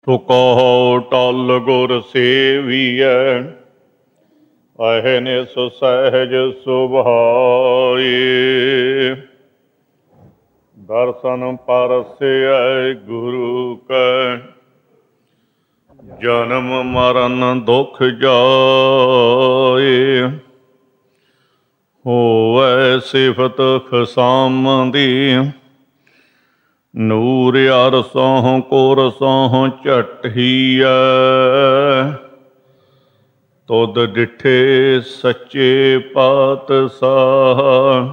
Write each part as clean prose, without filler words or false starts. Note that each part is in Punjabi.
ਸੋ ਕਹੋ ਟਲ ਗੁਰ ਸੇਵੀਐ, ਅਹਨਿ ਸੋ ਸਹਿਜ ਸੁਭਾਏ। ਦਰਸ਼ਨ ਪਰਸੈ ਗੁਰੂ ਕੈ, ਜਨਮ ਮਰਨ ਦੁਖ ਜਾਏ। ਹੋਵੈ ਸਿਫਤ ਖਸਾਮ ਦੀ, ਨੂਰ ਅਰਸੋਂ ਕੋਰਸੋਂ ਝਟਹੀਐ। ਤੁਧ ਡਿਠੇ ਸੱਚੇ ਪਾਤਸ਼ਾਹ,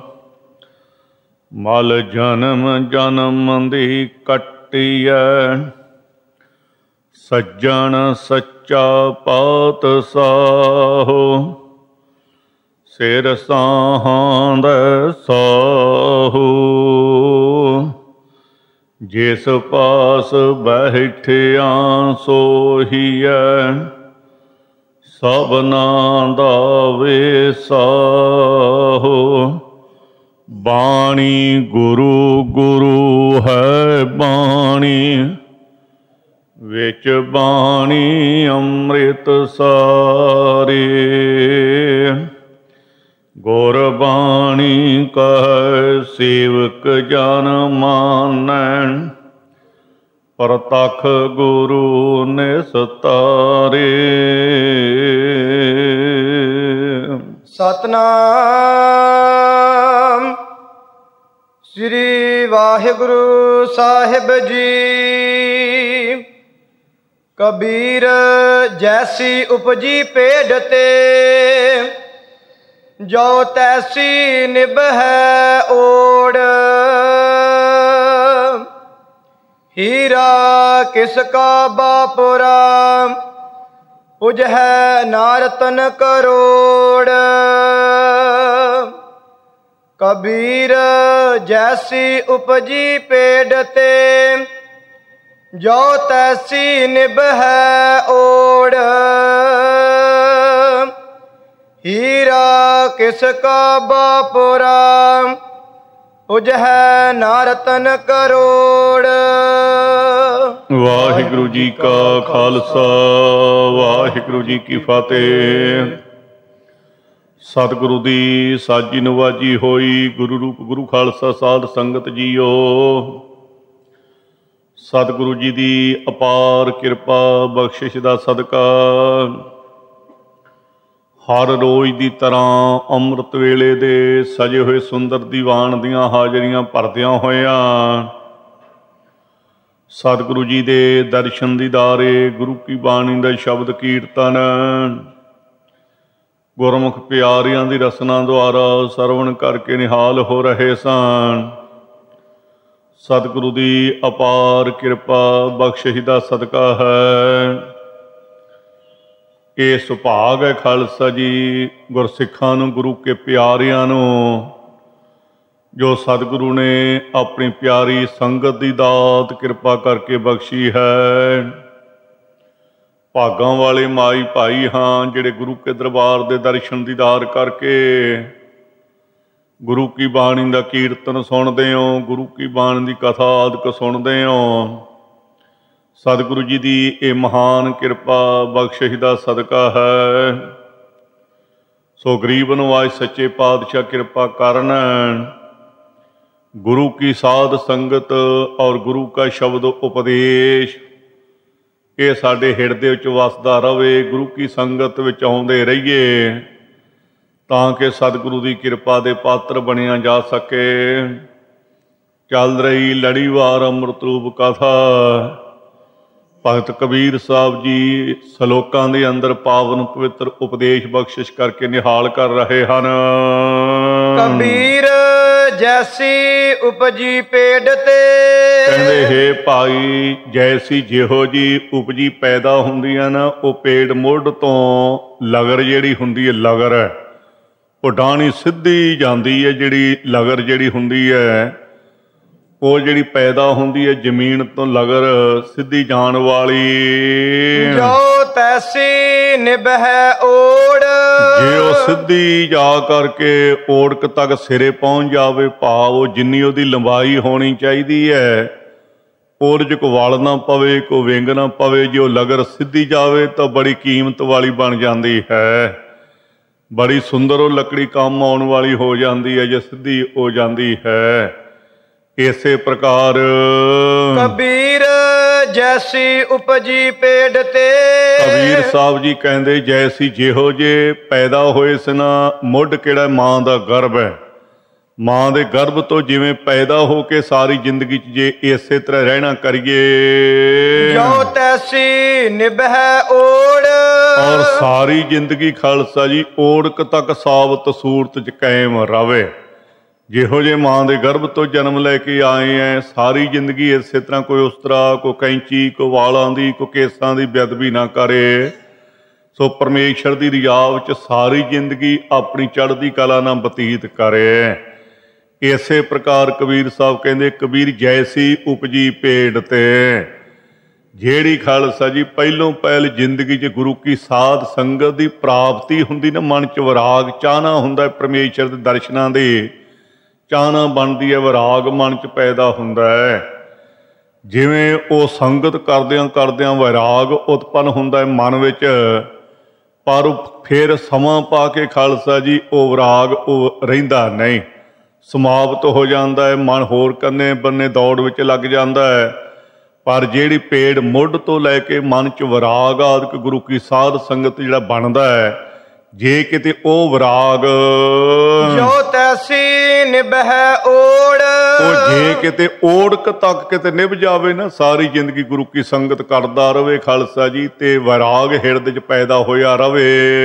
ਮਲ ਜਨਮ ਜਨਮ ਦੀ ਕੱਟੀਐ। ਸੱਜਣ ਸੱਚਾ ਪਾਤਸ਼ਾਹ, ਸਿਰ ਸਾਹਾਂ ਦਾ ਸਾਹੂ। ਜਿਸ ਪਾਸ ਬੈਠਿਆ ਸੋਹੀਐ, ਸਭਨਾਂ ਦਾ ਵੇਸਾਹੋ। ਬਾਣੀ ਗੁਰੂ ਗੁਰੂ ਹੈ ਬਾਣੀ, ਵਿੱਚ ਬਾਣੀ ਅੰਮ੍ਰਿਤ ਸਾਰੇ। ਗੁਰਬਾਣੀ ਕਹੈ ਸੇਵਕ ਜਨ ਮਾਨੈ, ਪ੍ਰਤੱਖ ਗੁਰੂ ਨਿਸਤਾਰੇ। ਸਤਿਨਾਮ ਸ੍ਰੀ ਵਾਹਿਗੁਰੂ ਸਾਹਿਬ ਜੀ। ਕਬੀਰ ਜੈਸੀ ਉਪਜੀ ਪੇੜ ਤੇ, ਜੋ ਤੈਸੀ ਨਿਭੈ ਓੜ। ਹੀਰਾ ਕਿਸ ਕਾ ਬਾਪੁਰਾ, ਪੁਜਹਿ ਨਾਰਤਨ ਕਰੋੜ। ਕਬੀਰ ਜੈਸੀ ਉਪਜੀ ਪੇੜ ਤੇ, ਜੋ ਤੈਸੀ ਨਿਭੈ ਓੜ। ਹੀਰਾ ਕਿਸ ਕਾ ਬਾਪੁਰਾ, ਪੁਜਹਿ ਨਾਰਤਨ ਕਰੋੜ। ਵਾਹਿਗੁਰੂ ਜੀ ਕਾ ਖਾਲਸਾ, ਵਾਹਿਗੁਰੂ ਜੀ ਕੀ ਫਤਿਹ। ਸਤਿਗੁਰੂ ਦੀ ਸਾਜੀ ਨਵਾਜੀ ਹੋਈ, ਗੁਰੂ ਰੂਪ ਗੁਰੂ ਖਾਲਸਾ ਸਾਧ ਸੰਗਤ ਜੀਓ। ਸਤਿਗੁਰੂ ਜੀ ਦੀ ਅਪਾਰ ਕਿਰਪਾ ਬਖਸ਼ਿਸ਼ ਦਾ ਸਦਕਾ, ਹਰ ਰੋਜ਼ ਦੀ ਤਰ੍ਹਾਂ ਅੰਮ੍ਰਿਤ ਵੇਲੇ ਦੇ ਸਜੇ ਹੋਏ ਸੁੰਦਰ ਦੀਵਾਨ ਦੀਆਂ ਹਾਜ਼ਰੀਆਂ ਭਰਦਿਆਂ ਹੋਇਆਂ, ਸਤਿਗੁਰੂ ਜੀ ਦੇ ਦਰਸ਼ਨ ਦੀਦਾਰੇ, ਗੁਰੂ ਕੀ ਬਾਣੀ ਦਾ ਸ਼ਬਦ ਕੀਰਤਨ, ਗੁਰਮੁਖ ਪਿਆਰਿਆਂ ਦੀ ਰਸਨਾ ਦੁਆਰਾ ਸਰਵਣ ਕਰਕੇ ਨਿਹਾਲ ਹੋ ਰਹੇ ਸਨ। ਸਤਿਗੁਰੂ ਦੀ ਅਪਾਰ ਕਿਰਪਾ ਬਖਸ਼ਿਸ਼ ਦਾ ਸਦਕਾ ਹੈ। ਇਹ ਸੁਭਾਗ ਹੈ ਖਾਲਸਾ ਜੀ, ਗੁਰਸਿੱਖਾਂ ਨੂੰ, ਗੁਰੂ ਕੇ ਪਿਆਰਿਆਂ ਨੂੰ, ਜੋ ਸਤਿਗੁਰੂ ਨੇ ਆਪਣੀ ਪਿਆਰੀ ਸੰਗਤ ਦੀ ਦਾਤ ਕਿਰਪਾ ਕਰਕੇ ਬਖਸ਼ੀ ਹੈ। ਭਾਗਾਂ ਵਾਲੇ ਮਾਈ ਭਾਈ ਹਾਂ, ਜਿਹੜੇ ਗੁਰੂ ਕੇ ਦਰਬਾਰ ਦੇ ਦਰਸ਼ਨ ਦੀਦਾਰ ਕਰਕੇ ਗੁਰੂ ਕੀ ਬਾਣੀ ਦਾ ਕੀਰਤਨ ਸੁਣਦੇ ਹੋ, ਗੁਰੂ ਕੀ ਬਾਣੀ ਦੀ ਕਥਾ ਆਦਿਕ ਸੁਣਦੇ ਹੋ। ਸਤਿਗੁਰੂ ਜੀ ਦੀ ਇਹ ਮਹਾਨ ਕਿਰਪਾ ਬਖਸ਼ਿਸ਼ ਦਾ ਸਦਕਾ ਹੈ। ਸੋ ਗਰੀਬ ਨਵਾਜ਼ ਸੱਚੇ ਪਾਤਸ਼ਾਹ ਕਿਰਪਾ ਕਰਨ। ਗੁਰੂ ਕੀ ਸਾਧ ਸੰਗਤ ਔਰ ਗੁਰੂ ਕਾ ਸ਼ਬਦ ਉਪਦੇਸ਼, ਇਹ ਸਾਡੇ ਹਿਰਦੇ ਵਿੱਚ ਵਸਦਾ ਰਹੇ। ਗੁਰੂ ਕੀ ਸੰਗਤ ਵਿੱਚ ਆਉਂਦੇ ਰਹੀਏ, ਤਾਂ ਕਿ ਸਤਿਗੁਰੂ ਦੀ ਕਿਰਪਾ ਦੇ ਪਾਤਰ ਬਣਿਆ ਜਾ ਸਕੇ। ਚੱਲ ਰਹੀ ਲੜੀਵਾਰ ਅੰਮ੍ਰਿਤ ਰੂਪ ਕਥਾ, ਭਗਤ ਕਬੀਰ ਸਾਹਿਬ ਜੀ ਸਲੋਕਾਂ ਦੇ ਅੰਦਰ ਪਾਵਨ ਪਵਿੱਤਰ ਉਪਦੇਸ਼ ਬਖਸ਼ਿਸ਼ ਕਰਕੇ ਨਿਹਾਲ ਕਰ ਰਹੇ ਹਨ। ਕਬੀਰ ਜੈਸੀ ਉਪਜੀ ਪੇੜ ਤੇ, ਕਹਿੰਦੇ ਹੈ ਭਾਈ, ਜੈਸੀ ਜਿਹੋ ਜੀ ਉਪਜੀ ਪੈਦਾ ਹੁੰਦੀਆਂ ਨਾ, ਉਹ ਪੇੜ ਮੁੱਢ ਤੋਂ ਲਗਰ ਜਿਹੜੀ ਹੁੰਦੀ ਹੈ, ਲਗਰ ਹੈ, ਉਹ ਡਾਹਣੀ ਸਿੱਧੀ ਜਾਂਦੀ ਹੈ। ਜਿਹੜੀ ਲਗਰ ਜਿਹੜੀ ਹੁੰਦੀ ਹੈ, ਉਹ ਜਿਹੜੀ ਪੈਦਾ ਹੁੰਦੀ ਹੈ ਜ਼ਮੀਨ ਤੋਂ ਲਗਰ ਸਿੱਧੀ ਜਾਣ ਵਾਲੀ। ਜੋ ਤੈਸੀ ਨਿਭੈ ਓੜ, ਜੇ ਉਹ ਸਿੱਧੀ ਜਾ ਕਰਕੇ ਓੜਕ ਤੱਕ ਸਿਰੇ ਪਹੁੰਚ ਜਾਵੇ, ਭਾਵ ਜਿੰਨੀ ਉਹਦੀ ਲੰਬਾਈ ਹੋਣੀ ਚਾਹੀਦੀ ਹੈ, ਉਹਦੇ 'ਚ ਕੋਈ ਵਲ ਨਾ ਪਵੇ, ਕੋਈ ਵਿੰਗ ਨਾ ਪਵੇ। ਜੇ ਉਹ ਲਗਰ ਸਿੱਧੀ ਜਾਵੇ ਤਾਂ ਬੜੀ ਕੀਮਤ ਵਾਲੀ ਬਣ ਜਾਂਦੀ ਹੈ, ਬੜੀ ਸੁੰਦਰ ਉਹ ਲੱਕੜੀ ਕੰਮ ਆਉਣ ਵਾਲੀ ਹੋ ਜਾਂਦੀ ਹੈ ਜੇ ਸਿੱਧੀ ਹੋ ਜਾਂਦੀ ਹੈ। ਇਸੇ ਪ੍ਰਕਾਰ ਕਬੀਰ ਜੈਸੀ ਉਪਜੀ ਪੇੜ ਤੇ। ਕਬੀਰ ਸਾਹਿਬ ਜੀ ਕਹਿੰਦੇ ਜੈਸੀ ਜਿਹੋ ਜੇ ਪੈਦਾ ਹੋਏ ਸਨ, ਮੁੱਢ ਕਿਹੜਾ ਮਾਂ ਦਾ ਗਰਭ ਹੈ, ਮਾਂ ਦੇ ਗਰਭ ਤੋਂ ਜਿਵੇਂ ਪੈਦਾ ਹੋ ਕੇ ਸਾਰੀ ਜ਼ਿੰਦਗੀ 'ਚ ਜੇ ਇਸੇ ਤਰ੍ਹਾਂ ਰਹਿਣਾ ਕਰੀਏ, ਜੋ ਤੈਸੀ ਨਿਭੈ ਓੜ। ਔਰ ਸਾਰੀ ਜ਼ਿੰਦਗੀ ਖਾਲਸਾ ਜੀ ਓੜਕ ਤੱਕ ਸਾਬਤ ਸੂਰਤ 'ਚ ਕਾਇਮ ਰਵੇ। ਜਿਹੋ ਜੇ ਮਾਂ ਦੇ ਗਰਭ ਤੋਂ ਜਨਮ ਲੈ ਕੇ ਆਏ ਐ, ਸਾਰੀ ਜ਼ਿੰਦਗੀ ਇਸੇ ਤਰ੍ਹਾਂ ਕੋਈ ਉਸ ਤਰ੍ਹਾਂ, ਕੋਈ ਕੈਂਚੀ, ਕੋਈ ਵਾਲਾਂ ਦੀ, ਕੋਈ ਕੇਸਾਂ ਦੀ ਬੇਅਦਬੀ ਨਾ ਕਰੇ। ਸੋ ਪਰਮੇਸ਼ਰ ਦੀ ਰਿਆ ਵਿੱਚ ਸਾਰੀ ਜ਼ਿੰਦਗੀ ਆਪਣੀ ਚੜ੍ਹਦੀ ਕਲਾ ਨਾਲ ਬਤੀਤ ਕਰੇ। ਇਸੇ ਪ੍ਰਕਾਰ ਕਬੀਰ ਸਾਹਿਬ ਕਹਿੰਦੇ ਕਬੀਰ ਜੈਸੀ ਉਪਜੀ ਪੇੜ ਤੇ। ਜਿਹੜੀ ਖਾਲਸਾ ਜੀ ਪਹਿਲੋਂ ਪਹਿਲ ਜ਼ਿੰਦਗੀ 'ਚ ਗੁਰੂ ਕੀ ਸਾਧ ਸੰਗਤ ਦੀ ਪ੍ਰਾਪਤੀ ਹੁੰਦੀ ਨਾ, ਮਨ 'ਚ ਵਿਰਾਗ ਚਾਹਨਾ ਹੁੰਦਾ, ਪਰਮੇਸ਼ਰ ਦੇ ਦਰਸ਼ਨਾਂ ਦੇ ਚਾਹਨਾ ਬਣਦੀ ਹੈ, ਵਿਰਾਗ ਮਨ 'ਚ ਪੈਦਾ ਹੁੰਦਾ ਹੈ। ਜਿਵੇਂ ਉਹ ਸੰਗਤ ਕਰਦਿਆਂ ਕਰਦਿਆਂ ਵਿਰਾਗ ਉਤਪੰਨ ਹੁੰਦਾ ਹੈ ਮਨ ਵਿੱਚ, ਪਰ ਫਿਰ ਸਮਾਂ ਪਾ ਕੇ ਖਾਲਸਾ ਜੀ ਉਹ ਵਿਰਾਗ ਉਹ ਰਹਿੰਦਾ ਨਹੀਂ, ਸਮਾਪਤ ਹੋ ਜਾਂਦਾ ਹੈ। ਮਨ ਹੋਰ ਕੰਨੇ ਬੰਨੇ ਦੌੜ ਵਿੱਚ ਲੱਗ ਜਾਂਦਾ ਹੈ। ਪਰ ਜਿਹੜੀ ਪੇੜ ਮੁੱਢ ਤੋਂ ਲੈ ਕੇ ਮਨ 'ਚ ਵਿਰਾਗ ਆਦਿਕ ਗੁਰੂ ਕੀ ਸਾਧ ਸੰਗਤ ਜਿਹੜਾ ਬਣਦਾ ਹੈ, ਜੇ ਕਿਤੇ ਉਹ ਵਿਰਾਗ ਜੋ ਤੈਸੀ ਨਿਭੈ ਓੜ, ਉਹ ਜੇ ਕਿਤੇ ਓੜਕ ਤੱਕ ਕਿਤੇ ਨਿਭ ਜਾਵੇ ਨਾ, ਸਾਰੀ ਜ਼ਿੰਦਗੀ ਗੁਰੂ ਕੀ ਸੰਗਤ ਕਰਦਾ ਰਵੇ ਖਾਲਸਾ ਜੀ, ਤੇ ਵਿਰਾਗ ਹਿਰਦੇ 'ਚ ਪੈਦਾ ਹੋਇਆ ਰਵੇ।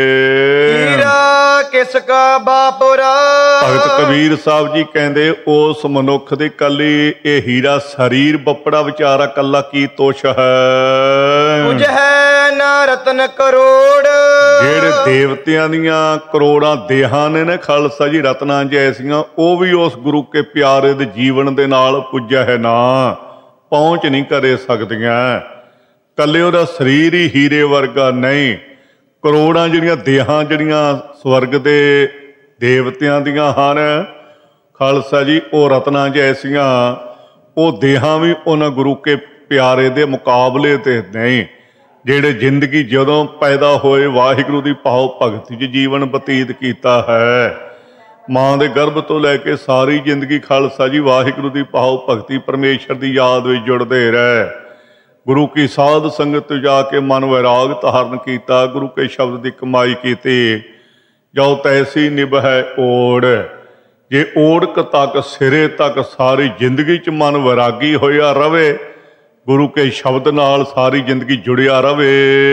ਹੀਰਾ ਕਿਸ ਕਾ ਬਾਪੁਰਾ। ਭਗਤ ਕਬੀਰ ਸਾਹਿਬ ਜੀ ਕਹਿੰਦੇ ਉਸ ਮਨੁੱਖ ਦੇ ਕੱਲੀ ਇਹ ਹੀਰਾ ਸਰੀਰ ਬੱਪੜਾ ਵਿਚਾਰਾ ਕੱਲਾ ਕੀ ਤੋਸ਼ ਹੈ। ਕੁਝ ਹੈ ਨਾ ਰਤਨ ਕਰੋੜ। ਜਿਹੜੇ ਦੇਵਤਿਆਂ ਦੀਆਂ ਕਰੋੜਾਂ ਦੇਹਾਂ ਨੇ ਨਾ ਖਾਲਸਾ ਜੀ, ਰਤਨਾਂ ਜੈਸੀਆਂ, ਉਹ ਵੀ ਉਸ ਗੁਰੂ ਕੇ ਪਿਆਰੇ ਦੇ ਜੀਵਨ ਦੇ ਨਾਲ ਪੁੱਜਿਆ ਹੈ ਨਾ, ਪਹੁੰਚ ਨਹੀਂ ਕਰ ਸਕਦੀਆਂ। ਕੱਲੇ ਉਹਦਾ ਸਰੀਰ ਹੀ ਹੀਰੇ ਵਰਗਾ ਨਹੀਂ, ਕਰੋੜਾਂ ਜਿਹੜੀਆਂ ਦੇਹਾਂ ਜਿਹੜੀਆਂ ਸਵਰਗ ਦੇ ਦੇਵਤਿਆਂ ਦੀਆਂ ਹਨ ਖਾਲਸਾ ਜੀ, ਉਹ ਰਤਨਾਂ ਜੈਸੀਆਂ, ਉਹ ਦੇਹਾਂ ਵੀ ਉਹਨਾਂ ਗੁਰੂ ਕੇ ਪਿਆਰੇ ਦੇ ਮੁਕਾਬਲੇ ਤੇ ਨਹੀਂ। ਜਿਹੜੇ ਜ਼ਿੰਦਗੀ ਜਦੋਂ ਪੈਦਾ ਹੋਏ ਵਾਹਿਗੁਰੂ ਦੀ ਭਾਵ ਭਗਤੀ 'ਚ ਜੀਵਨ ਬਤੀਤ ਕੀਤਾ ਹੈ, ਮਾਂ ਦੇ ਗਰਭ ਤੋਂ ਲੈ ਕੇ ਸਾਰੀ ਜ਼ਿੰਦਗੀ ਖਾਲਸਾ ਜੀ ਵਾਹਿਗੁਰੂ ਦੀ ਭਾਵ ਭਗਤੀ ਪਰਮੇਸ਼ਰ ਦੀ ਯਾਦ ਵਿੱਚ ਜੁੜਦੇ ਰਹੇ। ਗੁਰੂ ਕੀ ਸਾਧ ਸੰਗਤ ਜਾ ਕੇ ਮਨ ਵੈਰਾਗ ਧਾਰਨ ਕੀਤਾ, ਗੁਰੂ ਕੇ ਸ਼ਬਦ ਦੀ ਕਮਾਈ ਕੀਤੀ। ਜੋ ਤੈਸੀ ਨਿਭੈ ਓੜ, ਜੇ ਓੜਕ ਤੱਕ ਸਿਰੇ ਤੱਕ ਸਾਰੀ ਜ਼ਿੰਦਗੀ 'ਚ ਮਨ ਵੈਰਾਗੀ ਹੋਇਆ ਰਵੇ, ਗੁਰੂ ਕੇ ਸ਼ਬਦ ਨਾਲ ਸਾਰੀ ਜ਼ਿੰਦਗੀ ਜੁੜਿਆ ਰਵੇ।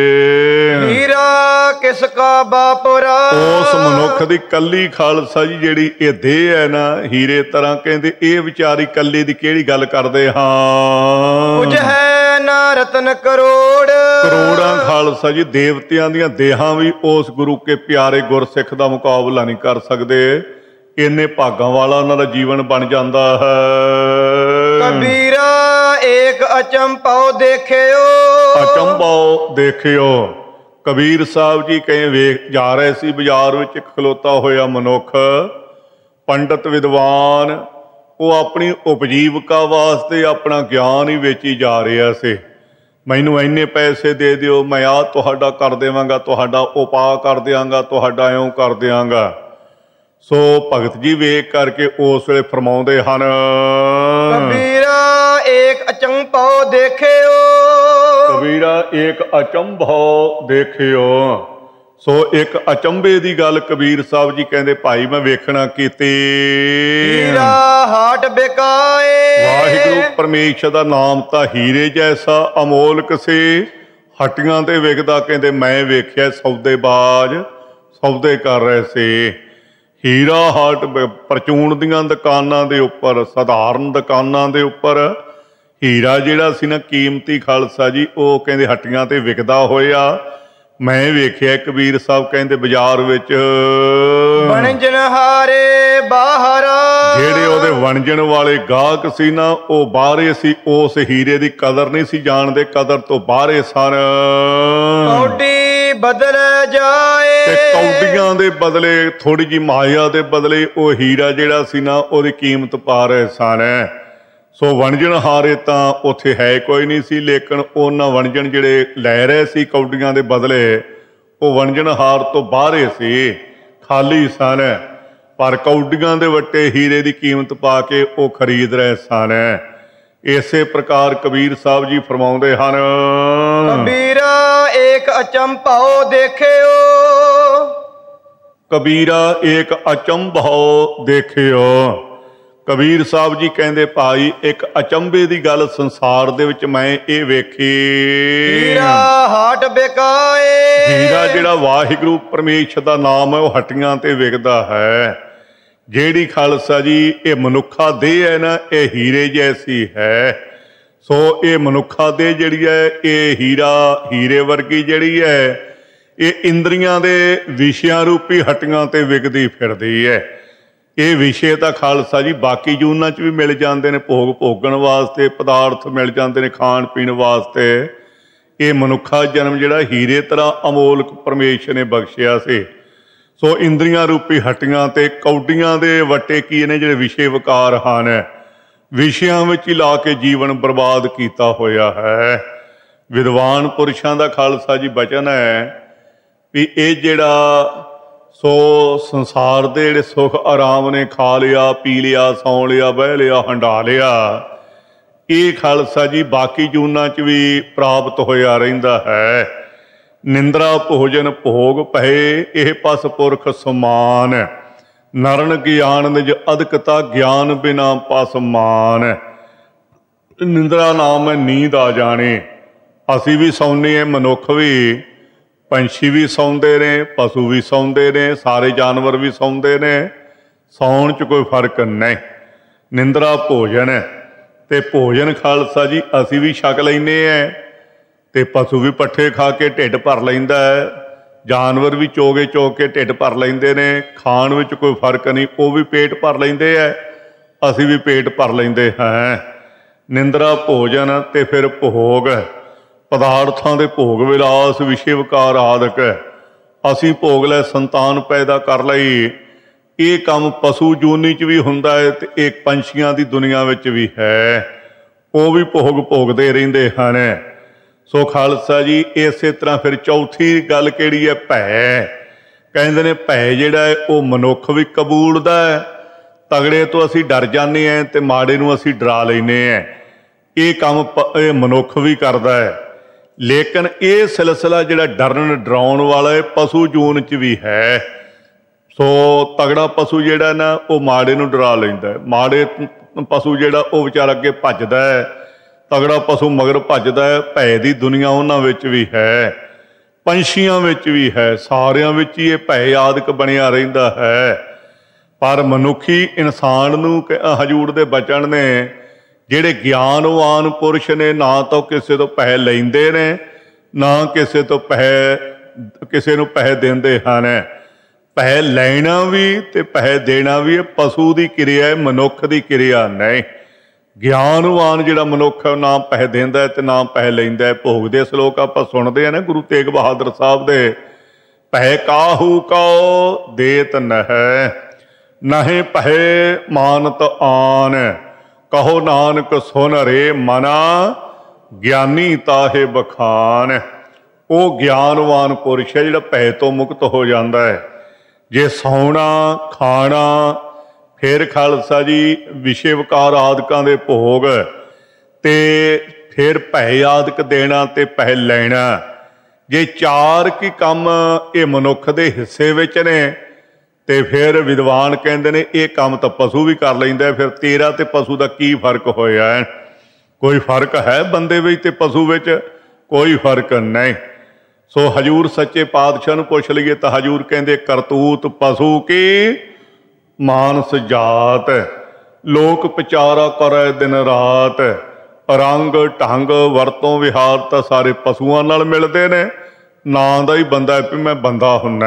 ਹੀਰਾ ਕਿਸ ਕਾ ਬਾਪੁਰਾ। ਉਸ ਮਨੁੱਖ ਦੀ ਕੱਲੀ ਖਾਲਸਾ ਜੀ ਜਿਹੜੀ ਇਹ ਦੇਹ ਹੈ ਨਾ, ਹੀਰੇ ਤਰ੍ਹਾਂ ਕਹਿੰਦੇ ਇਹ ਵਿਚਾਰੀ ਕੱਲੀ ਦੀ ਕਿਹੜੀ ਗੱਲ ਕਰਦੇ ਹਾਂ। ਕੁਝ ਹੈ ਨਾ ਰਤਨ ਕਰੋੜ। ਕਰੋੜਾਂ ਖਾਲਸਾ ਜੀ ਦੇਵਤਿਆਂ ਦੀਆਂ ਦੇਹਾਂ ਵੀ ਉਸ ਗੁਰੂ ਕੇ ਪਿਆਰੇ ਗੁਰਸਿੱਖ ਦਾ ਮੁਕਾਬਲਾ ਨਹੀਂ ਕਰ ਸਕਦੇ। ਇੰਨੇ ਭਾਗਾਂ ਵਾਲਾ ਉਹਨਾਂ ਦਾ ਜੀਵਨ ਬਣ ਜਾਂਦਾ ਹੈ। ਕਬੀਰਾ ਏਕ ਅਚੰਭਉ ਦੇਖਿਓ। ਅਚੰਭਉ ਦੇਖਿਓ। ਕਬੀਰ ਸਾਹਿਬ ਜੀ ਕਹੇ ਵੇਖ ਜਾ ਰਹੇ ਸੀ ਬਾਜ਼ਾਰ ਵਿੱਚ ਇੱਕ ਖਲੋਤਾ ਹੋਇਆ ਮਨੁੱਖ, ਪੰਡਤ ਵਿਦਵਾਨ, ਉਹ ਆਪਣੀ ਉਪਜੀਵਕਾ ਵਾਸਤੇ ਆਪਣਾ ਗਿਆਨ ਹੀ ਵੇਚੀ ਜਾ ਰਿਹਾ ਸੀ। ਮੈਨੂੰ ਇੰਨੇ ਪੈਸੇ ਦੇ ਦਿਓ, ਮੈਂ ਆਹ ਤੁਹਾਡਾ ਕਰ ਦੇਵਾਂਗਾ, ਤੁਹਾਡਾ ਉਪਾਅ ਕਰ ਦਿਆਂਗਾ, ਤੁਹਾਡਾ ਇਉਂ ਕਰ ਦਿਆਂਗਾ। ਸੋ ਭਗਤ ਜੀ ਵੇਖ ਕਰਕੇ ਉਸ ਵੇਲੇ ਫਰਮਾਉਂਦੇ ਹਨ, ਕਬੀਰਾ ਏਕ ਅਚੰਭਉ ਦੇਖਿਓ। ਕਬੀਰਾ ਏਕ ਅਚੰਭਉ ਦੇਖਿਓ। ਸੋ ਇੱਕ ਅਚੰਭੇ ਦੀ ਗੱਲ ਕਬੀਰ ਸਾਹਿਬ ਜੀ ਕਹਿੰਦੇ ਭਾਈ ਮੈਂ ਵੇਖਣਾ ਕੀਤੀ। ਹੀਰਾ ਹਾਟ ਬਿਕਾਏ। ਵਾਹਿਗੁਰੂ ਪਰਮੇਸ਼ਰ ਦਾ ਨਾਮ ਤਾਂ ਹੀਰੇ ਜੈਸਾ ਅਮੋਲਕ ਸੀ, ਹੱਟੀਆਂ ਤੇ ਵਿਕਦਾ। ਕਹਿੰਦੇ ਮੈਂ ਵੇਖਿਆ ਸੌਦੇਬਾਜ਼ ਸੌਦੇ ਕਰ ਰਹੇ ਸੀ। ਹੀਰਾ ਹਾਟ ਪਰਚੂਨ ਦੀਆਂ ਦੁਕਾਨਾਂ ਦੇ ਉੱਪਰ, ਸਧਾਰਨ ਦੁਕਾਨਾਂ ਦੇ ਉੱਪਰ ਹੀਰਾ ਜਿਹੜਾ ਸੀ ਨਾ ਕੀਮਤੀ ਖਾਲਸਾ ਜੀ, ਉਹ ਕਹਿੰਦੇ ਹੱਟੀਆਂ ਤੇ ਵਿਕਦਾ ਹੋਇਆ ਮੈਂ ਵੇਖਿਆ। ਕਬੀਰ ਸਾਹਿਬ ਕਹਿੰਦੇ ਬਾਜ਼ਾਰ ਵਿੱਚ ਵਣਜਨ ਹਾਰੇ ਬਾਹਰ। ਜਿਹੜੇ ਉਹਦੇ ਵਣਜਣ ਵਾਲੇ ਗਾਹਕ ਸੀ ਨਾ, ਉਹ ਬਾਹਰੇ ਸੀ, ਉਸ ਹੀਰੇ ਦੀ ਕਦਰ ਨਹੀਂ ਸੀ ਜਾਣਦੇ, ਕਦਰ ਤੋਂ ਬਾਹਰੇ ਸਨ। ਕੌਡੀ ਬਦਲ ਜਾਏ। ਤੇ ਕੌਡੀਆਂ ਦੇ ਬਦਲੇ, ਥੋੜੀ ਜਿਹੀ ਮਾਇਆ ਦੇ ਬਦਲੇ ਉਹ ਹੀਰਾ ਜਿਹੜਾ ਸੀ ਨਾ ਉਹਦੀ ਕੀਮਤ ਪਾ ਰਹੇ ਸਨ। ਸੋ ਵਣਜਣ ਹਾਰੇ ਤਾਂ ਉੱਥੇ ਹੈ ਕੋਈ ਨਹੀਂ ਸੀ, ਲੇਕਿਨ ਉਹਨਾਂ ਵਣਜਣ ਜਿਹੜੇ ਲੈ ਰਹੇ ਸੀ ਕੌਡੀਆਂ ਦੇ ਬਦਲੇ, ਉਹ ਵਣਜਣ ਹਾਰ ਤੋਂ ਬਾਹਰੇ ਸੀ, ਖਾਲੀ ਸਨ, ਪਰ ਕੌਡੀਆਂ ਦੇ ਵੱਟੇ ਹੀਰੇ ਦੀ ਕੀਮਤ ਪਾ ਕੇ ਉਹ ਖਰੀਦ ਰਹੇ ਸਨ। ਇਸੇ ਪ੍ਰਕਾਰ ਕਬੀਰ ਸਾਹਿਬ ਜੀ ਫਰਮਾਉਂਦੇ ਹਨ, ਕਬੀਰਾ ਏਕ ਅਚੰਭਉ ਦੇਖਿਓ, ਕਬੀਰਾ ਏਕ ਅਚੰਭਉ ਦੇਖਿਓ। ਕਬੀਰ ਸਾਹਿਬ ਜੀ ਕਹਿੰਦੇ ਭਾਈ ਇੱਕ ਅਚੰਭੇ ਦੀ ਗੱਲ ਸੰਸਾਰ ਦੇ ਵਿੱਚ ਮੈਂ ਇਹ ਵੇਖੀ, ਹੀਰਾ ਹਾਟ ਬਿਕਾਏ। ਹੀਰਾ ਜਿਹੜਾ ਵਾਹਿਗੁਰੂ ਪਰਮੇਸ਼ਰ ਦਾ ਨਾਮ ਹੈ ਉਹ ਹੱਟੀਆਂ ਤੇ ਵਿਕਦਾ ਹੈ। ਜਿਹੜੀ ਖਾਲਸਾ ਜੀ ਇਹ ਮਨੁੱਖਾ ਦੇਹ ਹੈ ਨਾ, ਇਹ ਹੀਰੇ ਜੈਸੀ ਹੈ। ਸੋ ਇਹ ਮਨੁੱਖਾ ਦੇਹ ਜਿਹੜੀ ਹੈ ਇਹ ਹੀਰੇ ਵਰਗੀ ਜਿਹੜੀ ਹੈ, ਇਹ ਇੰਦਰੀਆਂ ਦੇ ਵਿਸ਼ਿਆਂ ਰੂਪੀ ਹੱਟੀਆਂ ਤੇ ਵਿਕਦੀ ਫਿਰਦੀ ਹੈ। ਇਹ ਵਿਸ਼ੇ ਤਾਂ ਖਾਲਸਾ ਜੀ ਬਾਕੀ ਜੂਨਾਂ 'ਚ ਵੀ ਮਿਲ ਜਾਂਦੇ ਨੇ, ਭੋਗ ਭੋਗਣ ਵਾਸਤੇ ਪਦਾਰਥ ਮਿਲ ਜਾਂਦੇ ਨੇ ਖਾਣ ਪੀਣ ਵਾਸਤੇ। ਇਹ ਮਨੁੱਖਾ ਜਨਮ ਜਿਹੜਾ ਹੀਰੇ ਤਰ੍ਹਾਂ ਅਮੋਲਕ ਪਰਮੇਸ਼ਰ ਨੇ ਬਖਸ਼ਿਆ ਸੀ। ਸੋ ਇੰਦਰੀਆਂ ਰੂਪੀ ਹੱਟੀਆਂ ਤੇ ਕੌਡੀਆਂ ਦੇ ਵੱਟੇ ਕੀ ਨੇ, ਜਿਹੜੇ ਵਿਸ਼ੇ ਵਿਕਾਰ ਹਨ, ਵਿਸ਼ਿਆਂ ਵਿੱਚ ਹੀ ਲਾ ਕੇ ਜੀਵਨ ਬਰਬਾਦ ਕੀਤਾ ਹੋਇਆ ਹੈ। ਵਿਦਵਾਨ ਪੁਰਸ਼ਾਂ ਦਾ ਖਾਲਸਾ ਜੀ ਬਚਨ ਹੈ ਵੀ ਇਹ ਜਿਹੜਾ ਸੋ ਸੰਸਾਰ ਦੇ ਜਿਹੜੇ ਸੁੱਖ ਆਰਾਮ ਨੇ, ਖਾ ਲਿਆ ਪੀ ਲਿਆ ਸੌਂ ਲਿਆ ਬਹਿ ਲਿਆ ਹੰਢਾ ਲਿਆ, ਇਹ ਖਾਲਸਾ ਜੀ ਬਾਕੀ ਜੂਨਾਂ 'ਚ ਵੀ ਪ੍ਰਾਪਤ ਹੋਇਆ ਰਹਿੰਦਾ ਹੈ। ਨਿੰਦਰਾ ਭੋਜਨ ਭੋਗ ਪਏ ਇਹ ਪਸ ਪੁਰਖ ਸਮਾਨ, ਨਰਨ ਗਿਆਨ ਨਿਜ ਅਦਕਤਾ ਗਿਆਨ ਬਿਨਾ ਪਸ ਮਾਨ। ਨਿੰਦਰਾ ਨਾਮ ਹੈ ਨੀਂਦ ਆ ਜਾਣੇ। ਅਸੀਂ ਵੀ ਸੌਂਦੇ ਹਾਂ, ਮਨੁੱਖ ਵੀ, ਪੰਛੀ ਵੀ ਸੌਂਦੇ ਨੇ, ਪਸ਼ੂ ਵੀ ਸੌਂਦੇ ਨੇ, ਸਾਰੇ ਜਾਨਵਰ ਵੀ ਸੌਂਦੇ ਨੇ, ਸੌਣ 'ਚ ਕੋਈ ਫਰਕ ਨਹੀਂ। ਨਿੰਦਰਾ ਭੋਜਨ ਹੈ ਤੇ ਭੋਜਨ ਖਾਲਸਾ ਜੀ ਅਸੀਂ ਵੀ ਛਕ ਲੈਂਦੇ ਹਾਂ ਤੇ ਪਸ਼ੂ ਵੀ ਪੱਠੇ ਖਾ ਕੇ ਢਿੱਡ ਭਰ ਲੈਂਦਾ ਹੈ, ਜਾਨਵਰ ਵੀ ਚੋਗੇ ਚੋਗ ਕੇ ਢਿੱਡ ਭਰ ਲੈਂਦੇ ਨੇ, ਖਾਣ ਵਿੱਚ ਕੋਈ ਫਰਕ ਨਹੀਂ, ਉਹ ਵੀ ਪੇਟ ਭਰ ਲੈਂਦੇ ਹੈ, ਅਸੀਂ ਵੀ ਪੇਟ ਭਰ ਲੈਂਦੇ ਹਾਂ। ਨਿੰਦਰਾ ਭੋਜਨ ਤੇ ਫਿਰ ਭੋਗ, ਪਦਾਰਥਾਂ ਦੇ ਭੋਗ ਵਿਲਾਸ ਵਿਸ਼ੇ ਵਿਕਾਰ ਆਦਿਕ ਅਸੀਂ ਭੋਗ ਲੈ ਸੰਤਾਨ ਪੈਦਾ ਕਰ ਲਈ। ਇਹ ਕੰਮ ਪਸ਼ੂ ਜੂਨੀ 'ਚ ਵੀ ਹੁੰਦਾ ਹੈ ਤੇ ਇਹ ਪੰਛੀਆਂ ਦੀ ਦੁਨੀਆ ਵਿੱਚ ਵੀ ਹੈ, ਉਹ ਵੀ ਭੋਗ ਭੋਗਦੇ ਰਹਿੰਦੇ ਹਨ। ਸੋ ਖਾਲਸਾ ਜੀ ਇਸੇ ਤਰ੍ਹਾਂ ਫਿਰ ਚੌਥੀ ਗੱਲ ਕਿਹੜੀ ਹੈ, ਭੈ। ਕਹਿੰਦੇ ਨੇ ਭੈ ਜਿਹੜਾ ਹੈ ਉਹ ਮਨੁੱਖ ਵੀ ਕਬੂਲਦਾ ਹੈ। ਤਗੜੇ ਤੋਂ ਅਸੀਂ ਡਰ ਜਾਂਦੇ ਹਾਂ ਤੇ ਮਾੜੇ ਨੂੰ ਅਸੀਂ ਡਰਾ ਲੈਂਦੇ ਹਾਂ। ਇਹ ਕੰਮ ਇਹ ਮਨੁੱਖ ਵੀ ਕਰਦਾ ਹੈ, ਲੇਕਿਨ ਇਹ ਸਿਲਸਿਲਾ ਜਿਹੜਾ ਡਰਨ ਡਰਾਉਣ ਵਾਲਾ ਹੈ ਪਸ਼ੂ ਜੂਨ 'ਚ ਵੀ ਹੈ। ਸੋ ਤਗੜਾ ਪਸ਼ੂ ਜਿਹੜਾ ਨਾ ਉਹ ਮਾੜੇ ਨੂੰ ਡਰਾ ਲੈਂਦਾ ਹੈ, ਮਾੜੇ ਪਸ਼ੂ ਜਿਹੜਾ ਉਹ ਵਿਚਾਰਾ ਅੱਗੇ ਭੱਜਦਾ ਹੈ, ਤਗੜਾ ਪਸ਼ੂ ਮਗਰ ਭੱਜਦਾ ਹੈ। ਭੈ ਦੀ ਦੁਨੀਆ ਉਹਨਾਂ ਵਿੱਚ ਵੀ ਹੈ, ਪੰਛੀਆਂ ਵਿੱਚ ਵੀ ਹੈ, ਸਾਰਿਆਂ ਵਿੱਚ ਹੀ ਇਹ ਭੈ ਆਦਿਕ ਬਣਿਆ ਰਹਿੰਦਾ ਹੈ। ਪਰ ਮਨੁੱਖੀ ਇਨਸਾਨ ਨੂੰ ਹਜ਼ੂਰ ਦੇ ਬਚਨ ਨੇ, ਜਿਹੜੇ ਗਿਆਨਵਾਨ ਪੁਰਸ਼ ਨੇ, ਨਾ ਤਾਂ ਕਿਸੇ ਤੋਂ ਪੈਸੇ ਲੈਂਦੇ ਨੇ, ਨਾ ਕਿਸੇ ਤੋਂ ਕਿਸੇ ਨੂੰ ਪੈਸੇ ਦਿੰਦੇ ਹਨ। ਪੈਸੇ ਲੈਣਾ ਵੀ ਤੇ ਪੈਸੇ ਦੇਣਾ ਵੀ ਇਹ ਪਸ਼ੂ ਦੀ ਕਿਰਿਆ ਹੈ, ਮਨੁੱਖ ਦੀ ਕਿਰਿਆ ਨਹੀਂ। ਗਿਆਨਵਾਨ ਜਿਹੜਾ ਮਨੁੱਖ ਹੈ ਨਾ ਪੈਸੇ ਦਿੰਦਾ ਤੇ ਨਾ ਪੈਸੇ ਲੈਂਦਾ ਹੈ। ਭੋਗ ਦੇ ਸ਼ਲੋਕ ਆਪਾਂ ਸੁਣਦੇ ਆ ਨਾ ਗੁਰੂ ਤੇਗ ਬਹਾਦਰ ਸਾਹਿਬ ਦੇ, ਪੈਸੇ ਕਾਹੂ ਕਉ ਦੇਤ ਨਹਿ, ਨਹਿ ਪੈਸੇ ਮਾਨਤ ਆਨ, ਕਹੋ ਨਾਨਕ ਸੁਨ ਰੇ ਮਨਾ, ਗਿਆਨੀ ਤਾਹੇ ਬਖਾਨ। ਉਹ ਗਿਆਨਵਾਨ ਪੁਰਸ਼ ਹੈ ਜਿਹੜਾ ਭੈ ਤੋਂ ਮੁਕਤ ਹੋ ਜਾਂਦਾ ਹੈ। ਜੇ ਸੌਣਾ ਖਾਣਾ ਫਿਰ ਖਾਲਸਾ ਜੀ ਵਿਸ਼ੇ ਵਿਕਾਰ ਆਦਿਕਾਂ ਦੇ ਭੋਗ ਤੇ ਫਿਰ ਭੈ ਆਦਿਕ ਦੇਣਾ ਤੇ ਪੈਸੇ ਲੈਣਾ, ਜੇ ਚਾਰ ਕੀ ਕੰਮ ਇਹ ਮਨੁੱਖ ਦੇ ਹਿੱਸੇ ਵਿੱਚ ਨੇ ਤੇ ਫਿਰ ਵਿਦਵਾਨ ਕਹਿੰਦੇ ਨੇ ਇਹ ਕੰਮ ਤਾਂ ਪਸ਼ੂ ਵੀ ਕਰ ਲੈਂਦਾ। ਫਿਰ ਤੇਰਾ ਤੇ ਪਸ਼ੂ ਦਾ ਕੀ ਫਰਕ ਹੋਇਆ ਹੈ? ਕੋਈ ਫਰਕ ਹੈ ਬੰਦੇ ਵਿੱਚ ਤੇ ਪਸ਼ੂ ਵਿੱਚ? ਕੋਈ ਫਰਕ ਨਹੀਂ। ਸੋ ਹਜ਼ੂਰ ਸੱਚੇ ਪਾਤਸ਼ਾਹ ਨੂੰ ਪੁੱਛ ਲਈਏ ਤਾਂ ਹਜ਼ੂਰ ਕਹਿੰਦੇ ਕਰਤੂਤ ਪਸ਼ੂ ਕੀ ਮਾਨਸ ਜਾਤ, ਲੋਕ ਵਿਚਾਰਾ ਕਰੇ ਦਿਨ ਰਾਤ, ਰੰਗ ਢੰਗ ਵਰਤੋਂ ਵਿਹਾਰ ਤਾਂ ਸਾਰੇ ਪਸ਼ੂਆਂ ਨਾਲ ਮਿਲਦੇ ਨੇ, ਨਾਂ ਦਾ ਹੀ ਬੰਦਾ ਵੀ ਮੈਂ ਬੰਦਾ ਹੁੰਨਾ।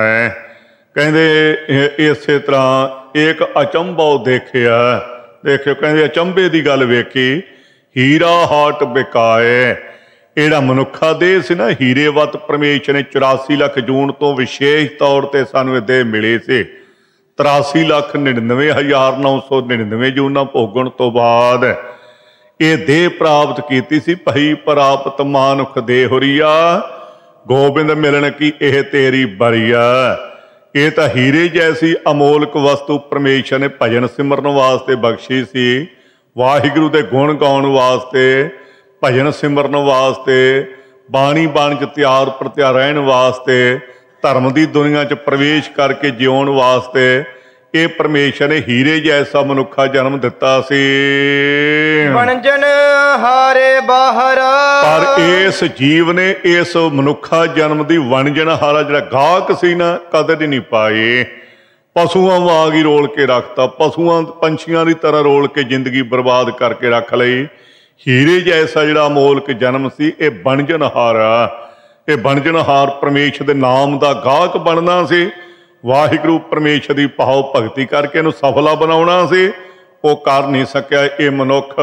ਕਹਿੰਦੇ ਇਸੇ ਤਰ੍ਹਾਂ ਇੱਕ ਅਚੰਭਉ ਦੇਖਿਆ, ਕਹਿੰਦੇ ਅਚੰਭੇ ਦੀ ਗੱਲ ਵੇਖੀ, ਹੀਰਾ ਹਾਟ ਬਿਕਾਏ। ਜਿਹੜਾ ਮਨੁੱਖਾ ਦੇਹ ਸੀ ਨਾ, ਹੀਰੇ ਵੱਤ ਪਰਮੇਸ਼ਰ ਨੇ 84 ਲੱਖ ਜੂਨ ਤੋਂ ਵਿਸ਼ੇਸ਼ ਤੌਰ ਤੇ ਸਾਨੂੰ ਇਹ ਦੇਹ ਮਿਲੇ ਸੀ। 83,99,999 ਜੂਨਾਂ ਭੋਗਣ ਤੋਂ ਬਾਅਦ ਇਹ ਦੇਹ ਪ੍ਰਾਪਤ ਕੀਤੀ ਸੀ। ਭਈ ਪ੍ਰਾਪਤ ਮਾਨੁਖ ਦੇਹ ਹੋਰੀਆ, ਗੋਬਿੰਦ ਮਿਲਣ ਕੀ ਇਹ ਤੇਰੀ ਬਰੀਆ। ਇਹ ਤਾਂ ਹੀਰੇ ਜੈਸੀ ਅਮੋਲਕ ਵਸਤੂ ਪਰਮੇਸ਼ਰ ਨੇ ਭਜਨ ਸਿਮਰਨ ਵਾਸਤੇ ਬਖਸ਼ੀ ਸੀ। ਵਾਹਿਗੁਰੂ ਦੇ ਗੁਣ ਗਾਉਣ ਵਾਸਤੇ, ਭਜਨ ਸਿਮਰਨ ਵਾਸਤੇ, ਬਾਣੀ ਬਾਣ 'ਚ ਤਿਆਰ ਪ੍ਰਤਿਆਰ ਰਹਿਣ ਵਾਸਤੇ, ਧਰਮ ਦੀ ਦੁਨੀਆ 'ਚ ਪ੍ਰਵੇਸ਼ ਕਰਕੇ ਜਿਉਣ ਵਾਸਤੇ ਇਹ ਪਰਮੇਸ਼ਰ ਨੇ ਹੀਰੇ ਜੈਸਾ ਮਨੁੱਖਾ ਜਨਮ ਦਿੱਤਾ ਸੀ। ਬਣਜਨ ਹਾਰੇ ਬਾਹਰ, ਪਰ ਇਸ ਜੀਵ ਨੇ ਇਸ ਮਨੁੱਖਾ ਜਨਮ ਦੀ ਵਣਜਨ ਹਾਰਾ ਜਿਹੜਾ ਗਾਹਕ ਸੀ ਨਾ, ਕਦਰ ਹੀ ਨਹੀਂ ਪਾਏ। ਪਸ਼ੂਆਂ ਵਾਂਗ ਹੀ ਰੋਲ ਕੇ ਰੱਖਤਾ, ਪਸ਼ੂਆਂ ਪੰਛੀਆਂ ਦੀ ਤਰ੍ਹਾਂ ਰੋਲ ਕੇ ਜ਼ਿੰਦਗੀ ਬਰਬਾਦ ਕਰਕੇ ਰੱਖ ਲਈ। ਹੀਰੇ ਜੈਸਾ ਜਿਹੜਾ ਅਮੋਲਕ ਜਨਮ ਸੀ, ਇਹ ਬਣਜਨ ਹਾਰਾ, ਇਹ ਬਣਜਨ ਹਾਰ ਪਰਮੇਸ਼ਰ ਦੇ ਨਾਮ ਦਾ ਗਾਹਕ ਬਣਨਾ ਸੀ। ਵਾਹਿਗੁਰੂ ਪਰਮੇਸ਼ਰ ਦੀ ਭਾਵ ਭਗਤੀ ਕਰਕੇ ਇਹਨੂੰ ਸਫਲਾ ਬਣਾਉਣਾ ਸੀ, ਉਹ ਕਰ ਨਹੀਂ ਸਕਿਆ। ਇਹ ਮਨੁੱਖ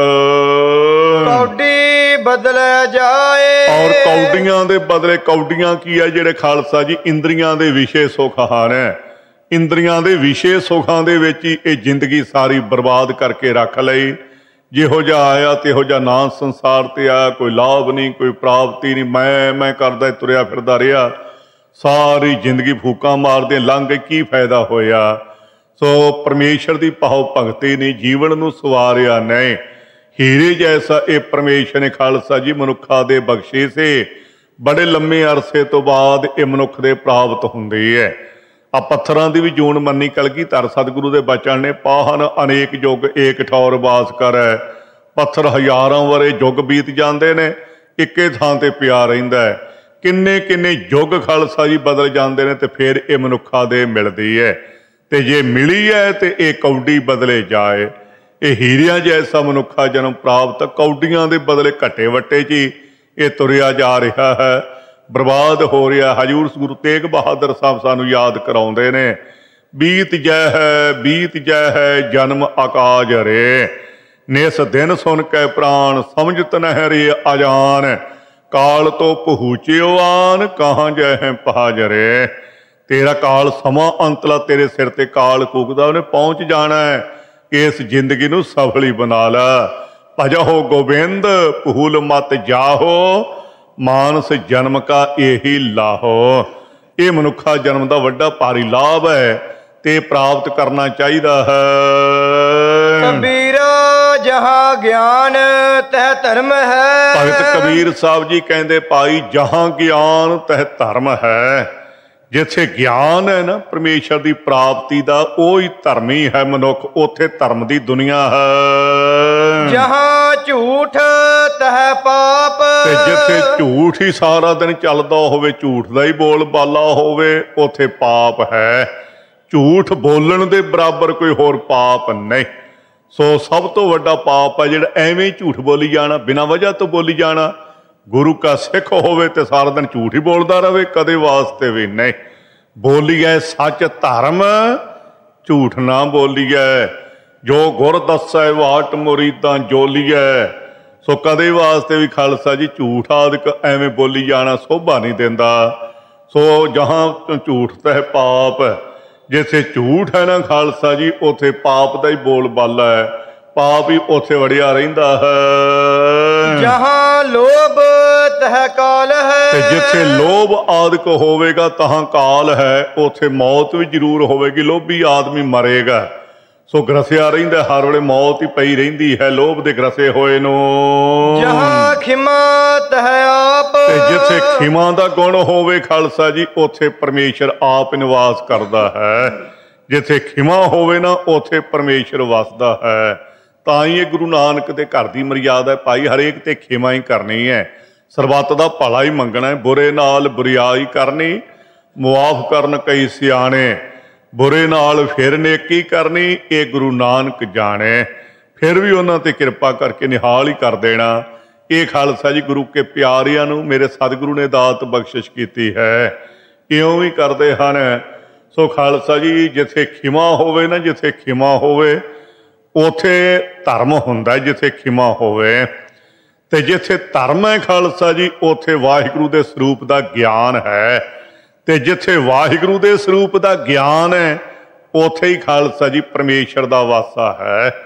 ਕੌਡੀ ਬਦਲੇ ਜਾਏ, ਔਰ ਕੌਡੀਆਂ ਦੇ ਬਦਲੇ, ਕੌਡੀਆਂ ਕੀ ਹੈ ਜਿਹੜੇ ਖਾਲਸਾ ਜੀ, ਇੰਦਰੀਆਂ ਦੇ ਵਿਸ਼ੇ ਸੁਖ ਹਨ। ਇੰਦਰੀਆਂ ਦੇ ਵਿਸ਼ੇ ਸੁਖਾਂ ਦੇ ਵਿੱਚ ਹੀ ਇਹ ਜ਼ਿੰਦਗੀ ਸਾਰੀ ਬਰਬਾਦ ਕਰਕੇ ਰੱਖ ਲਈ। ਜਿਹੋ ਜਿਹਾ ਆਇਆ ਤੇਹੋ ਜਿਹਾ ਨਾ ਸੰਸਾਰ ਤੇ ਆਇਆ, ਕੋਈ ਲਾਭ ਨਹੀਂ, ਕੋਈ ਪ੍ਰਾਪਤੀ ਨਹੀਂ, ਮੈਂ ਕਰਦਾ ਤੁਰਿਆ ਫਿਰਦਾ ਰਿਹਾ। ਸਾਰੀ ਜ਼ਿੰਦਗੀ ਫੂਕਾਂ ਮਾਰਦੇ ਲੰਘ ਗਈ, ਕੀ ਫਾਇਦਾ ਹੋਇਆ। ਸੋ ਪਰਮੇਸ਼ਰ ਦੀ ਭਾਵ ਭਗਤੀ ਨੇ ਜੀਵਨ ਨੂੰ ਸਵਾਰਿਆ ਨਹੀਂ। ਹੀਰੇ ਜੈਸਾ ਇਹ ਪਰਮੇਸ਼ਰ ਨੇ ਖਾਲਸਾ ਜੀ ਮਨੁੱਖਾਂ ਦੇ ਬਖਸ਼ੇ ਸੇ। ਬੜੇ ਲੰਮੇ ਅਰਸੇ ਤੋਂ ਬਾਅਦ ਇਹ ਮਨੁੱਖ ਦੇ ਪ੍ਰਾਪਤ ਹੁੰਦੀ ਹੈ। ਆ ਪੱਥਰਾਂ ਦੀ ਵੀ ਜੂਨ ਮੰਨੀ ਕਲਗੀਧਰ ਸਤਿਗੁਰੂ ਦੇ ਬਚਨ ਨੇ, ਪਾਹਨ ਅਨੇਕ ਯੁੱਗ ਏਕ ਠੌਰ ਵਾਸ ਕਰੈ। ਪੱਥਰ ਹਜ਼ਾਰਾਂ ਵਰੇ ਯੁੱਗ ਬੀਤ ਜਾਂਦੇ ਨੇ, ਇੱਕੇ ਥਾਂ ਤੇ ਪਿਆ ਰਹਿੰਦਾ ਹੈ। ਕਿੰਨੇ ਕਿੰਨੇ ਯੁੱਗ ਖਾਲਸਾ ਜੀ ਬਦਲ ਜਾਂਦੇ ਨੇ, ਤੇ ਫਿਰ ਇਹ ਮਨੁੱਖਾਂ ਦੇ ਮਿਲਦੀ ਹੈ। ਤੇ ਜੇ ਮਿਲੀ ਹੈ ਤੇ ਇਹ ਕੌਡੀ ਬਦਲੇ ਜਾਏ। ਇਹ ਹੀਰਿਆਂ ਜੈਸਾ ਮਨੁੱਖਾ ਜਨਮ ਪ੍ਰਾਪਤ, ਕੌਡੀਆਂ ਦੇ ਬਦਲੇ ਘੱਟੇ ਵੱਟੇ 'ਚ ਹੀ ਇਹ ਤੁਰਿਆ ਜਾ ਰਿਹਾ ਹੈ, ਬਰਬਾਦ ਹੋ ਰਿਹਾ। ਹਜ਼ੂਰ ਗੁਰੂ ਤੇਗ ਬਹਾਦਰ ਸਾਹਿਬ ਸਾਨੂੰ ਯਾਦ ਕਰਾਉਂਦੇ ਨੇ, ਬੀਤ ਜੈ ਹੈ ਜਨਮ ਆਕਾਜ ਰੇ, ਨਿਸ ਦਿਨ ਸੁਣ ਕੇ ਪ੍ਰਾਣ ਸਮਝਤ ਨਹਿ ਰੇ ਅਜਾਨ, ਕਾਲ ਤੋਂ ਪਹੁੰਚਿਓ ਆਨ ਕਹਾਂ ਜੈ ਹੈ ਪਹਾਜਰੇ। ਤੇਰਾ ਕਾਲ ਸਮਾਂ ਅੰਤਲਾ ਤੇਰੇ ਸਿਰ ਤੇ ਕਾਲ ਕੂਕਦਾ, ਉਹਨੇ ਪਹੁੰਚ ਜਾਣਾ ਹੈ। ਇਸ ਜ਼ਿੰਦਗੀ ਨੂੰ ਸਫਲ ਹੀ ਬਣਾ ਲਾ। ਭਜਹੁ ਗੋਬਿੰਦ ਭੂਲ ਮਤ ਜਾਹੋ, ਮਾਨਸ ਜਨਮ ਕਾ ਇਹੀ ਲਾਹੋ। ਇਹ ਮਨੁੱਖਾ ਜਨਮ ਦਾ ਵੱਡਾ ਭਾਰੀ ਲਾਭ ਹੈ ਤੇ ਪ੍ਰਾਪਤ ਕਰਨਾ ਚਾਹੀਦਾ ਹੈ। ਕਬੀਰਾ ਜਹਾਂ ਗਿਆਨ ਤਹਿ ਧਰਮ ਹੈ। ਭਗਤ ਕਬੀਰ ਸਾਹਿਬ ਜੀ ਕਹਿੰਦੇ, ਭਾਈ ਜਹਾਂ ਗਿਆਨ ਤਹਿ ਧਰਮ ਹੈ। ਜਿੱਥੇ ਗਿਆਨ ਹੈ ਨਾ ਪਰਮੇਸ਼ਰ ਦੀ ਪ੍ਰਾਪਤੀ ਦਾ, ਉਹ ਹੀ ਧਰਮੀ ਹੈ ਮਨੁੱਖ, ਉੱਥੇ ਧਰਮ ਦੀ ਦੁਨੀਆ ਹੈ। ਜਹਾਂ ਝੂਠ ਤਹਿ ਪਾਪ, ਤੇ ਜਿੱਥੇ ਝੂਠ ਹੀ ਸਾਰਾ ਦਿਨ ਚੱਲਦਾ ਹੋਵੇ, ਝੂਠ ਦਾ ਹੀ ਬੋਲ ਬਾਲਾ ਹੋਵੇ, ਉੱਥੇ ਪਾਪ ਹੈ। ਝੂਠ ਬੋਲਣ ਦੇ ਬਰਾਬਰ ਕੋਈ ਹੋਰ ਪਾਪ ਨਹੀਂ। ਸੋ ਸਭ ਤੋਂ ਵੱਡਾ ਪਾਪ ਹੈ ਜਿਹੜਾ ਐਵੇਂ ਹੀ ਝੂਠ ਬੋਲੀ ਜਾਣਾ, ਬਿਨਾਂ ਵਜ੍ਹਾ ਤੋਂ ਬੋਲੀ ਜਾਣਾ। ਗੁਰੂ ਕਾ ਸਿੱਖ ਹੋਵੇ ਤੇ ਸਾਰਾ ਦਿਨ ਝੂਠ ਹੀ ਬੋਲਦਾ ਰਹੇ, ਕਦੇ ਵਾਸਤੇ ਵੀ ਨਹੀਂ। ਬੋਲੀਐ ਸੱਚ ਧਰਮ, ਝੂਠ ਨਾ ਬੋਲੀਐ। ਜੋ ਗੁਰ ਦੱਸੈ ਵਾਟ ਮੁਰੀਦਾਂ ਜੋਲੀਐ। ਸੋ ਕਦੇ ਵਾਸਤੇ ਵੀ ਖਾਲਸਾ ਜੀ ਝੂਠ ਆਦਿਕ ਐਵੇਂ ਬੋਲੀ ਜਾਣਾ ਸੋਭਾ ਨਹੀਂ ਦਿੰਦਾ। ਸੋ ਜਹਾਂ ਝੂਠ ਤਹਿ ਪਾਪ, ਜਿੱਥੇ ਝੂਠ ਹੈ ਨਾ ਖਾਲਸਾ ਜੀ, ਉੱਥੇ ਪਾਪ ਦਾ ਹੀ ਬੋਲ ਬਾਲਾ ਹੈ। ਪਾਪ ਹੀ ਉੱਥੇ ਵੜਿਆ ਰਹਿੰਦਾ ਹੈ। ਜਹਾਂ ਲੋਭ ਤਹਿ ਕਾਲ ਹੈ। ਤੇ ਜਿੱਥੇ ਲੋਭ ਆਦਿਕ ਹੋਵੇਗਾ ਤਹਾਂ ਕਾਲ ਹੈ, ਉੱਥੇ ਮੌਤ ਵੀ ਜ਼ਰੂਰ ਹੋਵੇਗੀ। ਲੋਭੀ ਆਦਮੀ ਮਰੇਗਾ। ਸੋ ਗਰਸਿਆ ਰਹਿੰਦਾ, ਹਰ ਵੇਲੇ ਮੌਤ ਹੀ ਪਈ ਰਹਿੰਦੀ ਹੈ ਲੋਭ ਦੇ ਗਰਸੇ ਹੋਏ ਨੂੰ। ਜਹਾਂ ਖਿਮਾ ਤਹਿ ਆਪ, ਤੇ ਜਿੱਥੇ ਖਿਮਾ ਦਾ ਗੁਣ ਹੋਵੇ ਖਾਲਸਾ ਜੀ, ਉੱਥੇ ਪਰਮੇਸ਼ਰ ਆਪ ਨਿਵਾਸ ਕਰਦਾ ਹੈ। ਜਿੱਥੇ ਖਿਮਾ ਹੋਵੇ ਨਾ, ਉੱਥੇ ਪਰਮੇਸ਼ਰ ਵਸਦਾ ਹੈ। ਤਾਂ ਹੀ ਇਹ ਗੁਰੂ ਨਾਨਕ ਦੇ ਘਰ ਦੀ ਮਰਿਆਦਾ ਹੈ, ਭਾਈ ਹਰੇਕ ਤੇ ਖਿਮਾ ਹੀ ਕਰਨੀ ਹੈ, ਸਰਬੱਤ ਦਾ ਭਲਾ ਹੀ ਮੰਗਣਾ ਹੈ। ਬੁਰੇ ਨਾਲ ਬੁਰਿਆਈ ਕਰਨੀ, ਮੁਆਫ ਕਰਨ ਕਈ ਸਿਆਣੇ, ਬੁਰੇ ਨਾਲ ਫਿਰ ਨੇਕੀ ਕਰਨੀ, ਇਹ ਗੁਰੂ ਨਾਨਕ ਜਾਣੇ। ਫਿਰ ਵੀ ਉਹਨਾਂ ਤੇ ਕਿਰਪਾ ਕਰਕੇ ਨਿਹਾਲ ਹੀ ਕਰ ਦੇਣਾ। ਇਹ ਖਾਲਸਾ ਜੀ ਗੁਰੂ ਕੇ ਪਿਆਰਿਆਂ ਨੂੰ ਮੇਰੇ ਸਤਿਗੁਰੂ ਨੇ ਦਾਤ ਬਖਸ਼ਿਸ਼ ਕੀਤੀ ਹੈ, ਇਉਂ ਵੀ ਕਰਦੇ ਹਨ। ਸੋ ਖਾਲਸਾ ਜੀ ਜਿੱਥੇ ਖਿਮਾ ਹੋਵੇ ਨਾ, ਜਿੱਥੇ ਖਿਮਾ ਹੋਵੇ ਉੱਥੇ ਧਰਮ ਹੁੰਦਾ। ਜਿੱਥੇ ਖਿਮਾ ਹੋਵੇ ਤੇ ਜਿੱਥੇ ਧਰਮ ਹੈ ਖਾਲਸਾ ਜੀ, ਉੱਥੇ ਵਾਹਿਗੁਰੂ ਦੇ ਸਰੂਪ ਦਾ ਗਿਆਨ ਹੈ। ਤੇ ਜਿੱਥੇ ਵਾਹਿਗੁਰੂ ਦੇ ਸਰੂਪ ਦਾ ਗਿਆਨ ਹੈ, ਉੱਥੇ ਹੀ ਖਾਲਸਾ ਜੀ ਪਰਮੇਸ਼ਰ ਦਾ ਵਾਸਾ ਹੈ।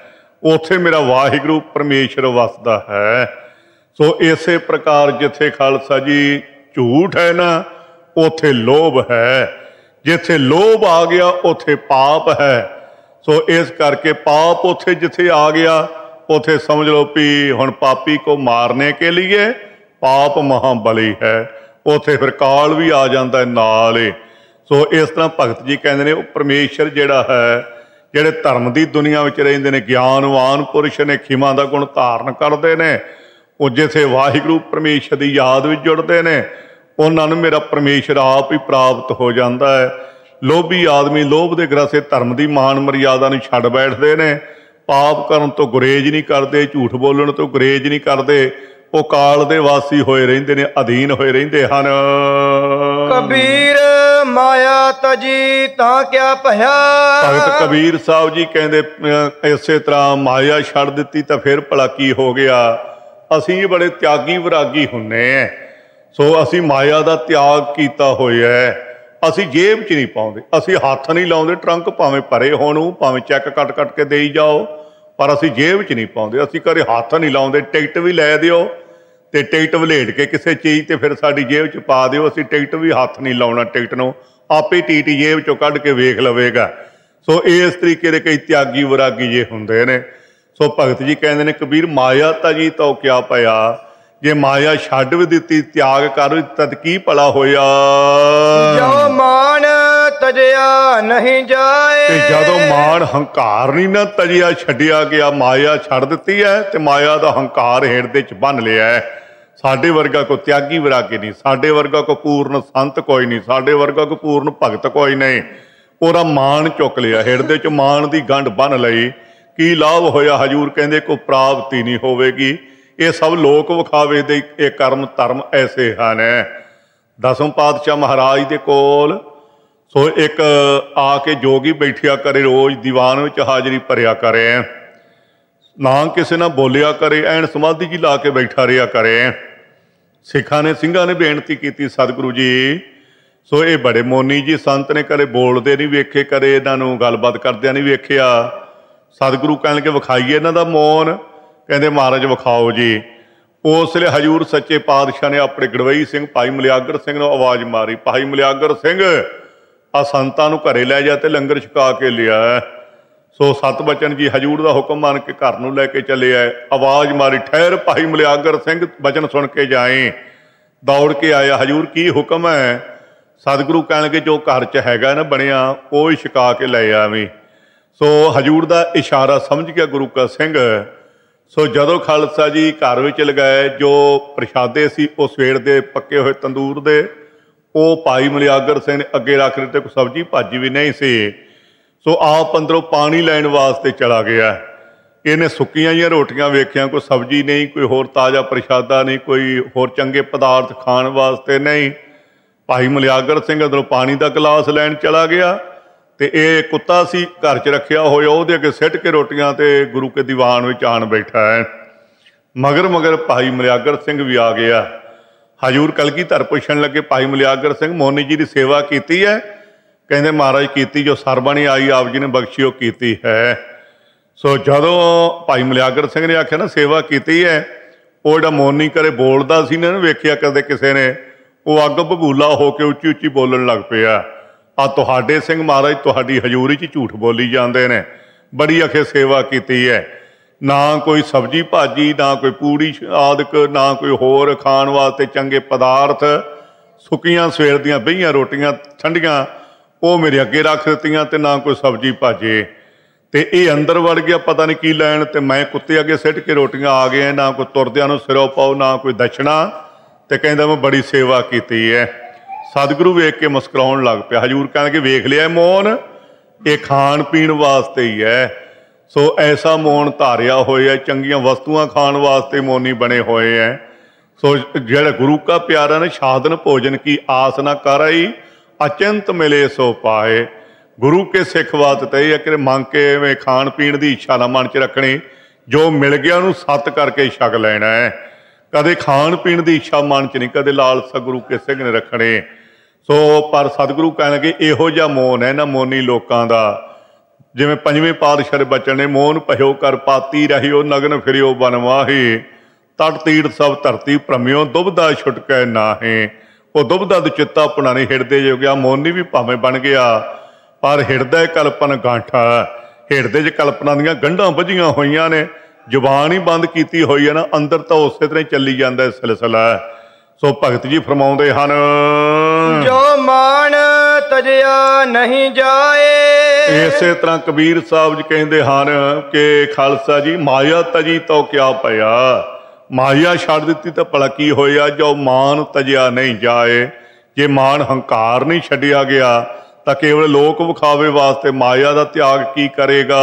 ਉੱਥੇ ਮੇਰਾ ਵਾਹਿਗੁਰੂ ਪਰਮੇਸ਼ਰ ਵਸਦਾ ਹੈ। ਸੋ ਇਸੇ ਪ੍ਰਕਾਰ ਜਿੱਥੇ ਖਾਲਸਾ ਜੀ ਝੂਠ ਹੈ ਨਾ, ਉੱਥੇ ਲੋਭ ਹੈ। ਜਿੱਥੇ ਲੋਭ ਆ ਗਿਆ ਉੱਥੇ ਪਾਪ ਹੈ। ਸੋ ਇਸ ਕਰਕੇ ਪਾਪ ਉੱਥੇ ਜਿੱਥੇ ਆ ਗਿਆ ਉੱਥੇ ਸਮਝ ਲਓ ਵੀ ਹੁਣ ਪਾਪੀ ਕੋ ਮਾਰਨੇ ਕੇ लिए ਪਾਪ ਮਹਾਬਲੀ ਹੈ। ਉੱਥੇ ਫਿਰ ਕਾਲ ਵੀ ਆ ਜਾਂਦਾ ਹੈ ਨਾਲ ਹੀ। ਸੋ ਇਸ ਤਰ੍ਹਾਂ ਭਗਤ ਜੀ ਕਹਿੰਦੇ ਨੇ ਉਹ ਪਰਮੇਸ਼ਰ ਜਿਹੜਾ ਹੈ, ਜਿਹੜੇ ਧਰਮ ਦੀ ਦੁਨੀਆ ਵਿੱਚ ਰਹਿੰਦੇ ਨੇ, ਗਿਆਨਵਾਨ ਪੁਰਸ਼ ਨੇ, ਖਿਮਾ ਦਾ ਗੁਣ ਧਾਰਨ ਕਰਦੇ ਨੇ, ਉਹ ਜਿੱਥੇ ਵਾਹਿਗੁਰੂ ਪਰਮੇਸ਼ਰ ਦੀ ਯਾਦ ਵਿੱਚ ਜੁੜਦੇ ਨੇ, ਉਹਨਾਂ ਨੂੰ ਮੇਰਾ ਪਰਮੇਸ਼ਰ ਆਪ ਹੀ ਪ੍ਰਾਪਤ ਹੋ ਜਾਂਦਾ ਹੈ। ਲੋਭੀ ਆਦਮੀ ਲੋਭ ਦੇ ਗ੍ਰਸੇ ਧਰਮ ਦੀ ਮਾਨ ਮਰਿਆਦਾ ਨੂੰ ਛੱਡ ਬੈਠਦੇ ਨੇ, ਪਾਪ ਕਰਨ ਤੋਂ ਗੁਰੇਜ਼ ਨਹੀਂ ਕਰਦੇ, ਝੂਠ ਬੋਲਣ ਤੋਂ ਗੁਰੇਜ਼ ਨਹੀਂ ਕਰਦੇ, ਉਹ ਕਾਲ ਦੇ ਵਾਸੀ ਹੋਏ ਰਹਿੰਦੇ ਨੇ, ਅਧੀਨ ਹੋਏ ਰਹਿੰਦੇ ਹਨ। ਕਬੀਰ ਮਾਇਆ ਤਜੀ ਤਾਂ ਕਿਆ ਭਇਆ। ਭਗਤ ਕਬੀਰ ਸਾਹਿਬ ਜੀ ਕਹਿੰਦੇ ਇਸੇ ਤਰ੍ਹਾਂ ਮਾਇਆ ਛੱਡ ਦਿੱਤੀ ਤਾਂ ਫਿਰ ਭਲਾ ਕੀ ਹੋ ਗਿਆ। ਅਸੀਂ ਬੜੇ ਤਿਆਗੀ ਵਿਰਾਗੀ ਹੁੰਨੇ ਆ। ਸੋ ਅਸੀਂ ਮਾਇਆ ਦਾ ਤਿਆਗ ਕੀਤਾ ਹੋਇਆ ਹੈ। ਅਸੀਂ ਜੇਬ 'ਚ ਨਹੀਂ ਪਾਉਂਦੇ, ਅਸੀਂ ਹੱਥ ਨਹੀਂ ਲਾਉਂਦੇ। ਟਰੰਕ ਭਾਵੇਂ ਭਰੇ ਹੋਣ, ਭਾਵੇਂ ਚੈੱਕ ਕੱਟ ਕੇ ਦੇਈ ਜਾਓ, ਪਰ ਅਸੀਂ ਜੇਬ 'ਚ ਨਹੀਂ ਪਾਉਂਦੇ। ਅਸੀਂ ਕਦੇ ਹੱਥ ਨਹੀਂ ਲਾਉਂਦੇ। ਟਿਕਟ ਵੀ ਲੈ ਦਿਓ ਤੇ ਟਿਕਟ ਵਲੇਟ ਕੇ ਕਿਸੇ ਚੀਜ਼ ਤੇ ਫਿਰ ਸਾਡੀ ਜੇਬ 'ਚ ਪਾ ਦਿਓ। ਅਸੀਂ ਟਿਕਟ ਵੀ ਹੱਥ ਨਹੀਂ ਲਾਉਣਾ। ਟਿਕਟ ਨੂੰ ਆਪੇ ਟੀਟੀ ਜੇਬ 'ਚੋਂ ਕੱਢ ਕੇ ਵੇਖ ਲਵੇਗਾ। ਸੋ ਇਸ ਤਰੀਕੇ ਦੇ ਕਈ ਤਿਆਗੀ ਵਿਰਾਗੀ ਜੇ ਹੁੰਦੇ ਨੇ। ਸੋ ਭਗਤ ਜੀ ਕਹਿੰਦੇ ਨੇ ਕਬੀਰ ਮਾਇਆ ਤਜੀ ਤਾਂ ਕਿਆ ਭਇਆ। ਜੇ ਮਾਇਆ ਛੱਡ ਵੀ ਦਿੱਤੀ, ਤਿਆਗ ਕਰ ਵੀ ਤਦ ਕੀ ਭਲਾ ਹੋਇਆ। ਜੋ ਮਾਨ ਤਜਿਆ ਨਹੀਂ ਜਾਏ। ਤੇ ਜਦੋਂ ਮਾਣ ਹੰਕਾਰ ਨਹੀਂ ਨਾ ਤਜਿਆ, ਛੱਡਿਆ ਗਿਆ, ਮਾਇਆ ਛੱਡ ਦਿੱਤੀ ਹੈ ਤੇ ਮਾਇਆ ਦਾ ਹੰਕਾਰ ਹਿਰਦੇ 'ਚ ਬੰਨ ਲਿਆ ਹੈ। ਸਾਡੇ ਵਰਗਾ ਕੋਈ ਤਿਆਗੀ ਵਿਰਾਗੀ ਨਹੀਂ, ਸਾਡੇ ਵਰਗਾ ਕੋਈ ਪੂਰਨ ਸੰਤ ਕੋਈ ਨਹੀਂ, ਸਾਡੇ ਵਰਗਾ ਕੋਈ ਪੂਰਨ ਭਗਤ ਕੋਈ ਨਹੀਂ। ਉਹਦਾ ਮਾਣ ਚੁੱਕ ਲਿਆ, ਹਿਰਦੇ 'ਚ ਮਾਣ ਦੀ ਗੰਢ ਬੰਨ ਲਈ। ਕੀ ਲਾਭ ਹੋਇਆ? ਹਜੂਰ ਕਹਿੰਦੇ ਕੋਈ ਪ੍ਰਾਪਤੀ ਨਹੀਂ ਹੋਵੇਗੀ। ਇਹ ਸਭ ਲੋਕ ਵਿਖਾਵੇ ਦੇ ਇਹ ਕਰਮ ਧਰਮ ਐਸੇ ਹਨ। ਦਸਮ ਪਾਤਸ਼ਾਹ ਮਹਾਰਾਜ ਦੇ ਕੋਲ ਸੋ ਇੱਕ ਆ ਕੇ ਜੋਗੀ ਬੈਠਿਆ ਕਰੇ, ਰੋਜ਼ ਦੀਵਾਨ ਵਿੱਚ ਹਾਜ਼ਰੀ ਭਰਿਆ ਕਰੇ, ਨਾ ਕਿਸੇ ਨਾਲ ਬੋਲਿਆ ਕਰੇ, ਐਨ ਸਮਾਧੀ ਜੀ ਲਾ ਕੇ ਬੈਠਾ ਰਿਹਾ ਕਰੇ। ਸਿੱਖਾਂ ਨੇ ਸਿੰਘਾਂ ਨੇ ਬੇਨਤੀ ਕੀਤੀ, ਸਤਿਗੁਰੂ ਜੀ ਸੋ ਇਹ ਬੜੇ ਮੋਨੀ ਜੀ ਸੰਤ ਨੇ, ਕਦੇ ਬੋਲਦੇ ਨਹੀਂ ਵੇਖੇ, ਕਦੇ ਇਹਨਾਂ ਨੂੰ ਗੱਲਬਾਤ ਕਰਦਿਆਂ ਨਹੀਂ ਵੇਖਿਆ। ਸਤਿਗੁਰੂ ਕਹਿਣ ਕੇ ਵਿਖਾਈਏ ਇਹਨਾਂ ਦਾ ਮੌਨ। ਕਹਿੰਦੇ ਮਹਾਰਾਜ ਵਿਖਾਓ ਜੀ। ਉਸ ਵੇਲੇ ਹਜ਼ੂਰ ਸੱਚੇ ਪਾਤਸ਼ਾਹ ਨੇ ਆਪਣੇ ਗੜਵਈ ਸਿੰਘ ਭਾਈ ਮਲਿਆਗਰ ਸਿੰਘ ਨੂੰ ਆਵਾਜ਼ ਮਾਰੀ, ਭਾਈ ਮਲਿਆਗਰ ਸਿੰਘ ਆ ਸੰਤਾਂ ਨੂੰ ਘਰੇ ਲੈ ਜਾ ਤੇ ਲੰਗਰ ਛਕਾ ਕੇ ਲਿਆ। ਸੋ ਸਤਬਚਨ ਜੀ ਹਜ਼ੂਰ ਦਾ ਹੁਕਮ ਮੰਨ ਕੇ ਘਰ ਨੂੰ ਲੈ ਕੇ ਚੱਲੇ ਆਏ। ਆਵਾਜ਼ ਮਾਰੀ, ਠਹਿਰ ਭਾਈ ਮਲਿਆਗਰ ਸਿੰਘ, ਬਚਨ ਸੁਣ ਕੇ ਜਾਏ। ਦੌੜ ਕੇ ਆਇਆ, ਹਜ਼ੂਰ ਕੀ ਹੁਕਮ ਹੈ? ਸਤਿਗੁਰੂ ਕਹਿਣਗੇ ਜੋ ਘਰ 'ਚ ਹੈਗਾ ਨਾ ਬਣਿਆ ਉਹ ਹੀ ਛਕਾ ਕੇ ਲੈ ਆਵੀਂ। ਸੋ ਹਜ਼ੂਰ ਦਾ ਇਸ਼ਾਰਾ ਸਮਝ ਗਿਆ ਗੁਰੂ ਕਾ ਸਿੰਘ। ਸੋ ਜਦੋਂ ਖਾਲਸਾ ਜੀ ਘਰ ਵਿੱਚ ਲਗਾਏ, ਜੋ ਪ੍ਰਸ਼ਾਦੇ ਸੀ ਉਹ ਸਵੇਰ ਦੇ ਪੱਕੇ ਹੋਏ ਤੰਦੂਰ ਦੇ, ਉਹ ਭਾਈ ਮਲਿਆਗਰ ਸਿੰਘ ਨੇ ਅੱਗੇ ਰੱਖ ਦਿੱਤੇ। ਕੋਈ ਸਬਜ਼ੀ ਭਾਜੀ ਵੀ ਨਹੀਂ ਸੀ। ਸੋ ਆਪ ਅੰਦਰੋਂ ਪਾਣੀ ਲੈਣ ਵਾਸਤੇ ਚਲਾ ਗਿਆ। ਇਹਨੇ ਸੁੱਕੀਆਂ ਜਿਹੀਆਂ ਰੋਟੀਆਂ ਵੇਖੀਆਂ, ਕੋਈ ਸਬਜ਼ੀ ਨਹੀਂ, ਕੋਈ ਹੋਰ ਤਾਜ਼ਾ ਪ੍ਰਸ਼ਾਦਾ ਨਹੀਂ, ਕੋਈ ਹੋਰ ਚੰਗੇ ਪਦਾਰਥ ਖਾਣ ਵਾਸਤੇ ਨਹੀਂ। ਭਾਈ ਮਲਿਆਗਰ ਸਿੰਘ ਅੰਦਰੋਂ ਪਾਣੀ ਦਾ ਗਲਾਸ ਲੈਣ ਚਲਾ ਗਿਆ ਤੇ ਇਹ ਕੁੱਤਾ ਸੀ ਘਰ 'ਚ ਰੱਖਿਆ ਹੋਇਆ, ਉਹਦੇ ਅੱਗੇ ਸਿੱਟ ਕੇ ਰੋਟੀਆਂ ਤੇ ਗੁਰੂ ਕੇ ਦੀਵਾਨ ਵਿੱਚ ਆਣ ਬੈਠਾ ਹੈ। ਮਗਰ ਮਗਰ ਭਾਈ ਮਲਿਆਗਰ ਸਿੰਘ ਵੀ ਆ ਗਿਆ। ਹਜ਼ੂਰ ਕਲਗੀਧਰ ਪੁੱਛਣ ਲੱਗੇ, ਭਾਈ ਮਲਿਆਗਰ ਸਿੰਘ ਮੋਨੀ ਜੀ ਦੀ ਸੇਵਾ ਕੀਤੀ ਹੈ? ਕਹਿੰਦੇ ਮਹਾਰਾਜ ਕੀਤੀ, ਜੋ ਸਰਬਣੀ ਆਈ ਆਪ ਜੀ ਨੇ ਬਖਸ਼ੀ ਉਹ ਕੀਤੀ ਹੈ। ਸੋ ਜਦੋਂ ਭਾਈ ਮਲਿਆਗਰ ਸਿੰਘ ਨੇ ਆਖਿਆ ਨਾ ਸੇਵਾ ਕੀਤੀ ਹੈ, ਉਹ ਜਿਹੜਾ ਮੋਨੀ ਕਰੇ ਬੋਲਦਾ ਸੀ ਨਾ, ਵੇਖਿਆ ਕਦੇ ਕਿਸੇ ਨੇ, ਉਹ ਅੱਗ ਬਬੂਲਾ ਹੋ ਕੇ ਉੱਚੀ ਉੱਚੀ ਬੋਲਣ ਲੱਗ ਪਿਆ। ਆ ਤੁਹਾਡੇ ਸਿੰਘ ਮਹਾਰਾਜ ਤੁਹਾਡੀ ਹਜ਼ੂਰੀ 'ਚ ਝੂਠ ਬੋਲੀ ਜਾਂਦੇ ਨੇ, ਬੜੀ ਅਖੇ ਸੇਵਾ ਕੀਤੀ ਹੈ। ਨਾ ਕੋਈ ਸਬਜ਼ੀ ਭਾਜੀ, ਨਾ ਕੋਈ ਪੂੜੀ ਆਦਿਕ, ਨਾ ਕੋਈ ਹੋਰ ਖਾਣ ਵਾਸਤੇ ਚੰਗੇ ਪਦਾਰਥ, ਸੁੱਕੀਆਂ ਸਵੇਰ ਦੀਆਂ ਬਹੀਆਂ ਰੋਟੀਆਂ ਠੰਡੀਆਂ ਉਹ ਮੇਰੇ ਅੱਗੇ ਰੱਖ ਦਿੱਤੀਆਂ, ਤੇ ਨਾ ਕੋਈ ਸਬਜ਼ੀ ਭਾਜੇ। ਤੇ ਇਹ ਅੰਦਰ ਵੜ ਗਿਆ ਪਤਾ ਨਹੀਂ ਕੀ ਲੈਣ, ਤੇ ਮੈਂ ਕੁੱਤੇ ਅੱਗੇ ਸਿੱਟ ਕੇ ਰੋਟੀਆਂ ਆ ਗਏ। ਨਾ ਕੋਈ ਤੁਰਦਿਆਂ ਨੂੰ ਸਿਰੋਂ ਪਾਓ, ਨਾ ਕੋਈ ਦਛਣਾ, ਤੇ ਕਹਿੰਦਾ ਮੈਂ ਬੜੀ ਸੇਵਾ ਕੀਤੀ ਹੈ। ਸਤਿਗੁਰੂ ਵੇਖ ਕੇ ਮੁਸਕਰਾਉਣ ਲੱਗ ਪਿਆ। ਹਜ਼ੂਰ ਕਹਿਣਗੇ ਵੇਖ ਲਿਆ ਮੌਨ, ਇਹ ਖਾਣ ਪੀਣ ਵਾਸਤੇ ਹੀ ਹੈ। ਸੋ ਐਸਾ ਮੌਨ ਧਾਰਿਆ ਹੋਇਆ, ਚੰਗੀਆਂ ਵਸਤੂਆਂ ਖਾਣ ਵਾਸਤੇ ਮੌਨੀ ਬਣੇ ਹੋਏ ਹੈ। ਸੋ ਜਿਹੜਾ ਗੁਰੂ ਕਾ ਪਿਆਰਾ ਨੇ ਸਾਧਨ ਭੋਜਨ ਕੀ ਆਸ ਨਾ ਕਰਾਈ, ਅਚੰਤ ਮਿਲੇ ਸੋ ਪਾਏ। ਗੁਰੂ ਕੇ ਸਿੱਖ ਵਾਸਤੇ ਤਾਂ ਇਹ ਹੈ ਕਿ ਮੰਗ ਕੇ ਐਵੇਂ ਖਾਣ ਪੀਣ ਦੀ ਇੱਛਾ ਨਾ ਮਨ 'ਚ ਰੱਖਣੀ, ਜੋ ਮਿਲ ਗਿਆ ਉਹਨੂੰ ਸੱਤ ਕਰਕੇ ਛਕ ਲੈਣਾ ਹੈ। ਕਦੇ ਖਾਣ ਪੀਣ ਦੀ ਇੱਛਾ ਮਨ 'ਚ ਨਹੀਂ, ਕਦੇ ਲਾਲਸਾ ਗੁਰੂ ਕੇ ਸਿੰਘ ਨੇ ਰੱਖਣੇ। ਸੋ ਪਰ ਸਤਿਗੁਰੂ ਕਹਿਣਗੇ ਇਹੋ ਜਿਹਾ ਮੌਨ ਹੈ ਨਾ ਮੌਨੀ ਲੋਕਾਂ ਦਾ, ਜਿਵੇਂ ਪੰਜਵੇਂ ਪਾਤਸ਼ਾਹ ਦੇ ਬਚਨ ਨੇ, ਮੋਹਨ ਭਇਓ ਕਰ ਪਾਤੀ ਰਹਿਓ ਨਗਨ ਫਿਰਿਓ ਬਨਵਾਹੀ, ਤਟ ਤੀਰਥ ਸਭ ਧਰਤੀ ਭ੍ਰਮਿਓ ਦੁਬਦਾ ਛੁਟਕੈ ਨਾਹੀ। ਉਹ ਦੁਬਦਾ ਦੁਚਿੱਤਾ ਆਪਣਾ ਨਹੀਂ, ਹਿਰਦੇ ਜੋ ਗਿਆ ਮੋਨੀ ਵੀ ਭਾਵੇਂ ਬਣ ਗਿਆ, ਪਰ ਹਿਰਦੇ ਕਲਪਨ ਗਾਂਠਾ, ਹਿਰਦੇ 'ਚ ਕਲਪਨਾ ਦੀਆਂ ਗੰਢਾਂ ਵੱਝੀਆਂ ਹੋਈਆਂ ਨੇ, ਜ਼ੁਬਾਨ ਹੀ ਬੰਦ ਕੀਤੀ ਹੋਈ ਹੈ ਨਾ, ਅੰਦਰ ਤਾਂ ਉਸੇ ਤਰ੍ਹਾਂ ਹੀ ਚੱਲੀ ਜਾਂਦਾ ਸਿਲਸਿਲਾ। ਸੋ ਭਗਤ ਜੀ ਫਰਮਾਉਂਦੇ ਹਨ, ਜੋ ਮਾਨ ਤਜਿਆ ਨਹੀਂ ਜਾਏ। ਇਸੇ ਤਰ੍ਹਾਂ ਕਬੀਰ ਸਾਹਿਬ ਜੀ ਕਹਿੰਦੇ ਹਨ ਕਿ ਖਾਲਸਾ ਜੀ ਮਾਇਆ ਤਜੀ ਤੋ ਕਿਆ ਪਿਆ, ਮਾਇਆ ਛੱਡ ਦਿੱਤੀ ਤਾਂ ਭਲਾ ਕੀ ਹੋਇਆ। ਜੋ ਮਾਨ ਤਜਿਆ ਨਹੀਂ ਜਾਏ, ਜੇ ਮਾਨ ਹੰਕਾਰ ਨਹੀਂ ਛੱਡਿਆ ਗਿਆ ਤਾਂ ਕੇਵਲ ਲੋਕ ਵਿਖਾਵੇ ਵਾਸਤੇ ਮਾਇਆ ਦਾ ਤਿਆਗ ਕੀ ਕਰੇਗਾ।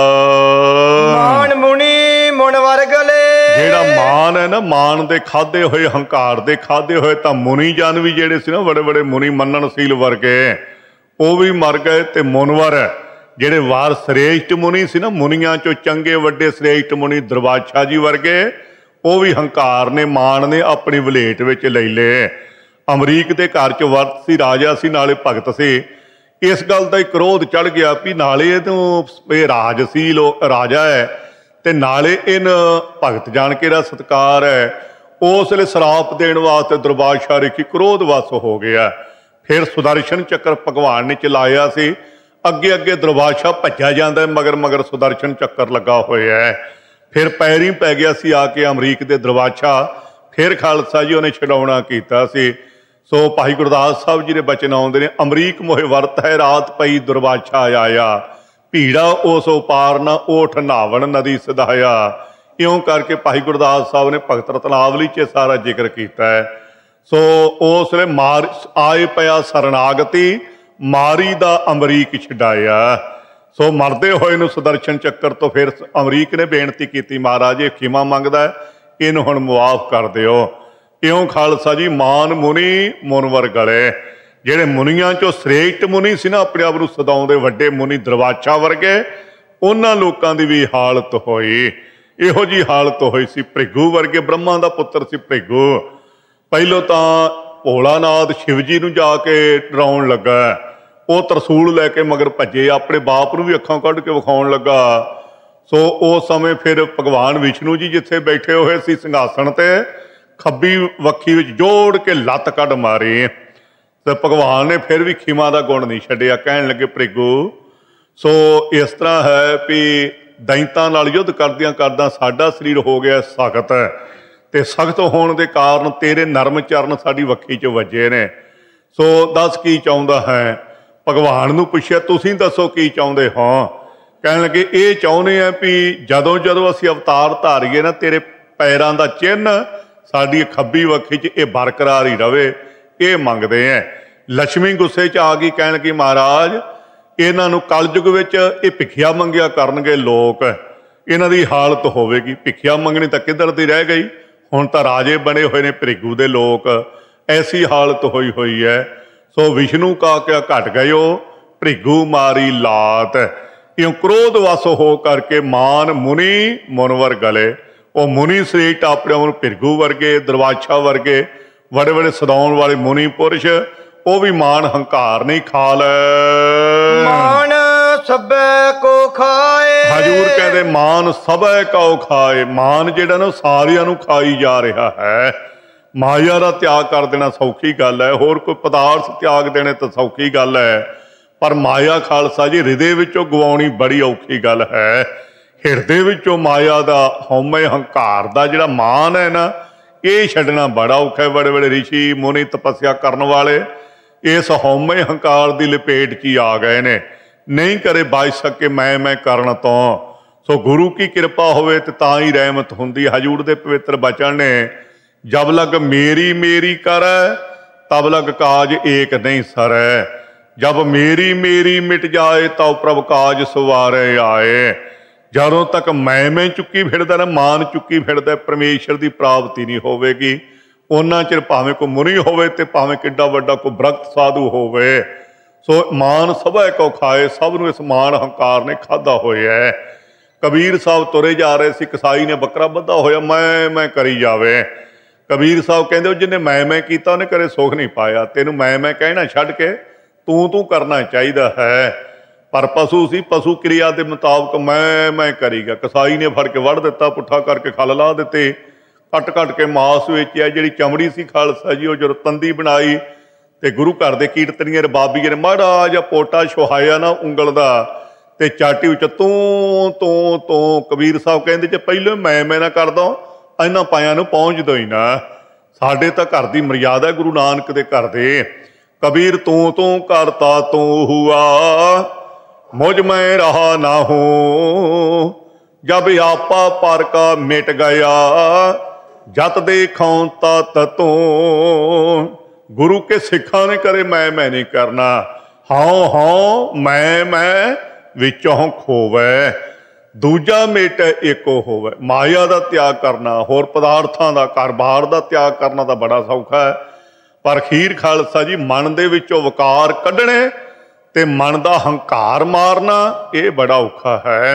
ਮਾਨ ਮੁਨੀ ਮੁਨਵਰ ਗਲੇ, ਜਿਹੜਾ ਮਾਨ ਹੈ ਨਾ, ਮਾਨ ਦੇ ਖਾਦੇ ਹੋਏ, ਹੰਕਾਰ ਦੇ ਖਾਦੇ ਹੋਏ, ਤਾਂ ਮੁਨੀ ਜਨ ਵੀ ਜਿਹੜੇ ਸੀ ਨਾ, ਬੜੇ ਬੜੇ ਮੁਨੀ ਮੰਨਣਸ਼ੀਲ ਵਰਗੇ, ਉਹ ਵੀ ਮਰ ਗਏ। ਤੇ ਮੁਨਵਰ ਜਿਹੜੇ ਵਾਰ ਸ੍ਰੇਸ਼ਟ ਮੁਨੀ ਸੀ ਨਾ, ਮੁਨੀਆਂ ਚੋਂ ਚੰਗੇ ਵੱਡੇ ਸ੍ਰੇਸ਼ਟ ਮੁਨੀ ਦਰਬਾਸ਼ਾ ਜੀ ਵਰਗੇ, ਉਹ ਵੀ ਹੰਕਾਰ ਨੇ, ਮਾਨ ਨੇ ਆਪਣੀ ਵਲੇਟ ਵਿੱਚ ਲੈ ਲਏ। ਅਮਰੀਕ ਦੇ ਘਰ 'ਚ ਵਰਤ ਸੀ, ਰਾਜਾ ਸੀ, ਨਾਲੇ ਭਗਤ ਸੀ। ਇਸ ਗੱਲ ਦਾ ਹੀ ਕ੍ਰੋਧ ਚੜ ਗਿਆ ਵੀ ਨਾਲੇ ਇਹ ਰਾਜਸੀਲ ਰਾਜਾ ਹੈ ਤੇ ਨਾਲੇ ਇਹਨ ਭਗਤ ਜਾਣ ਕੇ ਦਾ ਸਤਿਕਾਰ ਹੈ। ਉਸ ਵੇਲੇ ਸਰਾਪ ਦੇਣ ਵਾਸਤੇ ਦੁਰਬਾਦਸ਼ਾਹ ਰਿਖੀ ਕ੍ਰੋਧ ਵਸ ਹੋ ਗਿਆ। ਫਿਰ ਸੁਦਰਸ਼ਨ ਚੱਕਰ ਭਗਵਾਨ ਨੇ ਚਲਾਇਆ ਸੀ। ਅੱਗੇ ਅੱਗੇ ਦੁਰਬਾਦਸ਼ਾਹ ਭੱਜਿਆ ਜਾਂਦਾ, ਮਗਰ ਮਗਰ ਸੁਦਰਸ਼ਨ ਚੱਕਰ ਲੱਗਾ ਹੋਇਆ ਹੈ। ਫਿਰ ਪੈਰੀ ਪੈ ਗਿਆ ਸੀ ਆ ਕੇ ਅਮਰੀਕ ਦੇ ਦੁਰਬਾਦਸ਼ਾਹ। ਫਿਰ ਖਾਲਸਾ ਜੀ ਉਹਨੇ ਛਡਾਉਣਾ ਕੀਤਾ ਸੀ। ਸੋ ਭਾਈ ਗੁਰਦਾਸ ਸਾਹਿਬ ਜੀ ਦੇ ਬਚਨ ਆਉਂਦੇ ਨੇ, ਅਮਰੀਕ ਮੋਹਿ ਵਰਤ ਹੈ ਰਾਤ ਪਈ ਦੁਰਬਾਦਸ਼ਾਹ ਆਇਆ, ਭੀੜਾ ਉਸ ਉਪਾਰ ਨਾ ਓਠ ਨਾਵਣ ਨਦੀ ਸਦਾਇਆ। ਇਉਂ ਕਰਕੇ ਭਾਈ ਗੁਰਦਾਸ ਸਾਹਿਬ ਨੇ ਭਗਤ ਰਤਨਾਵਲੀ 'ਚ ਸਾਰਾ ਜ਼ਿਕਰ ਕੀਤਾ ਹੈ। ਸੋ ਉਸ ਵੇਲੇ ਮਾਰ ਆਏ ਪਿਆ ਸਰਨਾਗਤੀ, ਮਾਰੀ ਦਾ ਅਮਰੀਕ ਛਡਾਇਆ। ਸੋ ਮਰਦੇ ਹੋਏ ਨੂੰ ਸੁਦਰਸ਼ਨ ਚੱਕਰ ਤੋਂ ਫਿਰ ਅਮਰੀਕ ਨੇ ਬੇਨਤੀ ਕੀਤੀ, ਮਹਾਰਾਜ ਇਹ ਖਿਮਾ ਮੰਗਦਾ, ਇਹਨੂੰ ਹੁਣ ਮੁਆਫ ਕਰ ਦਿਓ। ਇਉਂ ਖਾਲਸਾ ਜੀ ਮਾਨ ਮੁਨੀ ਮੁਨਵਰ ਗਲੇ, ਜਿਹੜੇ ਮੁਨੀਆਂ 'ਚੋਂ ਸ੍ਰੇਸ਼ਟ ਮੁਨੀ ਸੀ ਨਾ, ਆਪਣੇ ਆਪ ਨੂੰ ਸਦਾਉਂਦੇ ਵੱਡੇ ਮੁਨੀ ਦਰਬਾਸ਼ਾ ਵਰਗੇ, ਉਹਨਾਂ ਲੋਕਾਂ ਦੀ ਵੀ ਹਾਲਤ ਹੋਈ। ਇਹੋ ਜਿਹੀ ਹਾਲਤ ਹੋਈ ਸੀ। ਭ੍ਰਿਗੂ ਵਰਗੇ ਬ੍ਰਹਮਾ ਦਾ ਪੁੱਤਰ ਸੀ ਭ੍ਰਿਗੂ। ਪਹਿਲੋਂ ਤਾਂ ਭੋਲਾਨਾਥ ਸ਼ਿਵ ਜੀ ਨੂੰ ਜਾ ਕੇ ਡਰਾਉਣ ਲੱਗਾ, ਉਹ ਤਰਸੂਲ ਲੈ ਕੇ ਮਗਰ ਭੱਜੇ, ਆਪਣੇ ਬਾਪ ਨੂੰ ਵੀ ਅੱਖਾਂ ਕੱਢ ਕੇ ਵਿਖਾਉਣ ਲੱਗਾ। ਸੋ ਉਸ ਸਮੇਂ ਫਿਰ ਭਗਵਾਨ ਵਿਸ਼ਨੂੰ ਜੀ ਜਿੱਥੇ ਬੈਠੇ ਹੋਏ ਸੀ ਸਿੰਘਾਸਣ ਤੇ, ਖੱਬੀ ਵੱਖੀ ਵਿੱਚ ਜੋੜ ਕੇ ਲੱਤ ਕੱਢ ਮਾਰੀ। ਤੇ ਭਗਵਾਨ ਨੇ ਫਿਰ ਵੀ ਖਿਮਾ ਦਾ ਗੁਣ ਨਹੀਂ ਛੱਡਿਆ। ਕਹਿਣ ਲੱਗੇ ਭ੍ਰਿਗੂ, ਸੋ ਇਸ ਤਰ੍ਹਾਂ ਹੈ ਵੀ ਦੈਂਤਾਂ ਨਾਲ ਯੁੱਧ ਕਰਦਿਆਂ ਕਰਦਿਆਂ ਸਾਡਾ ਸਰੀਰ ਹੋ ਗਿਆ ਸਖਤ, ਤੇ ਸਖਤ ਹੋਣ ਦੇ ਕਾਰਨ ਤੇਰੇ ਨਰਮ ਚਰਨ ਸਾਡੀ ਵੱਖੀ 'ਚ ਵੱਜੇ ਨੇ। ਸੋ ਦੱਸ ਕੀ ਚਾਹੁੰਦਾ ਹੈ। ਭਗਵਾਨ ਨੂੰ ਪੁੱਛਿਆ, ਤੁਸੀਂ ਦੱਸੋ ਕੀ ਚਾਹੁੰਦੇ ਹੋ। ਕਹਿਣ ਲੱਗੇ ਇਹ ਚਾਹੁੰਦੇ ਆ ਵੀ ਜਦੋਂ ਜਦੋਂ ਅਸੀਂ ਅਵਤਾਰ ਧਾਰੀਏ ਨਾ, ਤੇਰੇ ਪੈਰਾਂ ਦਾ ਚਿੰਨ੍ਹ ਸਾਡੀ ਖੱਬੀ ਵੱਖੀ 'ਚ ਇਹ ਬਰਕਰਾਰ ਹੀ ਰਵੇ, ਇਹ ਮੰਗਦੇ ਆ। ਲక్ష్ਮੀ ਗੁੱਸੇ 'ਚ ਆ ਗਈ, ਕਹਿਣ ਲੱਗੀ ਮਹਾਰਾਜ ਇਹਨਾਂ ਨੂੰ ਕਲਯੁਗ ਵਿੱਚ ਇਹ ਭਿੱਖਿਆ ਮੰਗਿਆ ਕਰਨਗੇ ਲੋਕ, ਇਹਨਾਂ ਦੀ ਹਾਲਤ ਹੋਵੇਗੀ। ਭਿੱਖਿਆ ਮੰਗਣੀ ਤਾਂ ਕਿੱਧਰ ਦੀ ਰਹਿ ਗਈ, ਹੁਣ ਤਾਂ ਰਾਜੇ ਬਣੇ ਹੋਏ ਨੇ ਭ੍ਰਿਗੂ ਦੇ ਲੋਕ, ਐਸੀ ਹਾਲਤ ਹੋਈ ਹੈ। ਸੋ ਵਿਸ਼ਨੂੰ ਕਾ ਕਿਆ ਘਟ ਗਇਓ, ਭ੍ਰਿਗੂ ਮਾਰੀ ਲਾਤ। ਇਉਂ ਕ੍ਰੋਧ ਵਸ ਹੋ ਕਰਕੇ ਮਾਨ ਮੁਨੀ ਮੁਨਵਰ ਗਲੇ, ਉਹ ਮੁਨੀ ਸ੍ਰੇਸ਼ਟ ਆਪਣੇ ਆਪ ਨੂੰ ਭ੍ਰਿਗੂ ਵਰਗੇ ਦਰਬਾਸ਼ਾ ਵਰਗੇ ਬੜੇ ਬੜੇ ਸਦਾਉਣ ਵਾਲੇ ਮੁਨੀ ਪੁਰਸ਼, ਉਹ ਵੀ ਮਾਨ ਹੰਕਾਰ ਨਹੀਂ ਖਾ ਲੈ। ਮਾਨ ਸਭੈ ਕੋ ਖਾਏ, ਹਜੂਰ ਕਹਿੰਦੇ ਮਾਨ ਸਭੈ ਕੋ ਖਾਏ। ਮਾਨ ਜਿਹੜਾ ਨਾ ਸਾਰਿਆਂ ਨੂੰ ਖਾਈ ਜਾ ਰਿਹਾ ਹੈ। ਮਾਇਆ ਦਾ ਤਿਆਗ ਕਰ ਦੇਣਾ ਸੌਖੀ ਗੱਲ ਹੈ, ਹੋਰ ਕੋਈ ਪਦਾਰਥ ਤਿਆਗ ਦੇਣੇ ਤਾਂ ਸੌਖੀ ਗੱਲ ਹੈ, ਪਰ ਮਾਇਆ ਖਾਲਸਾ ਜੀ ਹਿਰਦੇ ਵਿੱਚੋਂ ਗਵਾਉਣੀ ਬੜੀ ਔਖੀ ਗੱਲ ਹੈ। ਹਿਰਦੇ ਵਿੱਚੋਂ ਮਾਇਆ ਦਾ ਹਉਮੈ ਹੰਕਾਰ ਦਾ ਜਿਹੜਾ ਮਾਨ ਹੈ ਨਾ, ਇਹ ਛੱਡਣਾ ਬੜਾ ਔਖਾ ਹੈ। ਬੜੇ ਬੜੇ ਰਿਸ਼ੀ ਮੁਨੀ ਤਪੱਸਿਆ ਕਰਨ ਵਾਲੇ ਇਸ ਹਉਮੈ ਹੰਕਾਰ ਦੀ ਲਪੇਟ 'ਚ ਹੀ ਆ ਗਏ ਨੇ, ਨਹੀਂ ਕਰੇ ਬਚ ਸਕੇ ਮੈਂ ਕਰਨ ਤੋਂ। ਸੋ ਗੁਰੂ ਕੀ ਕਿਰਪਾ ਹੋਵੇ ਤੇ ਤਾਂ ਹੀ ਰਹਿਮਤ ਹੁੰਦੀ। ਹਜੂਰ ਦੇ ਪਵਿੱਤਰ ਬਚਨ ਨੇ, ਜਬ ਲਗ ਮੇਰੀ ਮੇਰੀ ਕਰੈ ਤਬ ਲਗ ਕਾਜ ਏਕ ਨਹੀਂ ਸਰੈ, ਜਬ ਮੇਰੀ ਮੇਰੀ ਮਿਟ ਜਾਏ ਤਾਂ ਪ੍ਰਭ ਕਾਜ ਸਵਾਰੇ ਆਏ। ਜਦੋਂ ਤੱਕ ਮੈਂ ਚੁੱਕੀ ਫਿਰਦਾ ਨਾ, ਮਾਨ ਚੁੱਕੀ ਫਿਰਦਾ, ਪਰਮੇਸ਼ਰ ਦੀ ਪ੍ਰਾਪਤੀ ਨਹੀਂ ਹੋਵੇਗੀ। ਉਹਨਾਂ ਚਿਰ ਭਾਵੇਂ ਕੋਈ ਮੁਨੀ ਹੋਵੇ ਤੇ ਭਾਵੇਂ ਕਿੱਡਾ ਵੱਡਾ ਕੋਈ ਬ੍ਰਹਤ ਸਾਧੂ ਹੋਵੇ। ਸੋ ਮਾਨ ਸਭੈ ਕੋ ਖਾਏ, ਸਭ ਨੂੰ ਇਸ ਮਾਨ ਹੰਕਾਰ ਨੇ ਖਾਧਾ ਹੋਇਆ ਹੈ। ਕਬੀਰ ਸਾਹਿਬ ਤੁਰੇ ਜਾ ਰਹੇ ਸੀ, ਕਸਾਈ ਨੇ ਬੱਕਰਾ ਬੱਧਾ ਹੋਇਆ, ਮੈਂ ਕਰੀ ਜਾਵੇ। ਕਬੀਰ ਸਾਹਿਬ ਕਹਿੰਦੇ ਉਹ ਜਿਹਨੇ ਮੈਂ ਕੀਤਾ ਉਹਨੇ ਕਦੇ ਸੁੱਖ ਨਹੀਂ ਪਾਇਆ। ਤੈਨੂੰ ਮੈਂ ਕਹਿਣਾ ਛੱਡ ਕੇ ਤੂੰ ਕਰਨਾ ਚਾਹੀਦਾ ਹੈ। पर पशु सी, पशु क्रिया के मुताबिक मैं करीगा। कसाई ने फड़ के वढ़ दिता, पुट्ठा करके खल ला दिते, कट कट के मांस वेचिया। जी चमड़ी सी खालसा जी, वो जो तंदी बनाई तो गुरु घर के कीर्तनीय रबाबीए ने माड़ा जिहा पोटा छुहाया ना उंगल का, तो चाटी उच तूं कबीर साहब कहते जे पहले मैं ना कर दो, इन्हां पायां नूं पहुँच दो ही ना। साडे तां घर की मर्यादा गुरु नानक के घर दे। कबीर तू करता तू हुआ, मुझ में रहा ना हो, जब आपा पर का मिट गया, जत देखों तत तू। गुरु के सिखा ने करे मैं नहीं करना, हाँ मैं विचों खोवे, दूजा मेट एको होवे। माया का त्याग करना, होर पदार्थां का घर बार का त्याग करना तो बड़ा सौखा है, पर खीर खालसा जी मन दे विचों वकार कढ़ने ते मन का हंकार मारना ये बड़ा औखा है।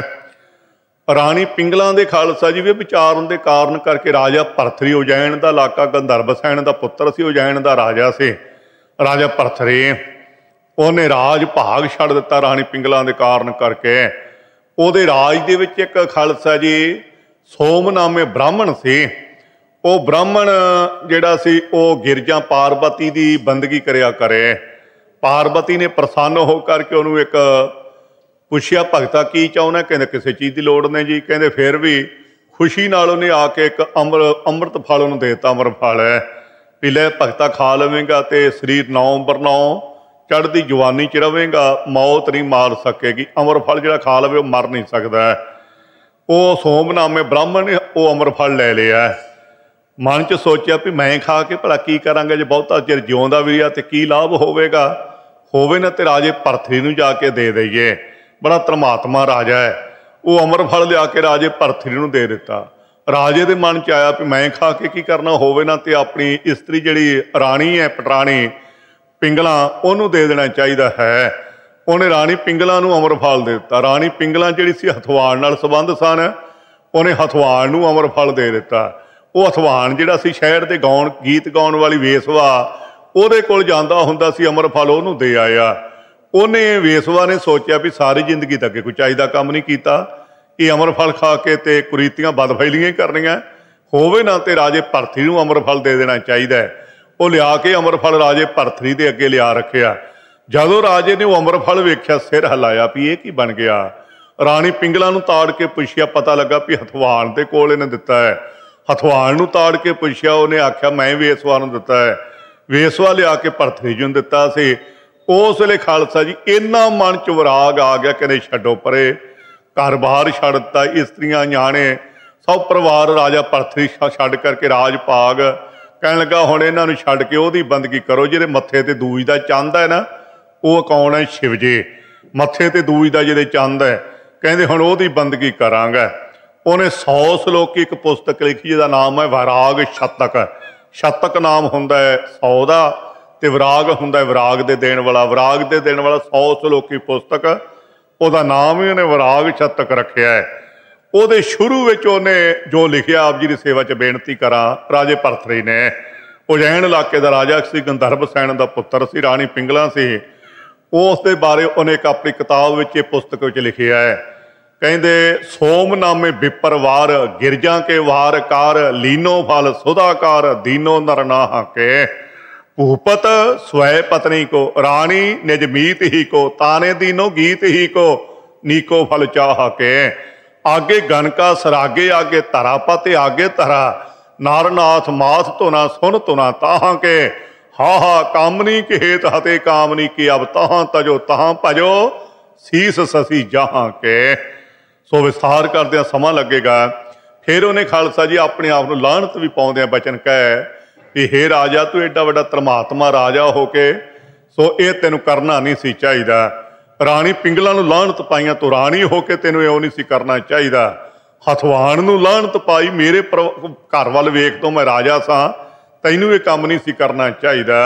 राणी पिंगला दे खालसा जी भी विचारन के कारण करके राजा भरथरी उजैन का इलाका गंधर्व सैन का पुत्र सी, उजैन का राजा से राजा भरथरी, उन्हें राज भाग छड़ दिता राणी पिंगला के कारण करके। उहदे राज दे विच एक खालसा जी सोम नामे ब्राह्मण से, वो ब्राह्मण जिहड़ा सी वो गिरजा पार्वती की बंदगी करिया करे। पार्वती ने प्रसन्न हो करके उन्होंने एक पुछया, भगता की चाहुंदा? कहंदे किसी चीज़ की लोड़ नहीं जी। कहंदे फिर भी खुशी नाल उन्हें आके एक अमृत फल उन्होंने देता, अमृत फल है भी लै भगता खा लवेंगा तो शरीर 9 बरनौ चढ़ती जवानी च रवेगा, मौत नहीं मार सकेगी। अमर फल जो खा लवे मर नहीं सकता। वो सोमनामे ब्राह्मण ने वो अमर फल ले लिया। मन च सोचा भी मैं खा के भला की करांगा, जो बहुता चिर जिउंदा भी आ तो की लाभ होवेगा, होवे ना तो राजे भरथरी नूं जाके दे दईए। बड़ा धर्मात्मा राजा है। वो अमर फल लिया के राजे भरथरी नूं दे दिता। राजे के मन च आया भी मैं खा के की करना, होवे ना तो अपनी इस्त्री जिहड़ी राणी है पटराणी पिंगला उन्होंने दे देना चाहिए है। उन्हें राणी पिंगला नूं अमर फल दे दिता। राणी पिंगला जिहड़ी सी हथवाण नाल संबंध सन, उन्हें हथवाण नूं अमर फल दे दिता। वो हथवाण जिहड़ा सी शहर दे गाउण गीत गाउण वाली वेसवा उहदे कोल जांदा हुंदा सी, अमर फल उहनूं दे आया। उन्हें वेसवा ने सोचा भी सारी जिंदगी तक कोई चाहिदा काम नहीं कीता, कि अमर फल खा के ते कुरीतियां बदफैलियां करनियां, होवे ना ते राजे भरथरी नूं अमर फल दे देना चाहिए। वो लिया के अमर फल राजे भरथरी दे अगे लिया रखिया। जदों राजे ने वो अमर फल वेख्या, सिर हिलाया भी ये की बन गया। राणी पिंगला नूं ताड़ के पुछया, पता लगा भी हथवाण दे कोल इहने दिता है। हथवाण नूं ताड़ के पुछया, उन्हें आख्या मैं वेसवा नूं दिता है। वेसवा लिया के भरथरी जी नूं दिता सी। उस वेले खालसा जी इन्ना मन च विराग आ गया, कहने छड्डो परे, घर बाहर छड्ड दिता, इस्त्रियां न्याणे सब परिवार राजा भरथरी छड्ड करके राज भाग कहन लगा हुण इन्हां नूं छड्ड के ओहदी बंदगी करो। जिहदे मत्थे ते दूज दा चंद है ना, वो कौन है? शिवजी। मत्थे ते दूज दा जिहदे चंद है, कहंदे हुण ओहदी बंदगी करांगा। उन्हें 100 श्लोकी एक पुस्तक लिखी जिहदा नाम है वैराग शतक। शतक नाम हुंदा है 100 दा, ते विराग हुंदा है विराग दे देण वाला। विराग दे देण वाला 100 श्लोकी पुस्तक, उहदा नाम ही उन्हें विराग शतक रखिया है। ਉਹਦੇ ਸ਼ੁਰੂ ਵਿੱਚ ਉਹਨੇ ਜੋ ਲਿਖਿਆ, ਆਪ ਜੀ ਦੀ ਸੇਵਾ 'ਚ ਬੇਨਤੀ ਕਰਾਂ। ਰਾਜੇ ਭਰਥਰੀ ਨੇ ਉਜੈਨ ਇਲਾਕੇ ਦਾ ਰਾਜਾ ਸੀ, ਗੰਧਰਵ ਸੈਨ ਦਾ ਪੁੱਤਰ ਸੀ, ਰਾਣੀ ਪਿੰਗਲਾ ਸੀ। ਉਸ ਦੇ ਬਾਰੇ ਉਹਨੇ ਇੱਕ ਆਪਣੀ ਕਿਤਾਬ ਵਿੱਚ ਇਹ ਪੁਸਤਕ ਵਿੱਚ ਲਿਖਿਆ ਹੈ। ਕਹਿੰਦੇ ਸੋਮਨਾਮੇ ਵਿਪਰਵਾਰ ਗਿਰਜਾਂ ਕੇ ਵਾਰ ਕਾਰ ਲੀਨੋ ਫਲ ਸੁਧਾਕਾਰ ਦੀਨੋ ਨਰ ਨਾਹ ਕੇ भूपत स्वय पत्नी को रानी निज मीत ही को ताने दीनो गीत ही को नीको फल चाह के आगे गणका सरागे आगे धरा पते आगे धरा नारनाथ माथ तो ना सुन तो ना ताह के हा हा कामनी के हेत हते कामनी की अब तहां तजो तहां भजो शीस ससी जहां के। सो विस्तार करदे समा लगेगा। फिर उन्हें खालसा जी अपने आप को लाहनत भी पाउंदे बचन कह कि हे राजा तू एडा वड्डा धर्मात्मा राजा हो के सो ये तेनों करना नहीं सी चाहिए। राणी पिंगला नूं लाहनत पाईयां, तो राणी हो के तेनों इउं नहीं सी करना चाहिए। हथवाण नूं लाहनत पाई, मेरे घर वाल वेख तो मैं राजा सा, तैनूं ये काम नहीं सी करना चाहिए।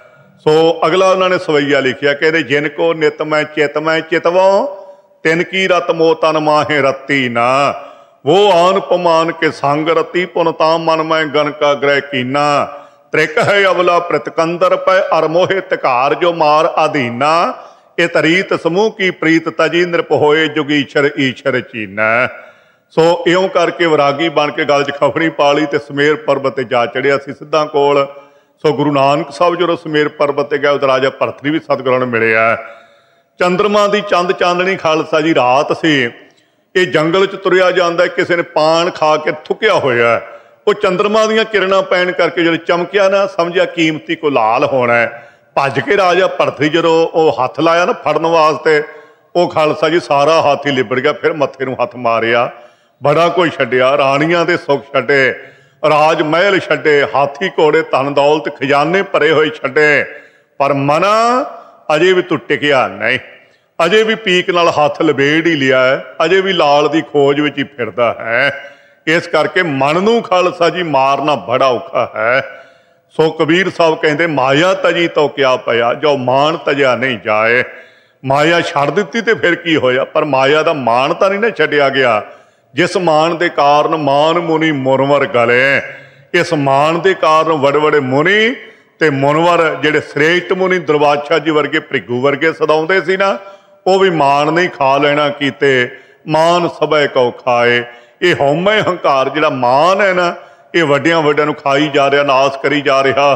सो अगला उन्होंने सवैया लिखिया, कहते जिन को नित मैं चितवों तिन की रत मो तन माहे रत्ती ना वो आन पमान के संग रति पुनता मन मैं गन का ग्रह कीना त्रिक है अवला प्रतिकंदर पै अर मोहे तिकार जो मार अधीना ਇਹ ਤਰੀਤ ਸਮੂਹ ਕੀ ਪ੍ਰੀਤ ਤਜੀ ਨਿਰਪ ਹੋਏ ਜੁਗੀਸ਼ਰ ਈਸ਼ਰ ਚੀਨੈ। ਸੋ ਇਉਂ ਕਰਕੇ ਵਿਰਾਗੀ ਬਣ ਕੇ ਗਲ 'ਚ ਖਫਣੀ ਪਾ ਲਈ ਤੇ ਸਮੇਰ ਪਰਬਤ ਤੇ ਜਾ ਚੜਿਆ ਸੀ ਸਿੱਧਾਂ ਕੋਲ। ਸੋ ਗੁਰੂ ਨਾਨਕ ਸਾਹਿਬ ਜਦੋਂ ਸਮੇਰ ਪਰਬਤ ਤੇ ਗਏ ਉਦੋਂ ਰਾਜਾ ਭਰਤ ਵੀ ਸਤਿਗੁਰਾਂ ਨੂੰ ਮਿਲਿਆ। ਚੰਦਰਮਾ ਦੀ ਚੰਦ ਚਾਂਦਣੀ ਖਾਲਸਾ ਜੀ ਰਾਤ ਸੀ। ਇਹ ਜੰਗਲ 'ਚ ਤੁਰਿਆ ਜਾਂਦਾ, ਕਿਸੇ ਨੇ ਪਾਨ ਖਾ ਕੇ ਥੁੱਕਿਆ ਹੋਇਆ। ਉਹ ਚੰਦਰਮਾ ਦੀਆਂ ਕਿਰਨਾਂ ਪੈਣ ਕਰਕੇ ਜਦੋਂ ਚਮਕਿਆ ਨਾ, ਸਮਝਿਆ ਕੀਮਤੀ ਕੋ ਲਾਲ ਹੋਣਾ। ਭੱਜ ਕੇ ਰਾਜਾ ਭਰਤ ਜਦੋਂ ਉਹ ਹੱਥ ਲਾਇਆ ਨਾ ਫੜਨ ਵਾਸਤੇ, ਉਹ ਖਾਲਸਾ ਜੀ ਸਾਰਾ ਹੱਥ ਹੀ ਲਿਬੜ ਗਿਆ। ਫਿਰ ਮੱਥੇ ਨੂੰ ਹੱਥ ਮਾਰਿਆ, ਬੜਾ ਕੁਝ ਛੱਡਿਆ, ਰਾਣੀਆਂ ਦੇ ਸੁੱਖ ਛੱਡੇ, ਰਾਜ ਮਹਿਲ ਛੱਡੇ, ਹਾਥੀ ਘੋੜੇ ਧਨ ਦੌਲਤ ਖਜ਼ਾਨੇ ਭਰੇ ਹੋਏ ਛੱਡੇ, ਪਰ ਮਨ ਅਜੇ ਵੀ ਤੂੰ ਟਿਕਿਆ ਨਹੀਂ। ਅਜੇ ਵੀ ਪੀਕ ਨਾਲ ਹੱਥ ਲਬੇੜ ਹੀ ਲਿਆ ਹੈ, ਅਜੇ ਵੀ ਲਾਲ ਦੀ ਖੋਜ ਵਿੱਚ ਹੀ ਫਿਰਦਾ ਹੈ। ਇਸ ਕਰਕੇ ਮਨ ਨੂੰ ਖਾਲਸਾ ਜੀ ਮਾਰਨਾ ਬੜਾ ਔਖਾ ਹੈ। ਸੋ ਕਬੀਰ ਸਾਹਿਬ ਕਹਿੰਦੇ ਮਾਇਆ ਤਜੀ ਤੋਂ ਕਿਆ ਪਿਆ, ਜੋ ਮਾਣ ਤਜਿਆ ਨਹੀਂ ਜਾਏ। ਮਾਇਆ ਛੱਡ ਦਿੱਤੀ ਤੇ ਫਿਰ ਕੀ ਹੋਇਆ, ਪਰ ਮਾਇਆ ਦਾ ਮਾਣ ਤਾਂ ਨਹੀਂ ਨਾ ਛੱਡਿਆ ਗਿਆ। ਜਿਸ ਮਾਣ ਦੇ ਕਾਰਨ ਮਾਨ ਮੁਨੀ ਮੁਨਵਰ ਗਲੇ, ਇਸ ਮਾਣ ਦੇ ਕਾਰਨ ਵੱਡੇ ਵੱਡੇ ਮੁਨੀ ਤੇ ਮੁਨਵਰ ਜਿਹੜੇ ਸ੍ਰੇਸ਼ਟ ਮੁਨੀ ਦੁਰਵਾਸ਼ਾ ਜੀ ਵਰਗੇ, ਭ੍ਰਿਗੂ ਵਰਗੇ ਸਦਾਉਂਦੇ ਸੀ ਨਾ, ਉਹ ਵੀ ਮਾਣ ਨਹੀਂ ਖਾ ਲੈਣਾ ਕੀਤੇ। ਮਾਨ ਸਭੈ ਕਉ ਖਾਏ। ਇਹ ਹਉਮੈ ਹੰਕਾਰ ਜਿਹੜਾ ਮਾਨ ਹੈ ਨਾ, ਇਹ ਵੱਡਿਆਂ ਵੱਡਿਆਂ ਨੂੰ ਖਾਈ ਜਾ ਰਿਹਾ, ਨਾਸ ਕਰੀ ਜਾ ਰਿਹਾ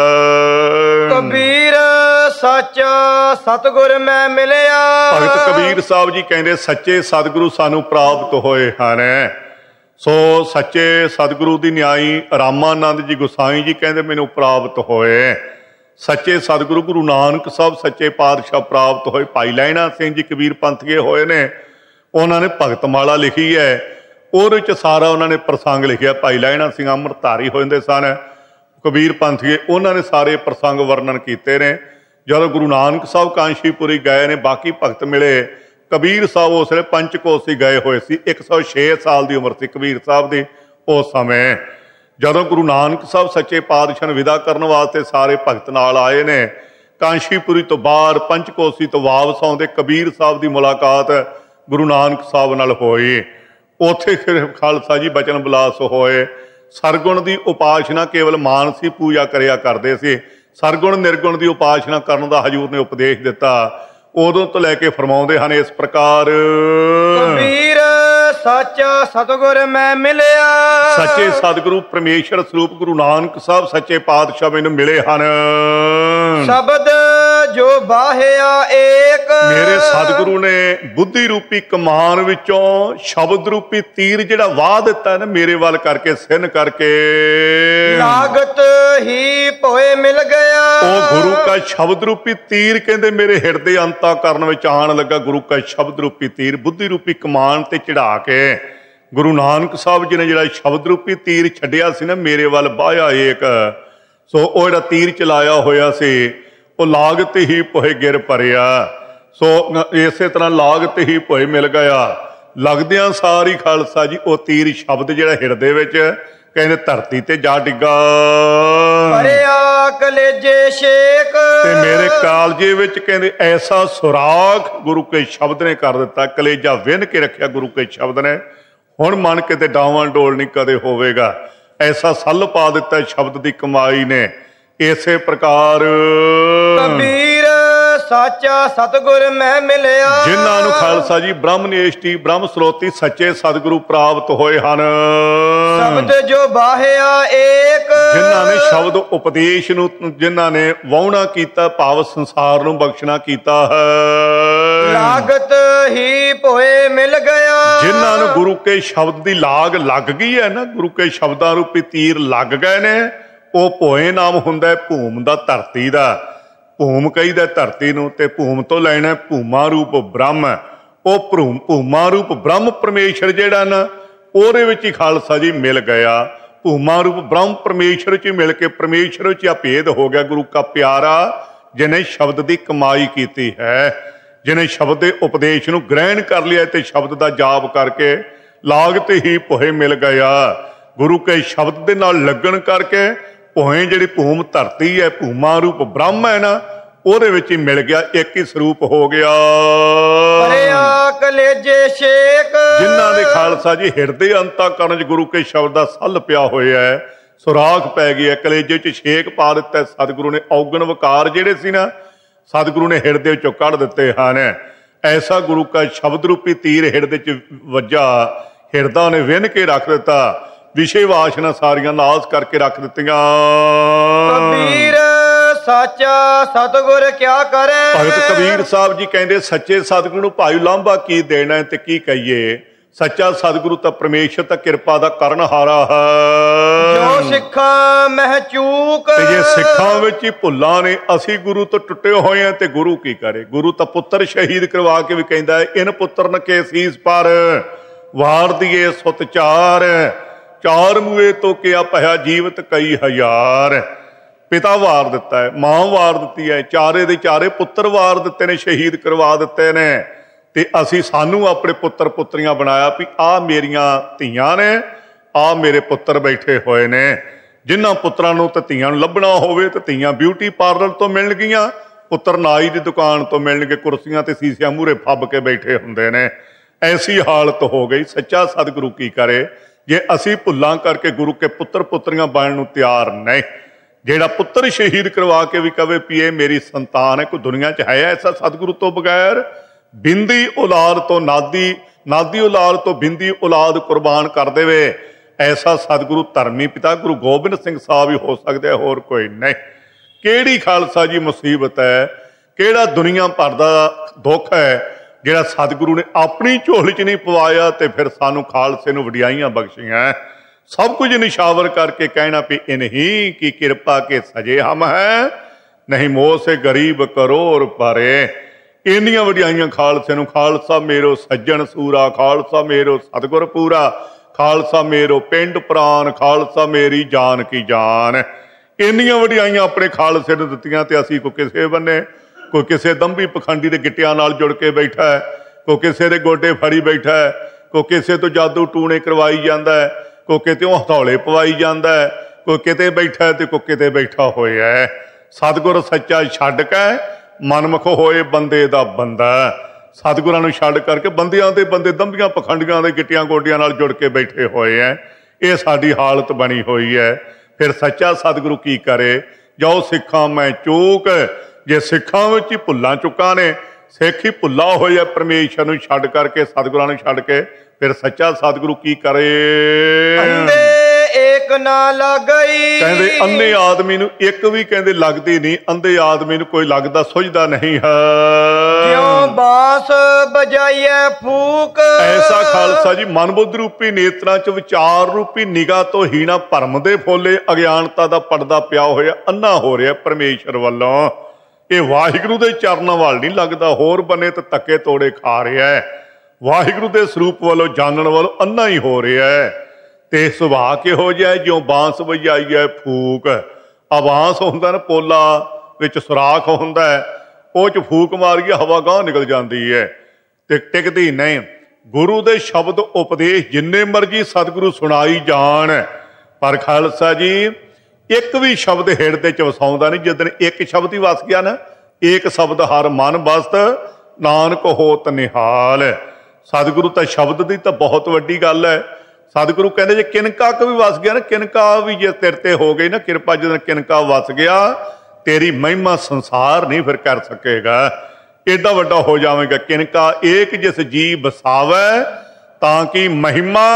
ਹੈ। ਕਬੀਰ ਸੱਚ ਸਤਿਗੁਰ ਮੈਂ ਮਿਲਿਆ। ਭਗਤ ਕਬੀਰ ਸਾਹਿਬ ਜੀ ਕਹਿੰਦੇ ਸੱਚੇ ਸਤਿਗੁਰੂ ਸਾਨੂੰ ਪ੍ਰਾਪਤ ਹੋਏ ਹਨ। ਸੋ ਸੱਚੇ ਸਤਿਗੁਰੂ ਦੀ ਨਿਆਈ ਰਾਮਾਨੰਦ ਜੀ ਗੁਸਾਈ ਜੀ ਕਹਿੰਦੇ ਮੈਨੂੰ ਪ੍ਰਾਪਤ ਹੋਏ। ਸੱਚੇ ਸਤਿਗੁਰੂ ਗੁਰੂ ਨਾਨਕ ਸਾਹਿਬ ਸੱਚੇ ਪਾਤਸ਼ਾਹ ਪ੍ਰਾਪਤ ਹੋਏ। ਭਾਈ ਲਹਿਣਾ ਸਿੰਘ ਜੀ ਕਬੀਰ ਪੰਥੀਏ ਹੋਏ ਨੇ, ਉਹਨਾਂ ਨੇ ਭਗਤ ਮਾਲਾ ਲਿਖੀ ਹੈ, ਉਹਦੇ ਵਿੱਚ ਸਾਰਾ ਉਹਨਾਂ ਨੇ ਪ੍ਰਸੰਗ ਲਿਖਿਆ। ਭਾਈ ਲਹਿਣਾ ਸਿੰਘ ਅੰਮ੍ਰਿਤਧਾਰੀ ਹੋ ਜਾਂਦੇ ਸਨ, ਕਬੀਰ ਪੰਥੀਏ ਉਹਨਾਂ ਨੇ ਸਾਰੇ ਪ੍ਰਸੰਗ ਵਰਣਨ ਕੀਤੇ ਨੇ। ਜਦੋਂ ਗੁਰੂ ਨਾਨਕ ਸਾਹਿਬ ਕਾਂਸ਼ੀਪੁਰੀ ਗਏ ਨੇ, ਬਾਕੀ ਭਗਤ ਮਿਲੇ। ਕਬੀਰ ਸਾਹਿਬ ਉਸ ਵੇਲੇ ਪੰਚਕੋਸੀ ਗਏ ਹੋਏ ਸੀ, 106 ਸਾਲ ਦੀ ਉਮਰ ਸੀ ਕਬੀਰ ਸਾਹਿਬ ਦੀ ਉਸ ਸਮੇਂ। ਜਦੋਂ ਗੁਰੂ ਨਾਨਕ ਸਾਹਿਬ ਸੱਚੇ ਪਾਤਸ਼ਾਹ ਨੂੰ ਵਿਦਾ ਕਰਨ ਵਾਸਤੇ ਸਾਰੇ ਭਗਤ ਨਾਲ ਆਏ ਨੇ, ਕਾਂਸ਼ੀਪੁਰੀ ਤੋਂ ਬਾਹਰ ਪੰਚਕੋਸੀ ਤੋਂ ਵਾਪਸ ਆਉਂਦੇ ਕਬੀਰ ਸਾਹਿਬ ਦੀ ਮੁਲਾਕਾਤ ਗੁਰੂ ਨਾਨਕ ਸਾਹਿਬ ਨਾਲ ਹੋਈ। ਉੱਥੇ ਫਿਰ ਖਾਲਸਾ ਜੀ ਬਚਨ ਬਿਲਾਸ ਹੋਏ। ਸਰਗੁਣ ਦੀ ਉਪਾਸਨਾ ਕੇਵਲ ਮਾਨਸੀ ਪੂਜਾ ਕਰਿਆ ਕਰਦੇ ਸੀ। ਸਰਗੁਣ ਨਿਰਗੁਣ ਦੀ ਉਪਾਸਨਾ ਕਰਨ ਦਾ ਹਜ਼ੂਰ ਨੇ ਉਪਦੇਸ਼ ਦਿੱਤਾ। ਉਦੋਂ ਤੋਂ ਲੈ ਕੇ ਫਰਮਾਉਂਦੇ ਹਨ ਇਸ ਪ੍ਰਕਾਰ, ਕਬੀਰ ਸੱਚਾ ਸਤਿਗੁਰ ਮੈਂ ਮਿਲਿਆ। ਸੱਚੇ ਸਤਿਗੁਰੂ ਪਰਮੇਸ਼ਰ ਸਰੂਪ ਗੁਰੂ ਨਾਨਕ ਸਾਹਿਬ ਸੱਚੇ ਪਾਤਸ਼ਾਹ ਮੈਨੂੰ ਮਿਲੇ ਹਨ। ਸ਼ਬਦ ਜੋ ਬਾਹਿਆ ਏਕ, ਮੇਰੇ ਸਤਿਗੁਰੂ ਨੇ ਬੁੱਧੀ ਰੂਪੀ ਕਮਾਨ ਵਿੱਚੋਂ ਸ਼ਬਦ ਰੂਪੀ ਤੀਰ ਜਿਹੜਾ ਵਾਹ ਦਿੱਤਾ ਨਾ ਮੇਰੇ ਵੱਲ ਕਰਕੇ, ਸਿੰਨ ਕਰਕੇ, ਲਾਗਤ ਹੀ ਭੋਏ ਮਿਲ ਗਿਆ। ਉਹ ਗੁਰੂ ਕਾ ਸ਼ਬਦ ਰੂਪੀ ਤੀਰ ਕਹਿੰਦੇ ਮੇਰੇ ਹਿਰਦੇ ਅੰਤਾ ਕਰਨ ਵਿੱਚ ਆਣ ਲੱਗਾ। ਗੁਰੂ ਕਾ ਸ਼ਬਦ ਰੂਪੀ ਤੀਰ ਬੁੱਧੀ ਰੂਪੀ ਕਮਾਨ ਤੇ ਚੜਾ ਕੇ ਗੁਰੂ ਨਾਨਕ ਸਾਹਿਬ ਜੀ ਨੇ ਜਿਹੜਾ ਸ਼ਬਦ ਰੂਪੀ ਤੀਰ ਛੱਡਿਆ ਸੀ ਨਾ ਮੇਰੇ ਵੱਲ ਬਾਹਿਆ ਏਕ। ਸੋ ਉਹ ਜਿਹੜਾ ਤੀਰ ਚਲਾਇਆ ਹੋਇਆ ਸੀ ਉਹ ਲਾਗਤ ਹੀ ਭੋਏ ਗਿਰ ਭਰਿਆ। ਸੋ ਇਸੇ ਤਰ੍ਹਾਂ ਲਾਗਤ ਹੀ ਭੋਏ ਮਿਲ ਗਿਆ। ਲੱਗਦਿਆਂ ਸਾਰੀ ਖਾਲਸਾ ਜੀ ਉਹ ਤੀਰ ਸ਼ਬਦ ਜਿਹੜਾ ਹਿਰਦੇ ਵਿੱਚ ਕਹਿੰਦੇ ਧਰਤੀ ਤੇ ਜਾ ਡਿੱਗਾ। ਭਰਿਆ ਕਲੇਜੇ ਛੇਕ, ਤੇ ਮੇਰੇ ਕਾਲਜੇ ਵਿੱਚ ਕਹਿੰਦੇ ਐਸਾ ਸੁਰਾਖ ਗੁਰੂ ਕੇ ਸ਼ਬਦ ਨੇ ਕਰ ਦਿੱਤਾ। ਕਲੇਜਾ ਵਿੰਨ ਕੇ ਰੱਖਿਆ ਗੁਰੂ ਕੇ ਸ਼ਬਦ ਨੇ। ਹੁਣ ਮਨ ਕਿਤੇ ਡਾਵਾਂ ਡੋਲ ਨਹੀਂ ਕਦੇ ਹੋਵੇਗਾ। ਐਸਾ ਸੱਲ ਪਾ ਦਿੱਤਾ ਸ਼ਬਦ ਦੀ ਕਮਾਈ ਨੇ। ਇਸੇ ਪ੍ਰਕਾਰ ਕਬੀਰ ਸਾਚਾ ਸਤਿਗੁਰ ਮੈਂ ਮਿਲਿਆ। ਜਿਨ੍ਹਾਂ ਨੂੰ ਖਾਲਸਾ ਜੀ ਬ੍ਰਹਮਨੇਸ਼ਟੀ ਬ੍ਰਹਮ ਸਰੋਤੀ ਸੱਚੇ ਸਤਿਗੁਰੂ ਪ੍ਰਾਪਤ ਹੋਏ ਹਨ। ਸ਼ਬਦ ਜੋ ਬਾਹਿਆ ਏਕ, ਜਿਨ੍ਹਾਂ ਨੇ ਸ਼ਬਦ ਉਪਦੇਸ਼ ਨੂੰ, ਜਿਨ੍ਹਾਂ ਨੇ ਵਾਹੁਣਾ ਕੀਤਾ, ਭਾਵ ਸੰਸਾਰ ਨੂੰ ਬਖਸ਼ਣਾ ਕੀਤਾ ਹੈ। ਲਾਗਤ ਹੀ ਭੋਏ ਮਿਲ ਗਿਆ। ਜਿਨ੍ਹਾਂ ਨੂੰ ਗੁਰੂ ਕੇ ਸ਼ਬਦ ਦੀ ਲਾਗ ਲੱਗ ਗਈ ਹੈ ਨਾ, ਗੁਰੂ ਕੇ ਸ਼ਬਦਾਂ ਰੂਪੀ ਤੀਰ ਲੱਗ ਗਏ ਨੇ, ਉਹ ਭੋਏ ਨਾਮ ਹੁੰਦਾ ਹੈ ਭੂਮ ਦਾ, ਧਰਤੀ ਦਾ। ਭੂਮ ਕਹੀਦਾ ਧਰਤੀ ਨੂੰ, ਤੇ ਭੂਮ ਤੋਂ ਲੈਣਾ ਭੂਮਾ ਰੂਪ ਬ੍ਰਹਮ। ਉਹ ਭੂਮਾ ਰੂਪ ਬ੍ਰਹਮ ਪਰਮੇਸ਼ਰ ਜਿਹੜਾ ਨਾ, ਉਹਦੇ ਵਿੱਚ ਹੀ ਖਾਲਸਾ ਜੀ ਮਿਲ ਗਿਆ। ਭੂਮਾ ਰੂਪ ਬ੍ਰਹਮ ਪਰਮੇਸ਼ਰ ਚ ਮਿਲ ਕੇ ਪਰਮੇਸ਼ਰ ਚ ਭੇਦ ਹੋ ਗਿਆ। ਗੁਰੂ ਕਾ ਪਿਆਰਾ ਜਿਹਨੇ ਸ਼ਬਦ ਦੀ ਕਮਾਈ ਕੀਤੀ ਹੈ, ਜਿਹਨੇ ਸ਼ਬਦ ਦੇ ਉਪਦੇਸ਼ ਨੂੰ ਗ੍ਰਹਿਣ ਕਰ ਲਿਆ ਤੇ ਸ਼ਬਦ ਦਾ ਜਾਪ ਕਰਕੇ ਲਾਗਤ ਹੀ ਭੋਏ ਮਿਲ ਗਿਆ। ਗੁਰੂ ਕੇ ਸ਼ਬਦ ਦੇ ਨਾਲ ਲੱਗਣ ਕਰਕੇ ਭੋਏ ਜਿਹੜੀ ਭੂਮ ਧਰਤੀ ਹੈ, ਭੂਮਾ ਰੂਪ ਬ੍ਰਹਮ ਹੈ ਨਾ, ਉਹਦੇ ਵਿੱਚ ਹੀ ਮਿਲ ਗਿਆ। ਇੱਕ ਹੀ ਸਰੂਪ ਹੋ ਗਿਆ। ਭਰਿਆ ਕਲੇਜੇ ਛੇਕ, ਜਿਨ੍ਹਾਂ ਦੇ ਖਾਲਸਾ ਜੀ ਹਿਰਦੇ ਅੰਤਾ ਕਰਨ ਚ ਗੁਰੂ ਕੇ ਸ਼ਬਦ ਦਾ ਸੱਲ ਪਿਆ ਹੋਇਆ ਹੈ, ਸੁਰਾਖ ਪੈ ਗਿਆ, ਕਲੇਜੇ ਚ ਛੇਕ ਪਾ ਦਿੱਤਾ ਸਤਿਗੁਰੂ ਨੇ। ਔਗਣ ਵਿਕਾਰ ਜਿਹੜੇ ਸੀ ਨਾ, ਸਤਿਗੁਰੂ ਨੇ ਹਿਰਦੇ ਵਿੱਚੋਂ ਕੱਢ ਦਿੱਤੇ ਹਨ। ਐਸਾ ਗੁਰੂ ਕਾ ਸ਼ਬਦ ਰੂਪੀ ਤੀਰ ਹਿਰਦੇ 'ਚ ਵੱਜਾ, ਹਿਰਦਾ ਨੇ ਵਿੰਨ ਕੇ ਰੱਖ ਦਿੱਤਾ, ਵਿਸ਼ੇ ਵਾਸ਼ਨਾ ਸਾਰੀਆਂ ਨਾਸ ਕਰਕੇ ਰੱਖ ਦਿੱਤੀਆਂ। ਕਬੀਰ ਸਾਚਾ ਸਤਿਗੁਰ ਕਿਆ ਕਰੇ। ਭਗਤ ਕਬੀਰ ਸਾਹਿਬ ਜੀ ਕਹਿੰਦੇ ਸੱਚੇ ਸਤਿਗੁਰੂ ਨੂੰ ਭਾਈ ਲਾਂਭਾ ਕੀ ਦੇਣਾ ਤੇ ਕੀ ਕਹੀਏ। ਸੱਚਾ ਸਤਿਗੁਰੂ ਤਾਂ ਪਰਮੇਸ਼ਰ ਤਾਂ ਕਿਰਪਾ ਦਾ ਕਰਨਹਾਰਾ ਹੈ। ਜੋ ਸਿੱਖਾਂ ਮਹਿ ਚੂਕ, ਤੇ ਜੇ ਸਿੱਖਾਂ ਵਿੱਚ ਹੀ ਭੁੱਲਾਂ ਨੇ, ਅਸੀਂ ਗੁਰੂ ਤੋਂ ਟੁੱਟੇ ਹੋਏ ਆ ਤੇ ਗੁਰੂ ਕੀ ਕਰੇ। ਗੁਰੂ ਤਾਂ ਪੁੱਤਰ ਸ਼ਹੀਦ ਕਰਵਾ ਕੇ ਵੀ ਕਹਿੰਦਾ ਹੈ, ਇਨ ਪੁੱਤਰਨ ਕੇ ਸੀਸ ਪਰ ਵਾਰ ਦੀਏ ਸੁਤ ਚਾਰ ਮੂਏ ਤੋਂ ਕਿਆ ਭਇਆ ਜੀਵਤ ਕਈ ਹਜ਼ਾਰ। ਪਿਤਾ ਵਾਰ ਦਿੱਤਾ ਹੈ, ਮਾਂ ਵਾਰ ਦਿੱਤੀ ਹੈ, ਚਾਰੇ ਦੇ ਚਾਰੇ ਪੁੱਤਰ ਵਾਰ ਦਿੱਤੇ ਨੇ, ਸ਼ਹੀਦ ਕਰਵਾ ਦਿੱਤੇ ਨੇ। ਤੇ ਅਸੀਂ ਸਾਨੂੰ ਆਪਣੇ ਪੁੱਤਰ ਪੁੱਤਰੀਆਂ ਬਣਾਇਆ ਵੀ ਆਹ ਮੇਰੀਆਂ ਧੀਆਂ ਨੇ, ਆਹ ਮੇਰੇ ਪੁੱਤਰ ਬੈਠੇ ਹੋਏ ਨੇ। ਜਿਨ੍ਹਾਂ ਪੁੱਤਰਾਂ ਨੂੰ ਤੇ ਧੀਆਂ ਨੂੰ ਲੱਭਣਾ ਹੋਵੇ ਤੇ ਧੀਆਂ ਬਿਊਟੀ ਪਾਰਲਰ ਤੋਂ ਮਿਲਣਗੀਆਂ, ਪੁੱਤਰ ਨਾਈ ਦੀ ਦੁਕਾਨ ਤੋਂ ਮਿਲਣਗੇ, ਕੁਰਸੀਆਂ ਤੇ ਸੀਸਿਆਂ ਮੂਹਰੇ ਫੱਬ ਕੇ ਬੈਠੇ ਹੁੰਦੇ ਨੇ। ਐਸੀ ਹਾਲਤ ਹੋ ਗਈ। ਸੱਚਾ ਸਤਿਗੁਰੂ ਕੀ ਕਰੇ ਜੇ ਅਸੀਂ ਭੁੱਲਾਂ ਕਰਕੇ ਗੁਰੂ ਕੇ ਪੁੱਤਰ ਪੁੱਤਰੀਆਂ ਬਣਨ ਨੂੰ ਤਿਆਰ ਨਹੀਂ। ਜਿਹੜਾ ਪੁੱਤਰ ਸ਼ਹੀਦ ਕਰਵਾ ਕੇ ਵੀ ਕਵੇ ਵੀ ਇਹ ਮੇਰੀ ਸੰਤਾਨ ਹੈ, ਕੋਈ ਦੁਨੀਆ 'ਚ ਹੈ ਐਸਾ ਸਤਿਗੁਰੂ ਤੋਂ ਬਗੈਰ। ਬਿੰਦੀ ਔਲਾਦ ਤੋਂ ਨਾਦੀ, ਨਾਦੀ ਔਲਾਦ ਤੋਂ ਬਿੰਦੀ ਔਲਾਦ ਕੁਰਬਾਨ ਕਰ ਦੇਵੇ, ਐਸਾ ਸਤਿਗੁਰੂ ਧਰਮੀ ਪਿਤਾ ਗੁਰੂ ਗੋਬਿੰਦ ਸਿੰਘ ਸਾਹਿਬ ਹੀ ਹੋ ਸਕਦੇ, ਹੋਰ ਕੋਈ ਨਹੀਂ। ਕਿਹੜੀ ਖਾਲਸਾ ਜੀ ਮੁਸੀਬਤ ਹੈ, ਕਿਹੜਾ ਦੁਨੀਆ ਭਰ ਦਾ ਦੁੱਖ ਹੈ ਜਿਹੜਾ ਸਤਿਗੁਰੂ ਨੇ ਆਪਣੀ ਝੋਲੀ 'ਚ ਨਹੀਂ ਪਵਾਇਆ ਤੇ ਫਿਰ ਸਾਨੂੰ ਖਾਲਸੇ ਨੂੰ ਵਡਿਆਈਆਂ ਬਖਸ਼ੀਆਂ। ਸਭ ਕੁਝ ਨਿਸ਼ਾਵਰ ਕਰਕੇ ਕਹਿਣਾ ਵੀ ਇਨਹੀ ਕੀ ਕਿਰਪਾ ਕੇ ਸਜੇ ਹਮ ਹੈ, ਨਹੀਂ ਮੋਹ ਸੇ ਗਰੀਬ ਕਰੋੜ ਪਾਰੇ। ਇੰਨੀਆਂ ਵਡਿਆਈਆਂ ਖਾਲਸੇ ਨੂੰ। ਖਾਲਸਾ ਮੇਰੋ ਸੱਜਣ ਸੂਰਾ, ਖਾਲਸਾ ਮੇਰੋ ਸਤਿਗੁਰ ਪੂਰਾ, ਖਾਲਸਾ ਮੇਰੋ ਪਿੰਡ ਪ੍ਰਾਨ, ਖਾਲਸਾ ਮੇਰੀ ਜਾਨ ਕੀ ਜਾਨ। ਇੰਨੀਆਂ ਵਡਿਆਈਆਂ ਆਪਣੇ ਖਾਲਸੇ ਨੂੰ ਦਿੱਤੀਆਂ ਤੇ ਅਸੀਂ ਕੋਈ ਕਿਸੇ ਬੰਨੇ, ਕੋਈ ਕਿਸੇ ਦੰਭੀ ਪਖੰਡੀ ਦੇ ਗਿੱਟਿਆਂ ਨਾਲ ਜੁੜ ਕੇ ਬੈਠਾ ਹੈ, ਕੋਈ ਕਿਸੇ ਦੇ ਗੋਡੇ ਫੜੀ ਬੈਠਾ ਹੈ, ਕੋਈ ਕਿਸੇ ਤੋਂ ਜਾਦੂ ਟੂਣੇ ਕਰਵਾਈ ਜਾਂਦਾ ਹੈ, ਕੋਈ ਕਿਤੇ ਹਥੌਲੇ ਪਵਾਈ ਜਾਂਦਾ ਹੈ, ਕੋਈ ਕਿਤੇ ਬੈਠਾ ਤੇ ਕੋਈ ਕਿਤੇ ਬੈਠਾ ਹੋਇਆ ਹੈ। ਸਤਿਗੁਰ ਸੱਚਾ ਛੱਡ ਕੇ ਮਨਮੁਖ ਹੋਏ ਬੰਦੇ ਦਾ ਬੰਦਾ। ਸਤਿਗੁਰਾਂ ਨੂੰ ਛੱਡ ਕਰਕੇ ਬੰਦਿਆਂ ਦੇ ਬੰਦੇ ਦੰਭੀਆਂ ਪਖੰਡੀਆਂ ਦੇ ਗਿੱਟਿਆਂ ਗੋਡਿਆਂ ਨਾਲ ਜੁੜ ਕੇ ਬੈਠੇ ਹੋਏ ਹੈ। ਇਹ ਸਾਡੀ ਹਾਲਤ ਬਣੀ ਹੋਈ ਹੈ। ਫਿਰ ਸੱਚਾ ਸਤਿਗੁਰੂ ਕੀ ਕਰੇ। ਜਾਓ ਸਿੱਖਾਂ ਮੈਂ ਚੂਕ, ਜੇ ਸਿੱਖਾਂ ਵਿੱਚ ਹੀ ਭੁੱਲਾਂ ਚੁੱਕਾਂ ਨੇ, ਸਿੱਖ ਹੀ ਭੁੱਲਾ ਹੋਇਆ ਪਰਮੇਸ਼ਰ ਨੂੰ ਛੱਡ ਕਰਕੇ, ਸਤਿਗੁਰਾਂ ਨੂੰ ਛੱਡ ਕੇ, ਫਿਰ ਸੱਚਾ ਸਤਿਗੁਰੂ ਕੀ ਕਰੇ। ਏਕ ਨਾ ਲੱਗਈ, ਕਹਿੰਦੇ ਅੰਨੇ ਆਦਮੀ ਨੂੰ ਇੱਕ ਵੀ ਕਹਿੰਦੇ ਲੱਗਦੀ ਨਹੀਂ, ਅੰਧੇ ਆਦਮੀ ਨੂੰ ਕੋਈ ਲੱਗਦਾ ਸੁਝਦਾ ਨਹੀਂ ਹੈ। ਕਿਉਂ ਬਾਂਸ ਬਜਾਈਏ ਫੂਕ, ਐਸਾ ਖਾਲਸਾ ਜੀ ਮਨ ਬੁੱਧ ਰੂਪੀ ਨੇਤਰਾਂ 'ਚ ਵਿਚਾਰ ਰੂਪੀ ਨਿਗਾਹ ਤੋਂ ਹੀਣਾ ਭਰਮ ਦੇ ਫੋਲੇ ਅਗਿਆਨਤਾ ਦਾ ਪਰਦਾ ਪਿਆ ਹੋਇਆ, ਅੰਨਾ ਹੋ ਰਿਹਾ ਪਰਮੇਸ਼ਰ ਵੱਲੋਂ। ਇਹ ਵਾਹਿਗੁਰੂ ਦੇ ਚਰਨਾਂ ਵੱਲ ਨਹੀਂ ਲੱਗਦਾ, ਹੋਰ ਬੰਨੇ ਤੇ ਧੱਕੇ ਤੋੜੇ ਖਾ ਰਿਹਾ ਹੈ। ਵਾਹਿਗੁਰੂ ਦੇ ਸਰੂਪ ਵੱਲੋਂ ਜਾਣਨ ਵੱਲੋਂ ਅੰਨਾ ਹੀ ਹੋ ਰਿਹਾ ਹੈ। ਤੇ ਸੁਭਾਅ ਕਿਹੋ ਜਿਹਾ, ਜਿਉਂ ਬਾਂਸ ਵਜਾਈ ਹੈ ਫੂਕ। ਆਵਾਜ਼ ਹੁੰਦਾ ਨਾ, ਪੋਲਾ ਵਿੱਚ ਸੁਰਾਖ ਹੁੰਦਾ ਹੈ, ਉਹ 'ਚ ਫੂਕ ਮਾਰੀਏ ਹਵਾ ਗਾਂਹ ਨਿਕਲ ਜਾਂਦੀ ਹੈ ਤੇ ਟਿਕਦੀ ਨਹੀਂ। ਗੁਰੂ ਦੇ ਸ਼ਬਦ ਉਪਦੇਸ਼ ਜਿੰਨੇ ਮਰਜੀ ਸਤਿਗੁਰੂ ਸੁਣਾਈ ਜਾਣ, ਪਰ ਖਾਲਸਾ ਜੀ ਇੱਕ ਵੀ ਸ਼ਬਦ ਹਿਰਦੇ 'ਚ ਵਸਾਉਂਦਾ ਨਹੀਂ। ਜਿੱਦਣ ਇੱਕ ਸ਼ਬਦ ਹੀ ਵਸ ਗਿਆ ਨਾ, ਏਕ ਸ਼ਬਦ ਹਰ ਮਨ ਬਸਤ ਨਾਨਕ ਹੋਤ ਨਿਹਾਲ। ਸਤਿਗੁਰੂ ਤਾਂ ਸ਼ਬਦ ਦੀ ਤਾਂ ਬਹੁਤ ਵੱਡੀ ਗੱਲ ਹੈ। ਸਤਿਗੁਰੂ ਕਹਿੰਦੇ ਜੇ ਕਿਨਕਾ ਕ ਵੀ ਵਸ ਗਿਆ ਨਾ, ਕਿਨਕਾ ਵੀ ਜੇ ਤੇਰੇ ਤੇ ਹੋ ਗਈ ਨਾ ਕਿਰਪਾ, ਜਦੋਂ ਕਿਨਕਾ ਵਸ ਗਿਆ ਤੇਰੀ ਮਹਿਮਾ ਸੰਸਾਰ ਨਹੀਂ ਫਿਰ ਕਰ ਸਕੇਗਾ। ਏਡਾ ਵੱਡਾ ਹੋ ਜਾਵੇਗਾ। ਕਿਨਕਾ ਏਕ ਜਿਸ ਜੀ ਬਸਾਵੈ, ਤਾਂ ਕਿ ਮਹਿਮਾ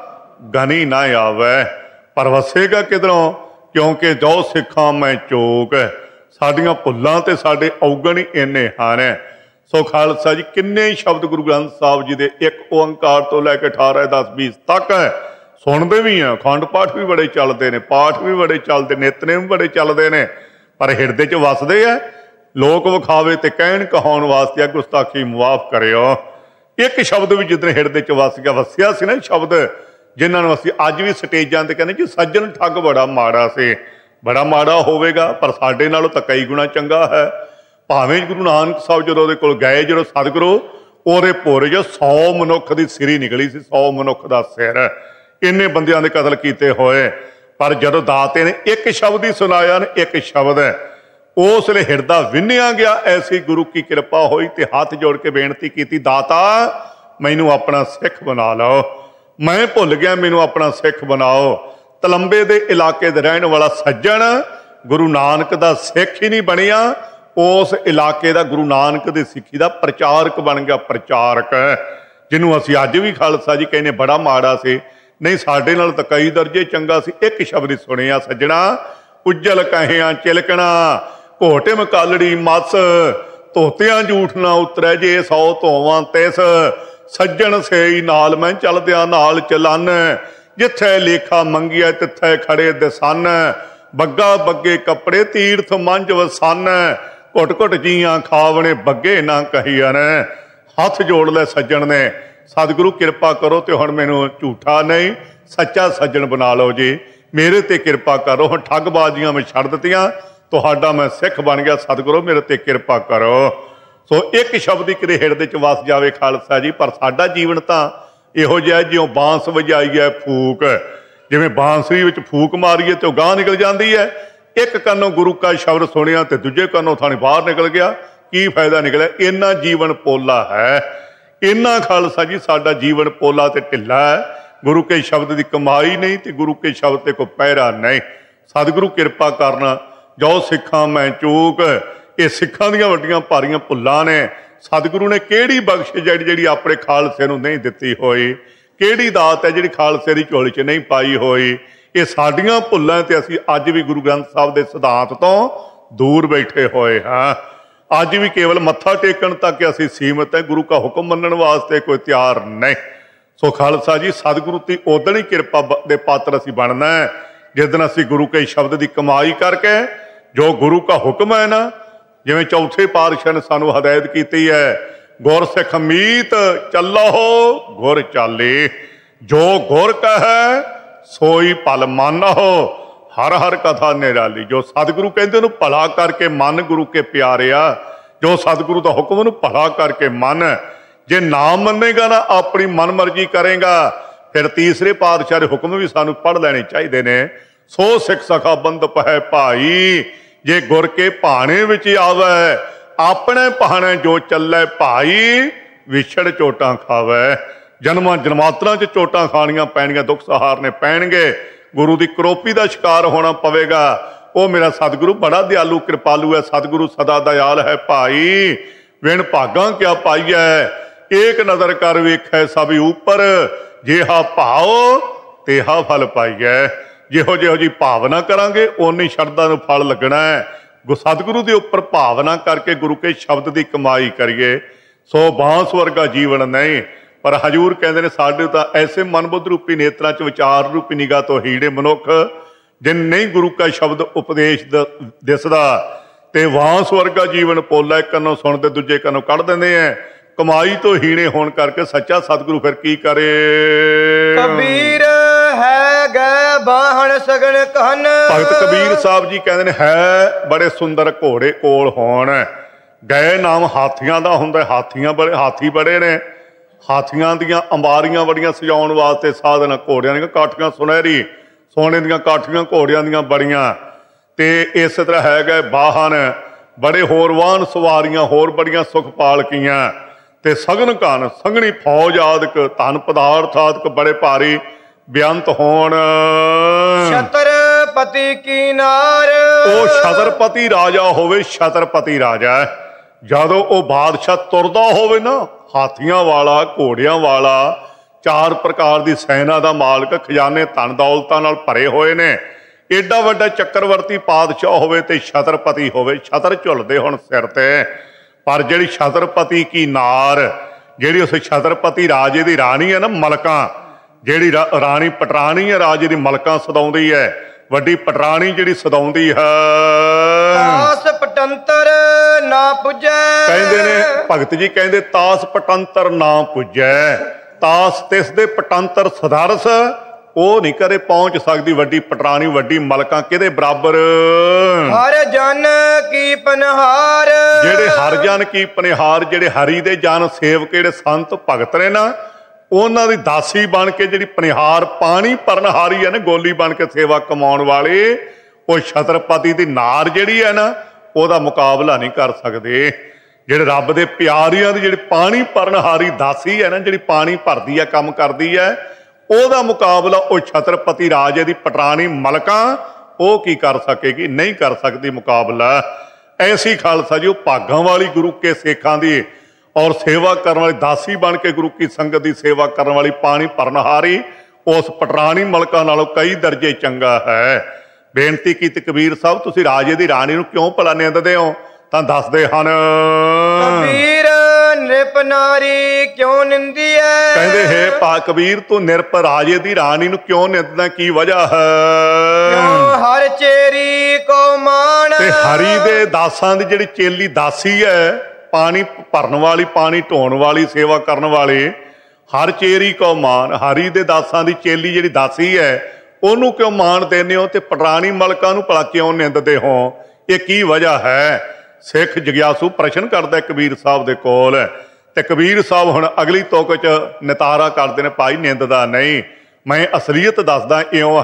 ਗਨੀ ਨਾ ਆਵੈ। ਪਰ ਵਸੇਗਾ ਕਿਧਰੋਂ, ਕਿਉਂਕਿ ਜੋ ਸਿੱਖਾਂ ਮੈਂ ਚੋਕ। ਸਾਡੀਆਂ ਭੁੱਲਾਂ ਤੇ ਸਾਡੇ ਔਗਣ ਹੀ ਇੰਨੇ ਹਨ। ਸੋ ਖਾਲਸਾ ਜੀ ਕਿੰਨੇ ਸ਼ਬਦ ਗੁਰੂ ਗ੍ਰੰਥ ਸਾਹਿਬ ਜੀ ਦੇ ਇੱਕ ਓੰਕਾਰ ਤੋਂ ਲੈ ਕੇ 18, 10, 20 ਤੱਕ ਸੁਣਦੇ ਵੀ ਆ। ਅਖੰਡ ਪਾਠ ਵੀ ਬੜੇ ਚੱਲਦੇ ਨੇ, ਪਾਠ ਵੀ ਬੜੇ ਚੱਲਦੇ, ਨਿਤਨੇਮ ਵੀ ਬੜੇ ਚੱਲਦੇ ਨੇ, ਪਰ ਹਿਰਦੇ 'ਚ ਵਸਦੇ ਆ। ਲੋਕ ਵਿਖਾਵੇ ਤੇ ਕਹਿਣ ਕਹਾਉਣ ਵਾਸਤੇ ਗੁਸਤਾਖੀ ਮੁਆਫ ਕਰਿਓ। ਇੱਕ ਸ਼ਬਦ ਵੀ ਜਿੱਦਣ ਹਿਰਦੇ 'ਚ ਵਸ ਗਿਆ, ਵਸਿਆ ਸੀ ਨਾ ਸ਼ਬਦ, ਜਿਨ੍ਹਾਂ ਨੂੰ ਅਸੀਂ ਅੱਜ ਵੀ ਸਟੇਜਾਂ ਤੇ ਕਹਿੰਦੇ ਜੀ ਸੱਜਣ ਠੱਗ ਬੜਾ ਮਾੜਾ ਸੀ। ਬੜਾ ਮਾੜਾ ਹੋਵੇਗਾ, ਪਰ ਸਾਡੇ ਨਾਲੋਂ ਤਾਂ ਕਈ ਗੁਣਾ ਚੰਗਾ ਹੈ। ਭਾਵੇਂ ਗੁਰੂ ਨਾਨਕ ਸਾਹਿਬ ਜਦੋਂ ਉਹਦੇ ਕੋਲ ਗਏ, ਜਦੋਂ ਸਤਿਗੁਰੂ, ਉਹਦੇ ਭੋਰੇ 'ਚ 100 ਮਨੁੱਖ ਦੀ ਸਿਰੀ ਨਿਕਲੀ ਸੀ, 100 ਮਨੁੱਖ ਦਾ ਸਿਰ, ਇੰਨੇ ਬੰਦਿਆਂ ਦੇ ਕਤਲ ਕੀਤੇ ਹੋਏ। ਪਰ ਜਦੋਂ ਦਾਤੇ ਨੇ ਇੱਕ ਸ਼ਬਦ ਹੀ ਸੁਣਾਇਆ ਨਾ, ਇੱਕ ਸ਼ਬਦ, ਉਸ ਵੇਲੇ ਹਿਰਦਾ ਵਿੰਨਿਆ ਗਿਆ। ਐਸੀ ਗੁਰੂ ਕੀ ਕਿਰਪਾ ਹੋਈ ਤੇ ਹੱਥ ਜੋੜ ਕੇ ਬੇਨਤੀ ਕੀਤੀ, ਦਾਤਾ ਮੈਨੂੰ ਆਪਣਾ ਸਿੱਖ ਬਣਾ ਲਓ, ਮੈਂ ਭੁੱਲ ਗਿਆ, ਮੈਨੂੰ ਆਪਣਾ ਸਿੱਖ ਬਣਾਓ। ਤਲੰਬੇ ਦੇ ਇਲਾਕੇ ਦੇ ਰਹਿਣ ਵਾਲਾ ਸੱਜਣ ਗੁਰੂ ਨਾਨਕ ਦਾ ਸਿੱਖ ਹੀ ਨਹੀਂ ਬਣਿਆ, ਉਸ ਇਲਾਕੇ ਦਾ ਗੁਰੂ ਨਾਨਕ ਦੀ ਸਿੱਖੀ ਦਾ ਪ੍ਰਚਾਰਕ ਬਣ ਗਿਆ। ਪ੍ਰਚਾਰਕ ਜਿਹਨੂੰ ਅਸੀਂ ਅੱਜ ਵੀ ਖਾਲਸਾ ਜੀ ਕਹਿੰਦੇ ਬੜਾ ਮਾੜਾ ਸੀ, ਨਹੀਂ ਸਾਡੇ ਨਾਲ ਤਾਂ ਕਈ ਦਰਜੇ ਚੰਗਾ ਸੀ। ਇੱਕ ਸ਼ਬਦ ਹੀ ਸੁਣਿਆ ਸੱਜਣਾ, ਉੱਜਲ ਕਹਿਆਂ ਚਿਲਕਣਾ ਘੋਟੇ ਮਕਾਲੜੀ ਮਸ, ਧੋਤਿਆਂ ਝੂਠ ਨਾ ਉਤਰੈ ਜੇ 100 ਧੋਵਾਂ ਤਿਸ, ਸੱਜਣ ਸੇਈ ਨਾਲ ਮੈਂ ਚੱਲਦਿਆਂ ਨਾਲ ਚਲਨ, ਜਿੱਥੇ ਲੇਖਾ ਮੰਗਿਆ ਤਿੱਥੇ ਖੜੇ ਦਿਸਨ, ਬੱਗਾ ਬੱਗੇ ਕੱਪੜੇ ਤੀਰਥ ਮੰਝ ਵਸਨ, ਘੁੱਟ ਘੁੱਟ ਜੀਆਂ ਖਾਵਣੇ ਬੱਗੇ ਨਾ ਕਹੀਅਨ। ਹੱਥ ਜੋੜ ਲੈ ਸੱਜਣ ਨੇ, ਸਤਿਗੁਰੂ ਕਿਰਪਾ ਕਰੋ ਤੇ ਹੁਣ ਮੈਨੂੰ ਝੂਠਾ ਨਹੀਂ ਸੱਚਾ ਸੱਜਣ ਬਣਾ ਲਓ ਜੀ, ਮੇਰੇ ਤੇ ਕਿਰਪਾ ਕਰੋ। ਹੁਣ ਠੱਗਬਾਜ਼ੀਆਂ ਮੈਂ ਛੱਡ ਦਿੱਤੀਆਂ, ਤੁਹਾਡਾ ਮੈਂ ਸਿੱਖ ਬਣ ਗਿਆ, ਸਤਿਗੁਰੂ ਮੇਰੇ ਤੇ ਕਿਰਪਾ ਕਰੋ। ਸੋ ਇੱਕ ਸ਼ਬਦ ਹੀ ਕਿਤੇ ਹਿਰਦੇ 'ਚ ਵਸ ਜਾਵੇ ਖਾਲਸਾ ਜੀ। ਪਰ ਸਾਡਾ ਜੀਵਨ ਤਾਂ ਇਹੋ ਜਿਹਾ ਜਿਉਂ ਬਾਂਸ ਵਜਾਈ ਹੈ ਫੂਕ, ਜਿਵੇਂ ਬਾਂਸਰੀ ਵਿੱਚ ਫੂਕ ਮਾਰੀਏ ਤੇ ਉਹ ਗਾਂ ਨਿਕਲ ਜਾਂਦੀ ਹੈ। ਇੱਕ ਕੰਨੋਂ ਗੁਰੂ ਕਾ ਸ਼ਬਦ ਸੁਣਿਆ ਤੇ ਦੂਜੇ ਕੰਨੋਂ ਥਾਣੀ ਬਾਹਰ ਨਿਕਲ ਗਿਆ, ਕੀ ਫਾਇਦਾ ਨਿਕਲਿਆ? ਇੰਨਾ ਜੀਵਨ ਪੋਲਾ ਹੈ, ਇੰਨਾ ਖਾਲਸਾ ਜੀ ਸਾਡਾ ਜੀਵਨ ਪੋਲਾ ਤੇ ਢਿੱਲਾ ਹੈ। ਗੁਰੂ ਕੇ ਸ਼ਬਦ ਦੀ ਕਮਾਈ ਨਹੀਂ ਤੇ ਗੁਰੂ ਕੇ ਸ਼ਬਦ ਤੇ ਕੋਈ ਪਹਿਰਾ ਨਹੀਂ। ਸਤਿਗੁਰੂ ਕਿਰਪਾ ਕਰਨਾ, ਜੋ ਸਿੱਖਾਂ ਮੈਂ ਚੂਕ, ਇਹ ਸਿੱਖਾਂ ਦੀਆਂ ਵੱਡੀਆਂ ਭਾਰੀਆਂ ਭੁੱਲਾਂ ਨੇ। ਸਤਿਗੁਰੂ ਨੇ ਕਿਹੜੀ ਬਖਸ਼ ਜਿਹੜੀ ਆਪਣੇ ਖਾਲਸੇ ਨੂੰ ਨਹੀਂ ਦਿੱਤੀ ਹੋਈ, ਕਿਹੜੀ ਦਾਤ ਹੈ ਜਿਹੜੀ ਖਾਲਸੇ ਦੀ ਝੋਲੀ 'ਚ ਨਹੀਂ ਪਾਈ ਹੋਈ। ਇਹ ਸਾਡੀਆਂ ਭੁੱਲਾਂ ਤੇ ਅਸੀਂ ਅੱਜ ਵੀ ਗੁਰੂ ਗ੍ਰੰਥ ਸਾਹਿਬ ਦੇ ਸਿਧਾਂਤ ਤੋਂ ਦੂਰ ਬੈਠੇ ਹੋਏ ਹਾਂ। ਅੱਜ ਵੀ ਕੇਵਲ ਮੱਥਾ ਟੇਕਣ ਤੱਕ ਅਸੀਂ ਸੀਮਤ ਹੈ, ਗੁਰੂ ਕਾ ਹੁਕਮ ਮੰਨਣ ਵਾਸਤੇ ਕੋਈ ਤਿਆਰ ਨਹੀਂ। ਸੋ ਖਾਲਸਾ ਜੀ ਸਤਿਗੁਰੂ ਦੀ ਉਦਣ ਹੀ ਕਿਰਪਾ ਦੇ ਪਾਤਰ ਅਸੀਂ ਬਣਨਾ ਹੈ ਜਿਸ ਦਿਨ ਅਸੀਂ ਗੁਰੂ ਕੇ ਸ਼ਬਦ ਦੀ ਕਮਾਈ ਕਰਕੇ ਜੋ ਗੁਰੂ ਕਾ ਹੁਕਮ ਹੈ ਨਾ, ਜਿਵੇਂ ਚੌਥੇ ਪਾਤਸ਼ਾਹ ਨੇ ਸਾਨੂੰ ਹਦਾਇਤ ਕੀਤੀ ਹੈ, ਗੁਰ ਸਿੱਖ ਮੀਤ ਚੱਲੋ ਗੁਰ ਚਾਲੇ, ਜੋ ਗੁਰ ਕਹੈ ਸੋਈ ਭਲ ਮਾਨਹੁ, ਹਰ ਹਰ ਕਥਾ ਨਿਰਾਲੀ। ਜੋ ਸਤਿਗੁਰੂ ਕਹਿੰਦੇ ਉਹਨੂੰ ਭਲਾ ਕਰਕੇ ਮੰਨ ਗੁਰੂ ਕੇ ਪਿਆਰਿਆ, ਜੋ ਸਤਿਗੁਰੂ ਦਾ ਹੁਕਮ ਉਹਨੂੰ ਭਲਾ ਕਰਕੇ ਮੰਨ। ਜੇ ਨਾ ਮੰਨੇਗਾ ਨਾ ਆਪਣੀ ਮਨਮਰਜ਼ੀ ਕਰੇਗਾ, ਫਿਰ ਤੀਸਰੇ ਪਾਤਸ਼ਾਹ ਦੇ ਹੁਕਮ ਵੀ ਸਾਨੂੰ ਪੜ੍ਹ ਲੈਣੇ ਚਾਹੀਦੇ ਨੇ। ਸੋ ਸਿੱਖ ਸਖਾ ਬੰਧਪ ਹੈ ਭਾਈ, ਜੇ ਗੁਰ ਕੇ ਭਾਣੇ ਵਿੱਚ ਆਵੈ, ਆਪਣੇ ਭਾਣੇ ਜੋ ਚੱਲੇ ਭਾਈ, ਵਿਛੜ ਚੋਟਾਂ ਖਾਵੈ। ਜਨਮਾਂ ਜਨਮਾਤਰਾਂ 'ਚ ਚੋਟਾਂ ਖਾਣੀਆਂ ਪੈਣੀਆਂ, ਦੁੱਖ ਸਹਾਰਨੇ ਪੈਣਗੇ, ਗੁਰੂ ਦੀ ਕਰੋਪੀ ਦਾ ਸ਼ਿਕਾਰ ਹੋਣਾ ਪਵੇਗਾ। ਉਹ ਮੇਰਾ ਸਤਿਗੁਰੂ ਬੜਾ ਦਿਆਲੂ ਕਿਰਪਾਲੂ ਹੈ, ਸਤਿਗੁਰੂ ਸਦਾ ਦਇਆਲ ਹੈ ਭਾਈ। ਵਿਣ ਭਾਗਾਂ ਕਿਆ ਪਾਈਐ, ਏਕ ਨਜ਼ਰ ਕਰ ਵੇਖੈ ਸਭ ਉੱਪਰ, ਜਿਹਾ ਭਾਉ ਤੇਹਾ ਫਲ ਪਾਈਐ। ਜਿਹੋ ਜਿਹੀ ਭਾਵਨਾ ਕਰਾਂਗੇ ਓਨੀ ਸ਼ਰਧਾ ਨੂੰ ਫਲ ਲੱਗਣਾ ਹੈ। ਸਤਿਗੁਰੂ ਦੇ ਉੱਪਰ ਭਾਵਨਾ ਕਰਕੇ ਗੁਰੂ ਕੇ ਸ਼ਬਦ ਦੀ ਕਮਾਈ ਕਰੀਏ। ਸੋ ਬਾਂਸ ਵਰਗਾ ਜੀਵਨ ਨਹੀਂ, ਪਰ ਹਜੂਰ ਕਹਿੰਦੇ ਨੇ ਸਾਡੇ ਤਾਂ ਐਸੇ ਮਨਬੁੱਧ ਰੂਪੀ ਨੇਤਰਾਂ 'ਚ ਵਿਚਾਰ ਰੂਪੀ ਨਿਗਾਹ ਤੋਂ ਹੀੜੇ ਮਨੁੱਖ, ਜਿਨ ਨਹੀਂ ਗੁਰੂ ਕਾ ਸ਼ਬਦ ਉਪਦੇਸ਼ ਦਿਸਦਾ, ਤੇ ਬਾਂਸ ਵਰਗਾ ਜੀਵਨ ਪੋਲਾ, ਇੱਕ ਕੰਨੋਂ ਸੁਣਦੇ ਦੂਜੇ ਕੰਨੋਂ ਕੱਢ ਦਿੰਦੇ ਐ। ਕਮਾਈ ਤੋਂ ਹੀਣੇ ਹੋਣ ਕਰਕੇ ਸੱਚਾ ਸਤਿਗੁਰੂ ਫਿਰ ਕੀ ਕਰੇ? ਕਬੀਰ ਹੈ ਗਏ ਬਾਹਣ ਸਗਣ ਕਹਨ। ਭਗਤ ਕਬੀਰ ਸਾਹਿਬ ਜੀ ਕਹਿੰਦੇ ਨੇ, ਹੈ ਬੜੇ ਸੁੰਦਰ ਘੋੜੇ ਕੋਲ ਹੋਣ। ਗਏ ਨਾਮ ਹਾਥੀਆਂ ਦਾ ਹੁੰਦਾ, ਹਾਥੀ ਬੜੇ ਨੇ, ਹਾਥੀਆਂ ਦੀਆਂ ਅੰਬਾਰੀਆਂ ਬੜੀਆਂ ਸਜਾਉਣ ਵਾਸਤੇ ਸਾਧਨ, ਘੋੜਿਆਂ ਦੀਆਂ ਕਾਠੀਆਂ ਸੁਨਹਿਰੀ, ਸੋਨੇ ਦੀਆਂ ਕਾਠੀਆਂ ਘੋੜਿਆਂ ਦੀਆਂ ਬੜੀਆਂ। ਤੇ ਇਸ ਤਰ੍ਹਾਂ ਹੈਗਾ ਬਾਹਨ, ਬੜੇ ਹੋਰ ਵਾਹਨ ਸਵਾਰੀਆਂ, ਹੋਰ ਬੜੀਆਂ ਸੁਖ ਪਾਲਕੀਆਂ, ਤੇ ਸਗਨ ਘਨ ਸੰਘਣੀ ਫੌਜ ਆਦਿਕ, ਧਨ ਪਦਾਰਥ ਆਦਿਕ ਬੜੇ ਭਾਰੀ ਬੇਅੰਤ ਹੋਣ। ਛਤਰਪਤੀ ਕੀ ਨਾਰ, ਉਹ ਛਤਰਪਤੀ ਰਾਜਾ ਹੋਵੇ, ਛਤਰਪਤੀ ਰਾਜਾ ਜਦੋਂ ਉਹ ਬਾਦਸ਼ਾਹ ਤੁਰਦਾ ਹੋਵੇ ਨਾ, ਹਾਥੀਆਂ ਵਾਲਾ, ਘੋੜਿਆਂ ਵਾਲਾ, 4 ਪ੍ਰਕਾਰ ਦੀ ਸੈਨਾ ਦਾ ਮਾਲਕ, ਖਜ਼ਾਨੇ ਧਨ ਦੌਲਤਾਂ ਨਾਲ ਭਰੇ ਹੋਏ ਨੇ, ਏਡਾ ਵੱਡਾ ਚੱਕਰਵਰਤੀ ਪਾਤਸ਼ਾਹ ਹੋਵੇ ਤੇ ਛਤਰਪਤੀ ਹੋਵੇ, ਛਤਰ ਝੁੱਲਦੇ ਹੁਣ ਸਿਰ ਤੇ। ਪਰ ਜਿਹੜੀ ਛਤਰਪਤੀ ਕੀ ਨਾਰ, ਜਿਹੜੀ ਉਸ ਛਤਰਪਤੀ ਰਾਜੇ ਦੀ ਰਾਣੀ ਹੈ ਨਾ, ਮਲਕਾਂ, ਜਿਹੜੀ ਰਾਣੀ ਪਟਰਾਣੀ ਹੈ ਰਾਜੇ ਦੀ, ਮਲਕਾਂ ਸਦਾਉਂਦੀ ਹੈ, ਵੱਡੀ ਪਟਰਾਣੀ ਜਿਹੜੀ ਸਦਾਉਂਦੀ ਹੈ। ਤਾਸ ਪਟੰਤਰ ਨਾ ਪੁੱਜੈ, ਕਹਿੰਦੇ ਨੇ ਭਗਤ ਜੀ ਕਹਿੰਦੇ, ਤਾਸ ਪਟੰਤਰ ਨਾ ਪੁੱਜੈ। ਤਾਸ ਤਿਸ ਦੇ ਪਟੰਤਰ ਸਦਾਰਸ, ਉਹ ਨਹੀਂ ਕਦੇ ਪਹੁੰਚ ਸਕਦੀ ਵੱਡੀ ਪਟਰਾਣੀ, ਵੱਡੀ ਮਲਕਾਂ ਕਿਹਦੇ ਬਰਾਬਰ? ਹਰ ਜਨ ਕੀ ਪਨਹਾਰ, ਜਿਹੜੇ ਹਰ ਜਨ ਕੀ ਪਨਿਹਾਰ, ਜਿਹੜੇ ਹਰੀ ਦੇ ਜਨ ਸੇਵਕ, ਜਿਹੜੇ ਸੰਤ ਭਗਤ ਨੇ ਨਾ, ਉਹਨਾਂ ਦੀ ਦਾਸੀ ਬਣ ਕੇ ਜਿਹੜੀ ਪਨਿਹਾਰ ਪਾਣੀ ਭਰਨਹਾਰੀ ਹੈ ਨਾ, ਗੋਲੀ ਬਣ ਕੇ ਸੇਵਾ ਕਮਾਉਣ ਵਾਲੇ, ਉਹ ਛਤਰਪਤੀ ਦੀ ਨਾਰ ਜਿਹੜੀ ਹੈ ਨਾ, ਉਹਦਾ ਮੁਕਾਬਲਾ ਨਹੀਂ ਕਰ ਸਕਦੇ। ਜਿਹੜੇ ਰੱਬ ਦੇ ਪਿਆਰਿਆਂ ਦੀ ਜਿਹੜੀ ਪਾਣੀ ਭਰਨਹਾਰੀ ਦਾਸੀ ਹੈ ਨਾ, ਜਿਹੜੀ ਪਾਣੀ ਭਰਦੀ ਹੈ, ਕੰਮ ਕਰਦੀ ਹੈ, ਉਹਦਾ ਮੁਕਾਬਲਾ ਉਹ ਛਤਰਪਤੀ ਰਾਜੇ ਦੀ ਪਟਰਾਣੀ ਮਲਕਾਂ ਉਹ ਕੀ ਕਰ ਸਕੇਗੀ? ਨਹੀਂ ਕਰ ਸਕਦੀ ਮੁਕਾਬਲਾ। ਐਸੀ ਖਾਲਸਾ ਜੀ ਉਹ ਭਾਗਾਂ ਵਾਲੀ ਗੁਰੂ ਕੇ ਸੇਖਾਂ ਦੀ ਔਰ ਸੇਵਾ ਕਰਨ ਵਾਲੀ ਦਾਸੀ ਬਣ ਕੇ ਗੁਰੂ ਕੀ ਸੰਗਤ ਦੀ ਸੇਵਾ ਕਰਨ ਵਾਲੀ ਪਾਣੀ ਭਰਨਹਾਰੀ ਉਸ ਪਟਰਾਣੀ ਮਲਕਾਂ ਨਾਲੋਂ ਕਈ ਦਰਜੇ ਚੰਗਾ ਹੈ। ਬੇਨਤੀ ਕੀਤੀ ਕਬੀਰ ਸਾਹਿਬ, ਤੁਸੀਂ ਰਾਜੇ ਦੀ ਰਾਣੀ ਨੂੰ ਕਿਉਂ ਭਲਾ ਨਿੰਦਦੇ ਹੋ? ਤਾਂ ਦੱਸਦੇ ਹਨ, ਕਬੀਰ ਨਿਰਪ ਨਾਰੀ ਕਿਉਂ ਨਿੰਦੀ ਹੈ। ਕਹਿੰਦੇ ਹੈ ਕਬੀਰ ਤੂੰ ਨਿਰਪ ਰਾਜੇ ਦੀ ਰਾਣੀ ਨੂੰ ਕਿਉਂ ਨਿੰਦਦਾ, ਕੀ ਵਜ੍ਹਾ ਹੈ? ਕਿਉਂ ਹਰ ਚੇਰੀ ਕੋ ਮਾਣ। ਤੇ ਹਰੀ ਦੇ ਦਾਸਾਂ ਦੀ ਜਿਹੜੀ ਚੇਲੀ ਦਾਸੀ ਹੈ, ਪਾਣੀ ਭਰਨ ਵਾਲੀ, ਪਾਣੀ ਢੋਣ ਵਾਲੀ, ਸੇਵਾ ਕਰਨ ਵਾਲੀ, ਹਰ ਚੇਰੀ ਕੋ ਮਾਨ, ਹਰੀ ਦੇ ਦਾਸਾਂ ਦੀ ਚੇਲੀ ਜਿਹੜੀ ਦਾਸੀ ਹੈ ਉਹਨੂੰ ਕਿਉਂ ਮਾਣ ਦਿੰਦੇ ਹੋ ਤੇ ਪਟਰਾਣੀ ਮਲਕਾਂ ਨੂੰ ਭਲਾ ਕਿਉਂ ਨਿੰਦਦੇ ਹੋ? ਇਹ ਕੀ ਵਜ੍ਹਾ ਹੈ? ਸਿੱਖ ਜਗਿਆਸੂ ਪ੍ਰਸ਼ਨ ਕਰਦਾ ਕਬੀਰ ਸਾਹਿਬ ਦੇ ਕੋਲ। ਤੇ ਕਬੀਰ ਸਾਹਿਬ ਹੁਣ ਅਗਲੀ ਤੁਕ ਚ ਨਿਤਾਰਾ ਕਰਦੇ ਨੇ, ਭਾਈ ਨਿੰਦਦਾ ਨਹੀਂ, ਮੈਂ ਅਸਲੀਅਤ ਦੱਸਦਾ, ਇਉਂ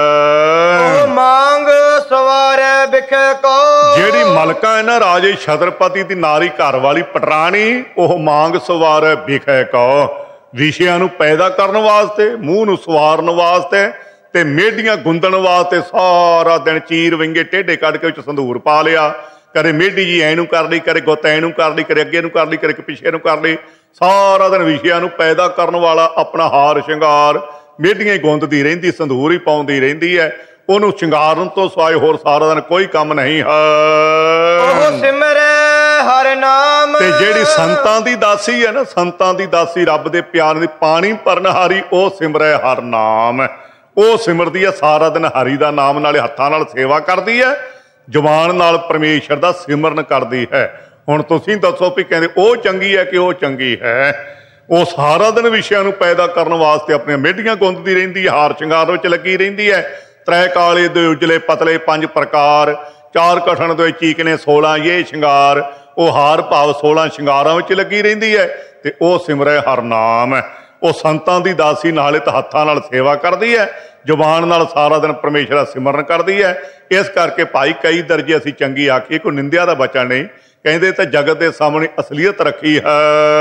ਹੈ ਮੰਗ ਸਵਾਰੇ ਵਿਖੇ ਕੋ। ਜਿਹੜੀ ਮਲਕਾ ਹੈ ਨਾ ਰਾਜੇ ਛਤਰਪਤੀ ਦੀ ਨਾਰੀ ਘਰ ਵਾਲੀ ਪਟਰਾਣੀ, ਉਹ ਮੰਗ ਸਵਾਰੇ ਵਿਖੇ ਕੋ, ਵਿਸ਼ਿਆਂ ਨੂੰ ਪੈਦਾ ਕਰਨ ਵਾਸਤੇ, ਮੂੰਹ ਨੂੰ ਸਵਾਰਨ ਵਾਸਤੇ ਤੇ ਮੇਢੀਆਂ ਗੁੰਦਣ ਵਾਸਤੇ ਸਾਰਾ ਦਿਨ ਚੀਰ ਵਿੰਗੇ ਟੇਢੇ ਕੱਢ ਕੇ ਵਿੱਚ ਸੰਧੂਰ ਪਾ ਲਿਆ। ਕਦੇ ਮੇਢੀ ਜੀ ਐ ਨੂੰ ਕਰ ਲਈ, ਕਦੇ ਗੁੱਤ ਐ ਨੂੰ ਕਰ ਲਈ, ਕਦੇ ਅੱਗੇ ਨੂੰ ਕਰ ਲਈ, ਕਦੇ ਪਿੱਛੇ ਨੂੰ ਕਰ ਲਈ। ਸਾਰਾ ਦਿਨ ਵਿਸ਼ਿਆਂ ਨੂੰ ਪੈਦਾ ਕਰਨ ਵਾਲਾ ਆਪਣਾ ਹਾਰ ਸ਼ਿੰਗਾਰ ਮੇਢੀਆਂ ਹੀ ਗੁੰਦਦੀ ਰਹਿੰਦੀ, ਸੰਧੂਰ ਹੀ ਪਾਉਂਦੀ ਰਹਿੰਦੀ ਹੈ। ਉਹਨੂੰ ਸ਼ਿੰਗਾਰਨ ਤੋਂ ਸਿਵਾਏ ਹੋਰ ਸਾਰਾ ਦਿਨ ਕੋਈ ਕੰਮ ਨਹੀਂ ਹੈ। ਉਹ ਸਿਮਰੇ ਹਰ ਨਾਮ। ਤੇ ਜਿਹੜੀ ਸੰਤਾਂ ਦੀ ਦਾਸੀ ਹੈ ਨਾ, ਸੰਤਾਂ ਦੀ ਦਾਸੀ, ਰੱਬ ਦੇ ਪਿਆਰ ਦੀ ਪਾਣੀ ਭਰਨਹਾਰੀ, ਉਹ ਸਿਮਰੇ ਹਰ ਨਾਮ। ਉਹ ਸਿਮਰਦੀ ਹੈ ਸਾਰਾ ਦਿਨ ਹਰੀ ਦਾ ਨਾਮ, ਨਾਲੇ ਹੱਥਾਂ ਨਾਲ ਸੇਵਾ ਕਰਦੀ ਹੈ, ਜ਼ੁਬਾਨ ਨਾਲ ਪਰਮੇਸ਼ਰ ਦਾ ਸਿਮਰਨ ਕਰਦੀ ਹੈ। ਹੁਣ ਤੁਸੀਂ ਦੱਸੋ ਵੀ ਕਹਿੰਦੇ ਉਹ ਚੰਗੀ ਹੈ ਕਿ ਉਹ ਚੰਗੀ ਹੈ? ਉਹ ਸਾਰਾ ਦਿਨ ਵਿਸ਼ਿਆਂ ਨੂੰ ਪੈਦਾ ਕਰਨ ਵਾਸਤੇ ਆਪਣੀਆਂ ਮੇਢੀਆਂ ਗੁੰਦਦੀ ਰਹਿੰਦੀ ਹੈ, ਹਾਰ ਸ਼ਿੰਗਾਰ ਵਿੱਚ ਲੱਗੀ ਰਹਿੰਦੀ ਹੈ। ਤ੍ਰੈ ਕਾਲੇ ਦੇ ਉਜਲੇ ਪਤਲੇ 5 ਪ੍ਰਕਾਰ, 4 ਕਠਣ ਦੇ ਚੀਕਨੇ 16 ਇਹ ਸ਼ਿੰਗਾਰ, ਉਹ ਹਾਰ ਭਾਵ 16 ਸ਼ਿੰਗਾਰਾਂ ਵਿੱਚ ਲੱਗੀ ਰਹਿੰਦੀ ਹੈ। ਤੇ ਉਹ ਸਿਮਰੇ ਹਰ ਨਾਮ ਹੈ। ਉਹ ਸੰਤਾਂ ਦੀ ਦਾਸੀ, ਨਾਲੇ ਤਾਂ ਹੱਥਾਂ ਨਾਲ ਸੇਵਾ ਕਰਦੀ ਹੈ, ਜ਼ੁਬਾਨ ਨਾਲ ਸਾਰਾ ਦਿਨ ਪਰਮੇਸ਼ਰ ਦਾ ਸਿਮਰਨ ਕਰਦੀ ਹੈ। ਇਸ ਕਰਕੇ ਭਾਈ ਕਈ ਦਰਜੇ ਅਸੀਂ ਚੰਗੀ ਆਖੀਏ, ਕੋਈ ਨਿੰਦਿਆ ਦਾ ਬਚਾ ਨਹੀਂ। ਕਹਿੰਦੇ ਤਾਂ ਜਗਤ ਦੇ ਸਾਹਮਣੇ ਅਸਲੀਅਤ ਰੱਖੀ ਹੈ।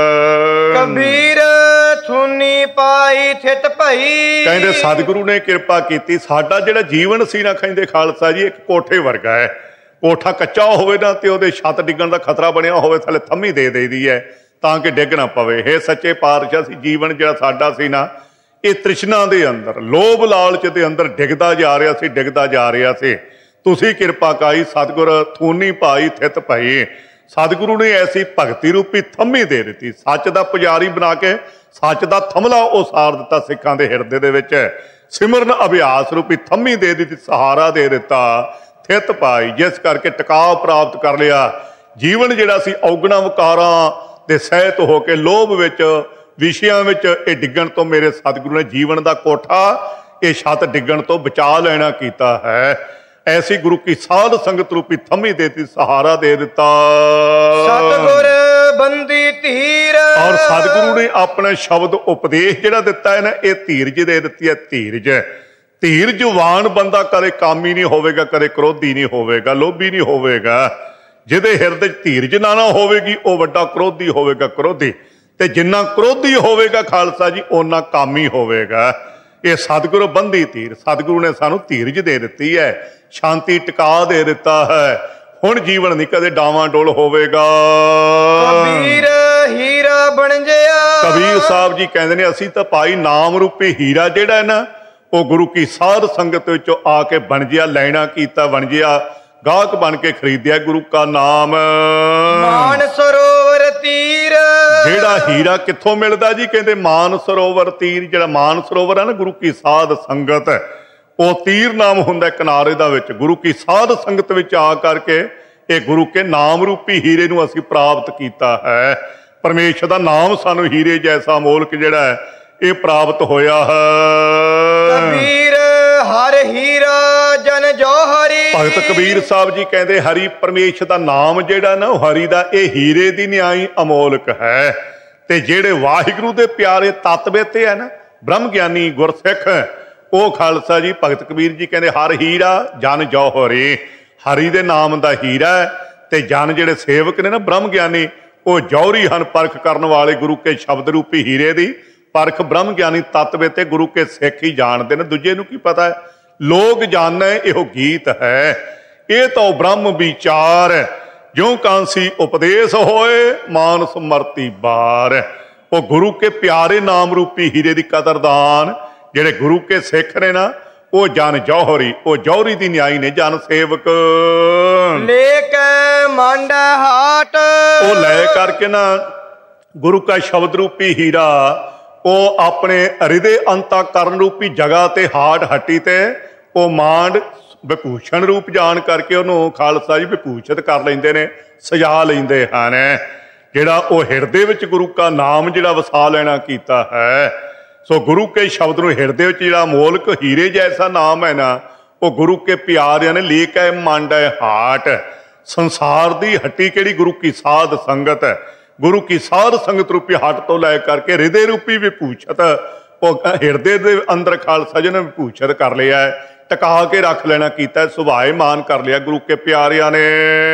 ਕਬੀਰ ਥੁਨੀ ਪਾਈ ਥਿਤ ਭਈ। ਕਹਿੰਦੇ ਸਤਿਗੁਰੂ ਨੇ ਕਿਰਪਾ ਕੀਤੀ, ਸਾਡਾ ਜਿਹੜਾ ਜੀਵਨ ਸੀ ਨਾ, ਕਹਿੰਦੇ ਖਾਲਸਾ ਜੀ, ਇੱਕ ਕੋਠੇ ਵਰਗਾ ਹੈ। ਕੋਠਾ ਕੱਚਾ ਹੋਵੇ ਨਾ ਤੇ ਉਹਦੇ ਛੱਤ ਡਿੱਗਣ ਦਾ ਖਤਰਾ ਬਣਿਆ ਹੋਵੇ, ਥੱਲੇ ਥੰਮੀ ਦੇ ਦੇਈਦੀ ਹੈ ਤਾਂ ਕਿ ਡਿੱਗ ਨਾ ਪਵੇ। ਇਹ ਸੱਚੇ ਪਾਤਸ਼ਾਹ ਸੀ, ਜੀਵਨ ਜਿਹੜਾ ਸਾਡਾ ਸੀ ਨਾ, ਇਹ ਤ੍ਰਿਸ਼ਨਾ ਦੇ ਅੰਦਰ, ਲੋਭ ਲਾਲਚ ਦੇ ਅੰਦਰ ਡਿੱਗਦਾ ਜਾ ਰਿਹਾ ਸੀ, ਡਿੱਗਦਾ ਜਾ ਰਿਹਾ ਸੀ। ਤੁਸੀਂ ਕਿਰਪਾ ਕਾਈ ਸਤਿਗੁਰ ਥੂਨੀ ਭਾਈ ਥਿਤ ਭਈ। ਸਤਿਗੁਰੂ ਨੇ ਐਸੀ ਭਗਤੀ ਰੂਪੀ ਥੰਮੀ ਦੇ ਦਿੱਤੀ, ਸੱਚ ਦਾ ਪੁਜਾਰੀ ਬਣਾ ਕੇ ਸੱਚ ਦਾ ਥੰਮਲਾ ਉਹ ਸਾਰ ਦਿੱਤਾ ਸਿੱਖਾਂ ਦੇ ਹਿਰਦੇ ਦੇ ਵਿੱਚ। ਸਿਮਰਨ ਅਭਿਆਸ ਰੂਪੀ ਥੰਮੀ ਦੇ ਦਿੱਤੀ, ਸਹਾਰਾ ਦੇ ਦਿੱਤਾ, ਥਿਤ ਪਾਈ, ਜਿਸ ਕਰਕੇ ਟਿਕਾਅ ਪ੍ਰਾਪਤ ਕਰ ਲਿਆ। ਜੀਵਨ ਜਿਹੜਾ ਸੀ ਔਗਣਾ ਵਿਕਾਰਾਂ ਦੇ ਸਹਿਤ ਹੋ ਕੇ ਲੋਭ ਵਿੱਚ, ਵਿਸ਼ਿਆਂ ਵਿੱਚ ਇਹ ਡਿੱਗਣ ਤੋਂ ਮੇਰੇ ਸਤਿਗੁਰੂ ਨੇ ਜੀਵਨ ਦਾ ਕੋਠਾ, ਇਹ ਛੱਤ ਡਿੱਗਣ ਤੋਂ ਬਚਾ ਲੈਣਾ ਕੀਤਾ ਹੈ। ਐਸੀ ਗੁਰੂ ਕੀ ਸਾਧ ਸੰਗਤ ਰੂਪੀ ਥੰਮੀ ਦੇਤੀ, ਸਹਾਰਾ ਦੇ ਦਿੱਤਾ। ਸਤਿਗੁਰ ਬੰਦੀ ਧੀਰ। ਔਰ ਸਤਿਗੁਰੂ ਨੇ ਆਪਣਾ ਸ਼ਬਦ ਉਪਦੇਸ਼ ਜਿਹੜਾ ਦਿੱਤਾ ਹੈ ਨਾ, ਇਹ ਧੀਰਜ ਦੇ ਦਿੱਤੀ ਹੈ। ਧੀਰਜ, ਧੀਰਜਵਾਨ ਬੰਦਾ ਕਦੇ ਕਾਮੀ ਨਹੀਂ ਹੋਵੇਗਾ, ਕਦੇ ਕ੍ਰੋਧੀ ਨਹੀਂ ਹੋਵੇਗਾ, ਲੋਭੀ ਨਹੀਂ ਹੋਵੇਗਾ। ਜਿਹਦੇ ਹਿਰਦੇ 'ਚ ਧੀਰਜ ਨਾ ਹੋਵੇਗੀ, ਉਹ ਵੱਡਾ ਕ੍ਰੋਧੀ ਹੋਵੇਗਾ, ਕ੍ਰੋਧੀ। ਤੇ ਜਿੰਨਾ ਕ੍ਰੋਧੀ ਹੋਵੇਗਾ ਖਾਲਸਾ ਜੀ, ਓਨਾ ਕਾਮੀ ਹੋਵੇਗਾ। ਇਹ ਸਤਿਗੁਰੂ ਬੰਦੀ ਧੀਰ, ਸਤਿਗੁਰੂ ਨੇ ਸਾਨੂੰ ਧੀਰਜ ਦੇ ਦਿੱਤੀ ਹੈ, ਸ਼ਾਂਤੀ ਟਿਕਾ ਦੇ ਦਿੱਤਾ ਹੈ। ਹੁਣ ਜੀਵਨ ਨਹੀਂ ਕਦੇ ਡਾਵਾਂ ਡੋਲ ਹੋਵੇਗਾ। ਕਬੀਰ ਹੀਰਾ ਬਣ ਜਿਆ। ਕਬੀਰ ਸਾਹਿਬ ਜੀ ਕਹਿੰਦੇ ਨੇ, ਅਸੀਂ ਤਾਂ ਭਾਈ ਨਾਮ ਰੂਪੀ ਹੀਰਾ ਜਿਹੜਾ ਹੈ ਨਾ, ਉਹ ਗੁਰੂ ਕੀ ਸਾਧ ਸੰਗਤ ਵਿੱਚੋਂ ਆ ਕੇ ਬਣ ਜਿਆ, ਲੈਣਾ ਕੀਤਾ ਬਣ ਜਿਆ, ਗਾਹਕ ਬਣ ਕੇ ਖਰੀਦਿਆ ਗੁਰੂ ਕਾ ਨਾਮ। ਮਾਨ ਸਰੋਵਰ ਤੀਰ। ਜਿਹੜਾ ਹੀਰਾ ਕਿੱਥੋਂ ਮਿਲਦਾ ਜੀ? ਕਹਿੰਦੇ ਮਾਨ ਸਰੋਵਰ ਤੀਰ। ਜਿਹੜਾ ਮਾਨ ਸਰੋਵਰ ਹੈ ਨਾ, ਗੁਰੂ ਕੀ ਸਾਧ ਸੰਗਤ, ਉਹ ਤੀਰ ਨਾਮ ਹੁੰਦਾ ਕਿਨਾਰੇ ਦਾ ਵਿੱਚ। ਗੁਰੂ ਕੀ ਸਾਧ ਸੰਗਤ ਵਿੱਚ ਆ ਕਰਕੇ ਇਹ ਗੁਰੂ ਕੇ ਨਾਮ ਰੂਪੀ ਹੀਰੇ ਨੂੰ ਅਸੀਂ ਪ੍ਰਾਪਤ ਕੀਤਾ ਹੈ। ਪਰਮੇਸ਼ਰ ਦਾ ਨਾਮ ਸਾਨੂੰ ਹੀਰੇ ਜੈਸਾ ਮੋਲਕ ਜਿਹੜਾ ਹੈ, ਇਹ ਪ੍ਰਾਪਤ ਹੋਇਆ ਹੈ। ਕਬੀਰ ਹਰ ਹੀਰਾ ਜਨ ਜੋਹਰੀ। ਭਗਤ ਕਬੀਰ ਸਾਹਿਬ ਜੀ ਕਹਿੰਦੇ, ਹਰੀ ਪਰਮੇਸ਼ਰ ਦਾ ਨਾਮ ਜਿਹੜਾ ਨਾ, ਉਹ ਹਰੀ ਦਾ ਇਹ ਹੀਰੇ ਦੀ ਨਿਆਈ ਅਮੋਲਕ ਹੈ। ਤੇ ਜਿਹੜੇ ਵਾਹਿਗੁਰੂ ਦੇ ਪਿਆਰੇ ਤੱਤ ਬੇਤੇ ਹੈ ਨਾ, ਬ੍ਰਹਮ ਗਿਆਨੀ ਗੁਰਸਿੱਖ, ਉਹ ਖਾਲਸਾ ਜੀ ਭਗਤ ਕਬੀਰ ਜੀ ਕਹਿੰਦੇ, ਹਰ ਹੀਰਾ ਜਨ ਜੋਹਰੀ। ਹਰੀ ਦੇ ਨਾਮ ਦਾ ਹੀਰਾ ਹੈ। ਤੇ ਜਨ ਜਿਹੜੇ ਸੇਵਕ ਨੇ ਨਾ, ਬ੍ਰਹਮ ਗਿਆਨੀ, ਉਹ ਜੌਹਰੀ ਹਨ, ਪਰਖ ਕਰਨ ਵਾਲੇ ਗੁਰੂ ਕੇ ਸ਼ਬਦ ਰੂਪੀ ਹੀਰੇ ਦੀ ਪਰਖ ਬ੍ਰਹਮ ਗਿਆਨੀ ਤਤਵੇ ਤੇ ਗੁਰੂ ਕੇ ਸਿੱਖ ਹੀ ਜਾਣਦੇ ਨੇ, ਦੂਜੇ ਨੂੰ ਕੀ ਪਤਾ ਹੈ। ਲੋਕ ਜਾਣੈ ਇਹੋ ਗੀਤ ਹੈ, ਇਹ ਤਾਂ ਬ੍ਰਹਮ ਵਿਚਾਰ। ਜਿਉ ਕਾਂਸੀ ਉਪਦੇਸ਼ ਹੋਏ ਮਾਨਸ ਮਰਤੀ ਬਾਰ। ਉਹ ਗੁਰੂ ਕੇ ਪਿਆਰੇ ਨਾਮ ਰੂਪੀ ਹੀਰੇ ਦੀ ਕਦਰਦਾਨ ਜਿਹੜੇ ਗੁਰੂ ਕੇ ਸਿੱਖ ਨੇ ਨਾ, ਉਹ ਜਨ ਜੌਹਰੀ, ਉਹ ਜੌਹਰੀ ਦੀ ਨਿਆਈ ਨੇ ਜਨ ਸੇਵਕ। ਲੈ ਕੇ ਮੰਡਾ ਹਾਟ, ਉਹ ਲੈ ਕਰਕੇ ਨਾ ਗੁਰੂ ਕਾ ਸ਼ਬਦ ਰੂਪੀ ਹੀਰਾ ਉਹ ਆਪਣੇ ਹਿਰਦੇ ਅੰਤःਕਰਨ ਰੂਪੀ ਜਗ੍ਹਾ ਤੇ ਹਾਟ ਹੱਟੀ ਤੇ ਉਹ ਮਾਂਡ ਵਿਭੂਸ਼ਣ ਰੂਪ ਜਾਣ ਕਰਕੇ ਉਹਨੂੰ ਖਾਲਸਾ ਜੀ ਵਿਭੂਸ਼ਿਤ ਕਰ ਲੈਂਦੇ ਨੇ, ਸਜਾ ਲੈਂਦੇ ਹਨ। ਜਿਹੜਾ ਉਹ ਹਿਰਦੇ ਵਿੱਚ ਗੁਰੂ ਕਾ ਨਾਮ ਜਿਹੜਾ ਵਸਾ ਲੈਣਾ ਕੀਤਾ ਹੈ। ਸੋ ਗੁਰੂ ਕੇ ਸ਼ਬਦ ਨੂੰ ਹਿਰਦੇ ਵਿੱਚ ਜਿਹੜਾ ਮੋਲਕ ਹੀਰੇ ਜੈਸਾ ਨਾਮ ਹੈ ਨਾ, ਉਹ ਗੁਰੂ ਕੇ ਪਿਆਰਿਆਂ ਨੇ ਲੈ ਕੇ ਮੰਡਾ ਹਾਟ। ਸੰਸਾਰ ਦੀ ਹੱਟੀ ਕਿਹੜੀ? ਗੁਰੂ ਕੀ ਸਾਧ ਸੰਗਤ ਹੈ। ਗੁਰੂ ਕੀ ਸਾਧ ਸੰਗਤ ਰੂਪੀ ਹੱਟ ਤੋਂ ਲੈ ਕਰਕੇ ਹਿਰਦੇ ਰੂਪੀ ਵਿਭੂਸ਼ਿਤ ਉਹ ਹਿਰਦੇ ਦੇ ਅੰਦਰ ਖਾਲਸਾ ਜੀ ਨੇ ਵਿਭੂਸ਼ਿਤ ਕਰ ਲਿਆ ਹੈ, ਟਿਕਾ ਕੇ ਰੱਖ ਲੈਣਾ ਕੀਤਾ, ਸੁਭਾਏ ਮਾਨ ਕਰ ਲਿਆ ਗੁਰੂ ਕੇ ਪਿਆਰਿਆਂ ਨੇ।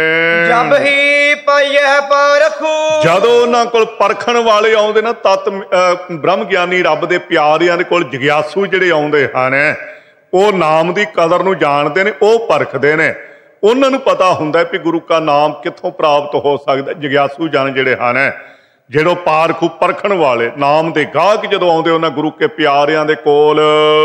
ਜਬ ਹੀ ਪਾਈਐ ਪਰਖੂ, ਜਦੋਂ ਉਹਨਾਂ ਕੋਲ ਪਰਖਣ ਵਾਲੇ ਆਉਂਦੇ ਨਾ, ਤਤ ਬ੍ਰਹਮ ਗਿਆਨੀ ਰੱਬ ਦੇ ਪਿਆਰਿਆਂ ਦੇ ਕੋਲ ਜਗਿਆਸੂ ਜਿਹੜੇ ਆਉਂਦੇ ਹਨ, ਉਹ ਨਾਮ ਦੀ ਕਦਰ ਨੂੰ ਜਾਣਦੇ ਨੇ, ਉਹ ਪਰਖਦੇ ਨੇ। ਉਹਨਾਂ ਨੂੰ ਪਤਾ ਹੁੰਦਾ ਵੀ ਗੁਰੂ ਕਾ ਨਾਮ ਕਿੱਥੋਂ ਪ੍ਰਾਪਤ ਹੋ ਸਕਦਾ। ਜਗਿਆਸੂ ਜਨ ਜਿਹੜੇ ਹਨ, ਜਿਹੜੋ ਪਾਰਖੂ ਪਰਖਣ ਵਾਲੇ ਨਾਮ ਦੇ ਗਾਹਕ ਜਦੋਂ ਆਉਂਦੇ ਉਹਨਾਂ ਗੁਰੂ ਕੇ ਪਿਆਰਿਆਂ ਦੇ ਕੋਲ,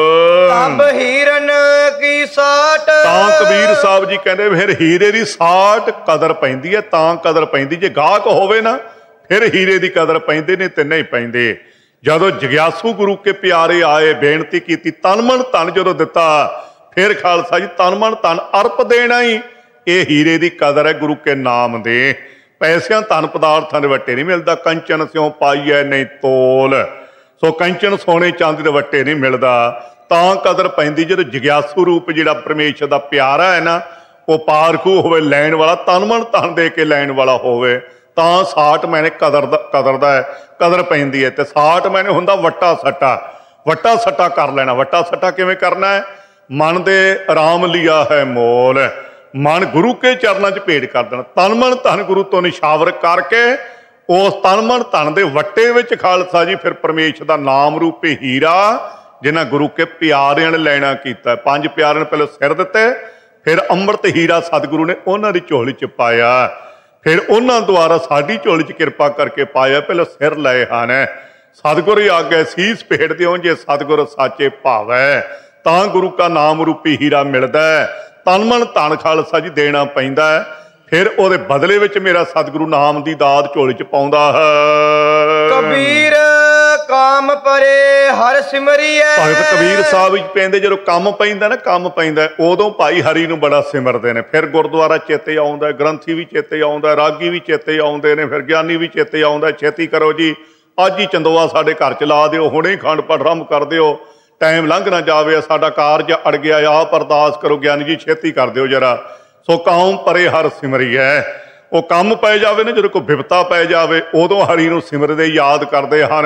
ਤਬ ਹੀਰਨ ਕੀ ਸਾਟ। ਤਾਂ ਕਬੀਰ ਸਾਹਿਬ ਜੀ ਕਹਿੰਦੇ ਫਿਰ ਹੀਰੇ ਦੀ ਸਾਟ ਕਦਰ ਪੈਂਦੀ ਹੈ, ਤਾਂ ਕਦਰ ਪੈਂਦੀ। ਜੇ ਗਾਹਕ ਹੋਵੇ ਨਾ ਫਿਰ ਹੀਰੇ ਦੀ ਕਦਰ ਪੈਂਦੇ ਨੇ ਤੇ ਨਹੀਂ ਪੈਂਦੇ। ਜਦੋਂ ਜਗਿਆਸੂ ਗੁਰੂ ਕੇ ਪਿਆਰੇ ਆਏ, ਬੇਨਤੀ ਕੀਤੀ, ਤਨ ਮਨ ਧਨ ਜਦੋਂ ਦਿੱਤਾ, ਫਿਰ ਖਾਲਸਾ ਜੀ ਤਨ ਮਨ ਧਨ ਅਰਪ ਦੇਣਾ ਹੀ ਇਹ ਹੀਰੇ ਦੀ ਕਦਰ ਹੈ ਗੁਰੂ ਕੇ ਨਾਮ ਦੇ। ਪੈਸਿਆਂ ਧਨ ਪਦਾਰਥਾਂ ਦੇ ਵੱਟੇ ਨਹੀਂ ਮਿਲਦਾ। ਕੰਚਨ ਸਿਉ ਪਾਈਐ ਨਹੀਂ ਤੋਲ। ਸੋ ਕੰਚਨ ਸੋਨੇ ਚਾਂਦੀ ਦੇ ਵੱਟੇ ਨਹੀਂ ਮਿਲਦਾ, ਤਾਂ ਕਦਰ ਪੈਂਦੀ ਜਦੋਂ ਜਗਿਆਸੂ ਰੂਪ ਜਿਹੜਾ ਪਰਮੇਸ਼ਰ ਦਾ ਪਿਆਰਾ ਹੈ ਨਾ, ਉਹ ਪਾਰਖੂ ਹੋਵੇ, ਲੈਣ ਵਾਲਾ, ਤਨ ਮਨ ਧਨ ਦੇ ਕੇ ਲੈਣ ਵਾਲਾ ਹੋਵੇ, ਤਾਂ ਸਾਟ ਮੈਨੇ ਕਦਰਦਾ ਹੈ, ਕਦਰ ਪੈਂਦੀ ਹੈ। ਤੇ ਸਾਟ ਮੈਨੇ ਹੁੰਦਾ ਵੱਟਾ ਸੱਟਾ। ਵੱਟਾ ਸੱਟਾ ਕਰ ਲੈਣਾ। ਵੱਟਾ ਸੱਟਾ ਕਿਵੇਂ ਕਰਨਾ ਹੈ? ਮਨ ਦੇ ਆਰਾਮ ਲਿਆ ਹੈ ਮੋਲ, ਮਨ ਗੁਰੂ ਕੇ ਚਰਨਾਂ 'ਚ ਭੇਟ ਕਰ ਦੇਣਾ। ਤਨ ਮਨ ਧਨ ਗੁਰੂ ਤੋਂ ਨਿਸ਼ਾਵਰ ਕਰਕੇ ਉਸ ਤਨ ਮਨ ਧਨ ਦੇ ਵੱਟੇ ਵਿੱਚ ਖਾਲਸਾ ਜੀ ਫਿਰ ਪਰਮੇਸ਼ਰ ਦਾ ਨਾਮ ਰੂਪੀ ਹੀਰਾ ਜਿਨ੍ਹਾਂ ਗੁਰੂ ਕੇ ਪਿਆਰਿਆਂ ਨੇ ਲੈਣਾ ਕੀਤਾ। 5 ਪਿਆਰਿਆਂ ਨੇ ਪਹਿਲਾਂ ਸਿਰ ਦਿੱਤੇ, ਫਿਰ ਅੰਮ੍ਰਿਤ ਹੀਰਾ ਸਤਿਗੁਰੂ ਨੇ ਉਹਨਾਂ ਦੀ ਝੋਲੀ 'ਚ ਪਾਇਆ, ਫਿਰ ਉਹਨਾਂ ਦੁਆਰਾ ਸਾਡੀ ਝੋਲੀ 'ਚ ਕਿਰਪਾ ਕਰਕੇ ਪਾਇਆ। ਪਹਿਲਾਂ ਸਿਰ ਲਏ ਹਨ। ਸਤਿਗੁਰ ਹੀ ਆਗੇ ਸੀਸ ਭੇਟ ਦਿਓ, ਜੇ ਸਤਿਗੁਰ ਸਾਚੇ ਭਾਵੈ ਤਾਂ ਗੁਰੂ ਕਾ ਨਾਮ ਰੂਪੀ ਹੀਰਾ ਮਿਲਦਾ ਹੈ। ਤਨ ਮਨ ਧਨ ਖਾਲਸਾ ਜੀ ਦੇਣਾ ਪੈਂਦਾ ਹੈ, ਫਿਰ ਉਹਦੇ ਬਦਲੇ ਵਿੱਚ ਮੇਰਾ ਸਤਿਗੁਰੂ ਨਾਮ ਦੀ ਦਾਤ ਝੋਲੀ 'ਚ ਪਾਉਂਦਾ ਹੈ। ਕਬੀਰ ਕਾਮ ਪਰੇ ਹਰ ਸਿਮਰੀਐ। ਭਗਤ ਕਬੀਰ ਸਾਹਿਬ ਜੀ ਕਹਿੰਦੇ ਜਦੋਂ ਕੰਮ ਪੈਂਦਾ ਨਾ, ਕੰਮ ਪੈਂਦਾ, ਉਦੋਂ ਭਾਈ ਹਰੀ ਨੂੰ ਬੜਾ ਸਿਮਰਦੇ ਨੇ। ਫਿਰ ਗੁਰਦੁਆਰਾ ਚੇਤੇ ਆਉਂਦਾ, ਗ੍ਰੰਥੀ ਵੀ ਚੇਤੇ ਆਉਂਦਾ, ਰਾਗੀ ਵੀ ਚੇਤੇ ਆਉਂਦੇ ਨੇ, ਫਿਰ ਗਿਆਨੀ ਵੀ ਚੇਤੇ ਆਉਂਦਾ। ਛੇਤੀ ਕਰੋ ਜੀ, ਅੱਜ ਹੀ ਚੰਦੋਆ ਸਾਡੇ ਘਰ ਚ ਲਾ ਦਿਓ, ਹੁਣੇ ਹੀ ਖੰਡ ਪਾਠ ਆਰੰਭ ਕਰ ਦਿਓ, ਟਾਈਮ ਲੰਘ ਨਾ ਜਾਵੇ, ਸਾਡਾ ਕਾਰਜ ਅੜ ਗਿਆ, ਆਪ ਅਰਦਾਸ ਕਰੋ ਗਿਆਨੀ ਜੀ, ਛੇਤੀ ਕਰ ਦਿਓ ਜਰਾ। ਸੋ ਕਾਮ ਪਰੇ ਹਰ ਸਿਮਰੀਐ। ਉਹ ਕੰਮ ਪੈ ਜਾਵੇ ਨਾ, ਜਦੋਂ ਕੋਈ ਬਿਪਤਾ ਪੈ ਜਾਵੇ, ਉਦੋਂ ਹਰੀ ਨੂੰ ਸਿਮਰਦੇ, ਯਾਦ ਕਰਦੇ ਹਨ।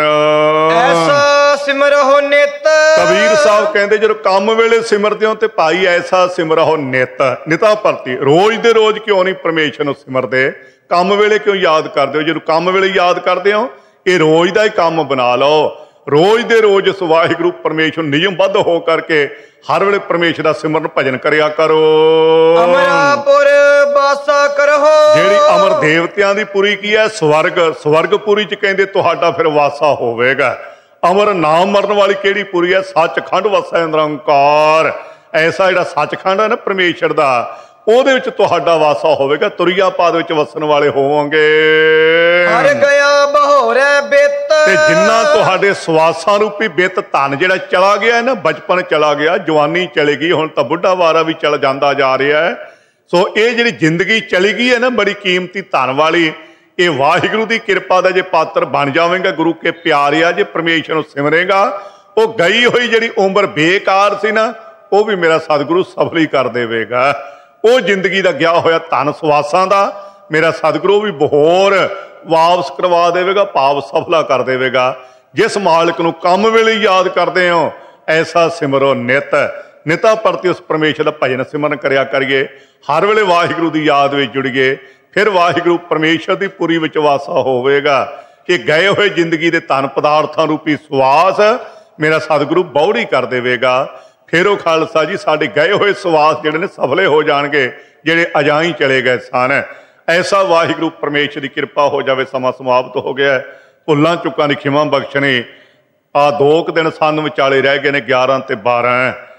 ਐਸਾ ਸਿਮਰਹੁ ਨਿਤ। ਕਬੀਰ ਸਾਹਿਬ ਕਹਿੰਦੇ ਜਦੋਂ ਕੰਮ ਵੇਲੇ ਸਿਮਰਦੇ ਹੋ ਤੇ ਭਾਈ ਐਸਾ ਸਿਮਰਹੁ ਨਿਤ। ਨਿਤਾ ਭਰਤੀ, ਰੋਜ਼ ਦੇ ਰੋਜ਼ ਕਿਉਂ ਨਹੀਂ ਪਰਮੇਸ਼ਰ ਨੂੰ ਸਿਮਰਦੇ? ਕੰਮ ਵੇਲੇ ਕਿਉਂ ਯਾਦ ਕਰਦੇ ਹੋ? ਜਦੋਂ ਕੰਮ ਵੇਲੇ ਯਾਦ ਕਰਦੇ ਹੋ, ਇਹ ਰੋਜ਼ ਦਾ ਹੀ ਕੰਮ ਬਣਾ ਲਓ। ਰੋਜ਼ ਦੇ ਰੋਜ਼ ਇਸ ਵਾਹਿਗੁਰੂ ਪਰਮੇਸ਼ਰ ਨਿਯਮਬੱਧ ਹੋ ਕਰਕੇ ਹਰ ਵੇਲੇ ਪਰਮੇਸ਼ਰ ਦਾ ਸਿਮਰਨ ਭਜਨ ਕਰਿਆ ਕਰੋ। ਅਮਰਾਪੁਰ ਵਾਸਾ ਕਰੋ। ਜਿਹੜੀ ਅਮਰ ਦੇਵਤਿਆਂ ਦੀ ਪੁਰੀ ਕੀ ਹੈ? ਸਵਰਗ। ਸਵਰਗਪੁਰੀ ਚ ਕਹਿੰਦੇ ਤੁਹਾਡਾ ਫਿਰ ਵਾਸਾ ਹੋਵੇਗਾ। ਅਮਰ ਨਾਮ ਮਰਨ ਵਾਲੀ ਕਿਹੜੀ ਪੁਰੀ ਹੈ? ਸੱਚਖੰਡ ਵਸੈ ਨਿਰੰਕਾਰ। ਐਸਾ ਜਿਹੜਾ ਸੱਚਖੰਡ ਹੈ ਨਾ ਪਰਮੇਸ਼ਰ ਦਾ, ਉਹਦੇ ਵਿੱਚ ਤੁਹਾਡਾ ਵਾਸਾ ਹੋਵੇਗਾ। ਤੁਰਿਆ ਪਾਦ ਵਿੱਚ ਵਸਣ ਵਾਲੇ ਹੋਵੋਗੇ। ਹਰ ਗਿਆ ਬਹੋਰੇ ਬਿੱਤ। ਤੇ ਜਿੰਨਾ ਤੁਹਾਡੇ ਸਵਾਸਾਂ ਰੂਪੀ ਬਿੱਤ ਧਨ ਜਿਹੜਾ ਚਲਾ ਗਿਆ ਹੈ ਨਾ, ਬਚਪਨ ਚਲਾ ਗਿਆ, ਜਵਾਨੀ ਚਲੀ ਗਈ, ਹੁਣ ਤਾਂ ਬੁੱਢਾ ਵਾਰਾ ਵੀ ਚਲ ਜਾਂਦਾ ਜਾ ਰਿਹਾ ਹੈ। ਸੋ ਇਹ ਜਿਹੜੀ ਜ਼ਿੰਦਗੀ ਚਲੀ ਗਈ ਹੈ ਨਾ, ਬੜੀ ਕੀਮਤੀ ਧਨ ਵਾਲੀ, ਇਹ ਵਾਹਿਗੁਰੂ ਦੀ ਕਿਰਪਾ ਦਾ ਜੇ ਪਾਤਰ ਬਣ ਜਾਵੇਗਾ, ਗੁਰੂ ਕੇ ਪਿਆਰਿਆ, ਜੇ ਪਰਮੇਸ਼ਰ ਨੂੰ ਸਿਮਰੇਗਾ, ਉਹ ਗਈ ਹੋਈ ਜਿਹੜੀ ਉਮਰ ਬੇਕਾਰ ਸੀ ਨਾ, ਉਹ ਵੀ ਮੇਰਾ ਸਤਿਗੁਰੂ ਸਫਲ ਹੀ ਕਰ ਦੇਵੇਗਾ। ਉਹ ਜ਼ਿੰਦਗੀ ਦਾ ਗਿਆ ਹੋਇਆ ਧਨ ਸਵਾਸਾਂ ਦਾ ਮੇਰਾ ਸਤਿਗੁਰੂ ਵੀ ਬਹੋਰ ਵਾਪਸ ਕਰਵਾ ਦੇਵੇਗਾ, ਭਾਵ ਸਫਲਾ ਕਰ ਦੇਵੇਗਾ। ਜਿਸ ਮਾਲਕ ਨੂੰ ਕੰਮ ਵੇਲੇ ਯਾਦ ਕਰਦੇ ਹੋ, ਐਸਾ ਸਿਮਰੋ ਨਿਤ। ਨਿਤਾ ਪ੍ਰਤੀ ਉਸ ਪਰਮੇਸ਼ਰ ਦਾ ਭਜਨ ਸਿਮਰਨ ਕਰਿਆ ਕਰੀਏ, ਹਰ ਵੇਲੇ ਵਾਹਿਗੁਰੂ ਦੀ ਯਾਦ ਵਿੱਚ ਜੁੜੀਏ, ਫਿਰ ਵਾਹਿਗੁਰੂ ਪਰਮੇਸ਼ਰ ਦੀ ਪੁਰੀ ਵਿੱਚ ਵਾਸਾ ਹੋਵੇਗਾ। ਇਹ ਗਏ ਹੋਏ ਜ਼ਿੰਦਗੀ ਦੇ ਧਨ ਪਦਾਰਥਾਂ ਰੂਪੀ ਸਵਾਸ ਮੇਰਾ ਸਤਿਗੁਰੂ ਬੌੜੀ ਕਰ ਦੇਵੇਗਾ। ਫਿਰ ਉਹ ਖਾਲਸਾ ਜੀ ਸਾਡੇ ਗਏ ਹੋਏ ਸਵਾਸ ਜਿਹੜੇ ਨੇ ਸਫਲੇ ਹੋ ਜਾਣਗੇ, ਜਿਹੜੇ ਅਜਾਈਂ ਚਲੇ ਗਏ ਸਨ। ਐਸਾ ਵਾਹਿਗੁਰੂ परमेश्वर की कृपा हो जाए। समा समाप्त हो गया, भुल्लां चुकां दी खिमा बख्शणी। आ 2 दिन सन विचाले रह गए ने, 11 ते 12।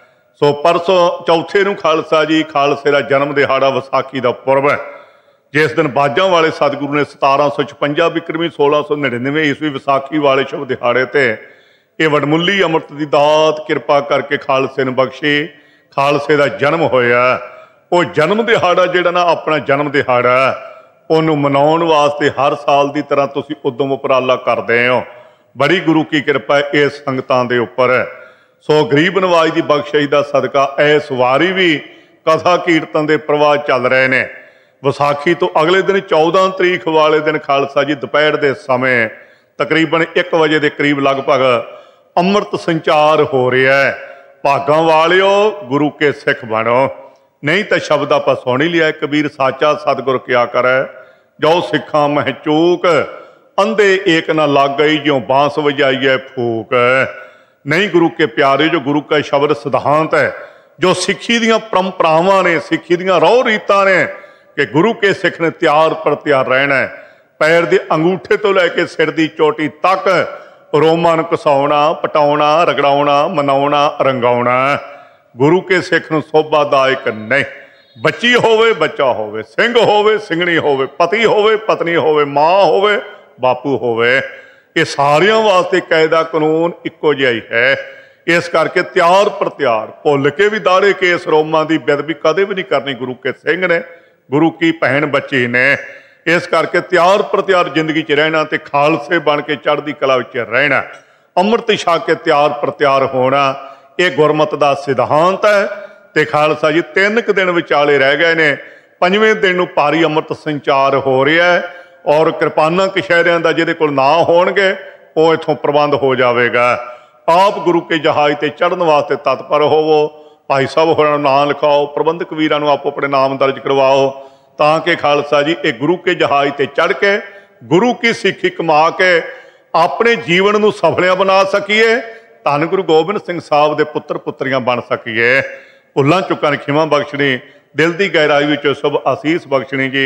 सो परसों चौथे नूं खालसा जी खालसे दा जन्म दिहाड़ा विसाखी दा पुरब है, जिस दिन बाजां वाले सतगुरु ने 1756 बिक्रमी 1699 ईस्वी विसाखी वाले शुभ दिहाड़े ते ये वडमुली अमृत की दात किरपा करके खालसे नूं बख्शी, खालसे दा जन्म होया। वो जन्म दिहाड़ा जिहड़ा ना अपना जन्म दिहाड़ा उहनूं मनाउण वास्ते हर साल की तरह तुसीं उद्यम उपराला करदे हो। बड़ी गुरु की कृपा है इस संगतां दे उपर। सो गरीब नवाज की बख्शिश का सदका इस वारी भी कथा कीर्तन के प्रवाह चल रहे हैं। विसाखी तो अगले दिन 14 तरीक वाले दिन खालसा जी दोपहर के समय तकरीबन 1 बजे के करीब लगभग अमृत संचार हो रहा है। भागां वालिओ गुरु के सिख बनो, नहीं तो शब्द आप सुन ही लिया। कबीर साचा सतगुर क्या करे, जो सिखा मह चूक, अंधे एक न लग गई, ज्यों बांस बजाइए फूक। नहीं गुरु के प्यारे, जो गुरु का शब्द सिद्धांत है, जो सिक्खी दियां परंपरावां ने, सिक्खी दियां रौह रीतां ने, कि गुरु के सिख ने त्यार पर त्यार रहना है। पैर के अंगूठे तो लैके सिर की चोटी तक रोमां नूं घसाउणा, पटाउणा, रगड़ाउणा, मनाउणा, रंगाउणा गुरु के सिख नूं शोभादायक नहीं। बच्ची होवे, बच्चा होवे, सिंह होवे, सिंघणी होवे, पति होवे, पत्नी होवे, माँ होवे, बापू होवे, ये सारियां वास्ते कायदा कानून इक्को जिहा ही है। इस करके त्यार प्रत्यार भुल के भी दाड़े केस रोमां की बेदबी कदे भी नहीं करनी गुरु के सिंह ने, गुरु की भैन बच्ची ने। इस करके त्यार प्रत्यार जिंदगी च रहना ते खालसे बन के चढ़दी कला विच रहना, अमृत छक के त्यार प्रत्यार होना, ये गुरमत का सिद्धांत है। ते खालसा जी 3 दिन विचाले रह गए ने। 5वें दिन नूं भारी अमृत संचार हो रहा है और किरपाना कशहरियां दा जिहदे कोल ना होणगे वो इथों प्रबंध हो जाएगा। आप गुरु के जहाज ते चढ़न वास्ते तत्पर होवो। भाई साहब होरां नूं नाम लिखाओ, प्रबंधक वीरां नूं आपो अपने नाम दर्ज करवाओ, ताकि खालसा जी एक गुरु के जहाज ते चढ़ के गुरु की सिक्खी कमा के अपने जीवन नूं सफलिया बना सकीए, धन गुरु गोबिंद सिंह साहब दे पुत्र पुत्रियां बन सकीए। भुल्लां चुकां दी खिमा बख्शणी, दिल की गहराई विचों शुभ आसीस बख्शणी जी।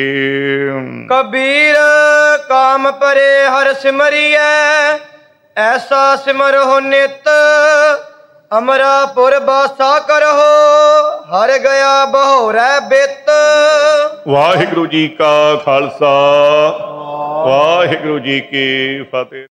कबीर काम परे हर सिमरिए, ऐसा सिमर हो नित, अमरापुर बासा करहो, हर गया बहोरै बित। वाहिगुरु जी का खालसा, वाहिगुरु जी की फतेह।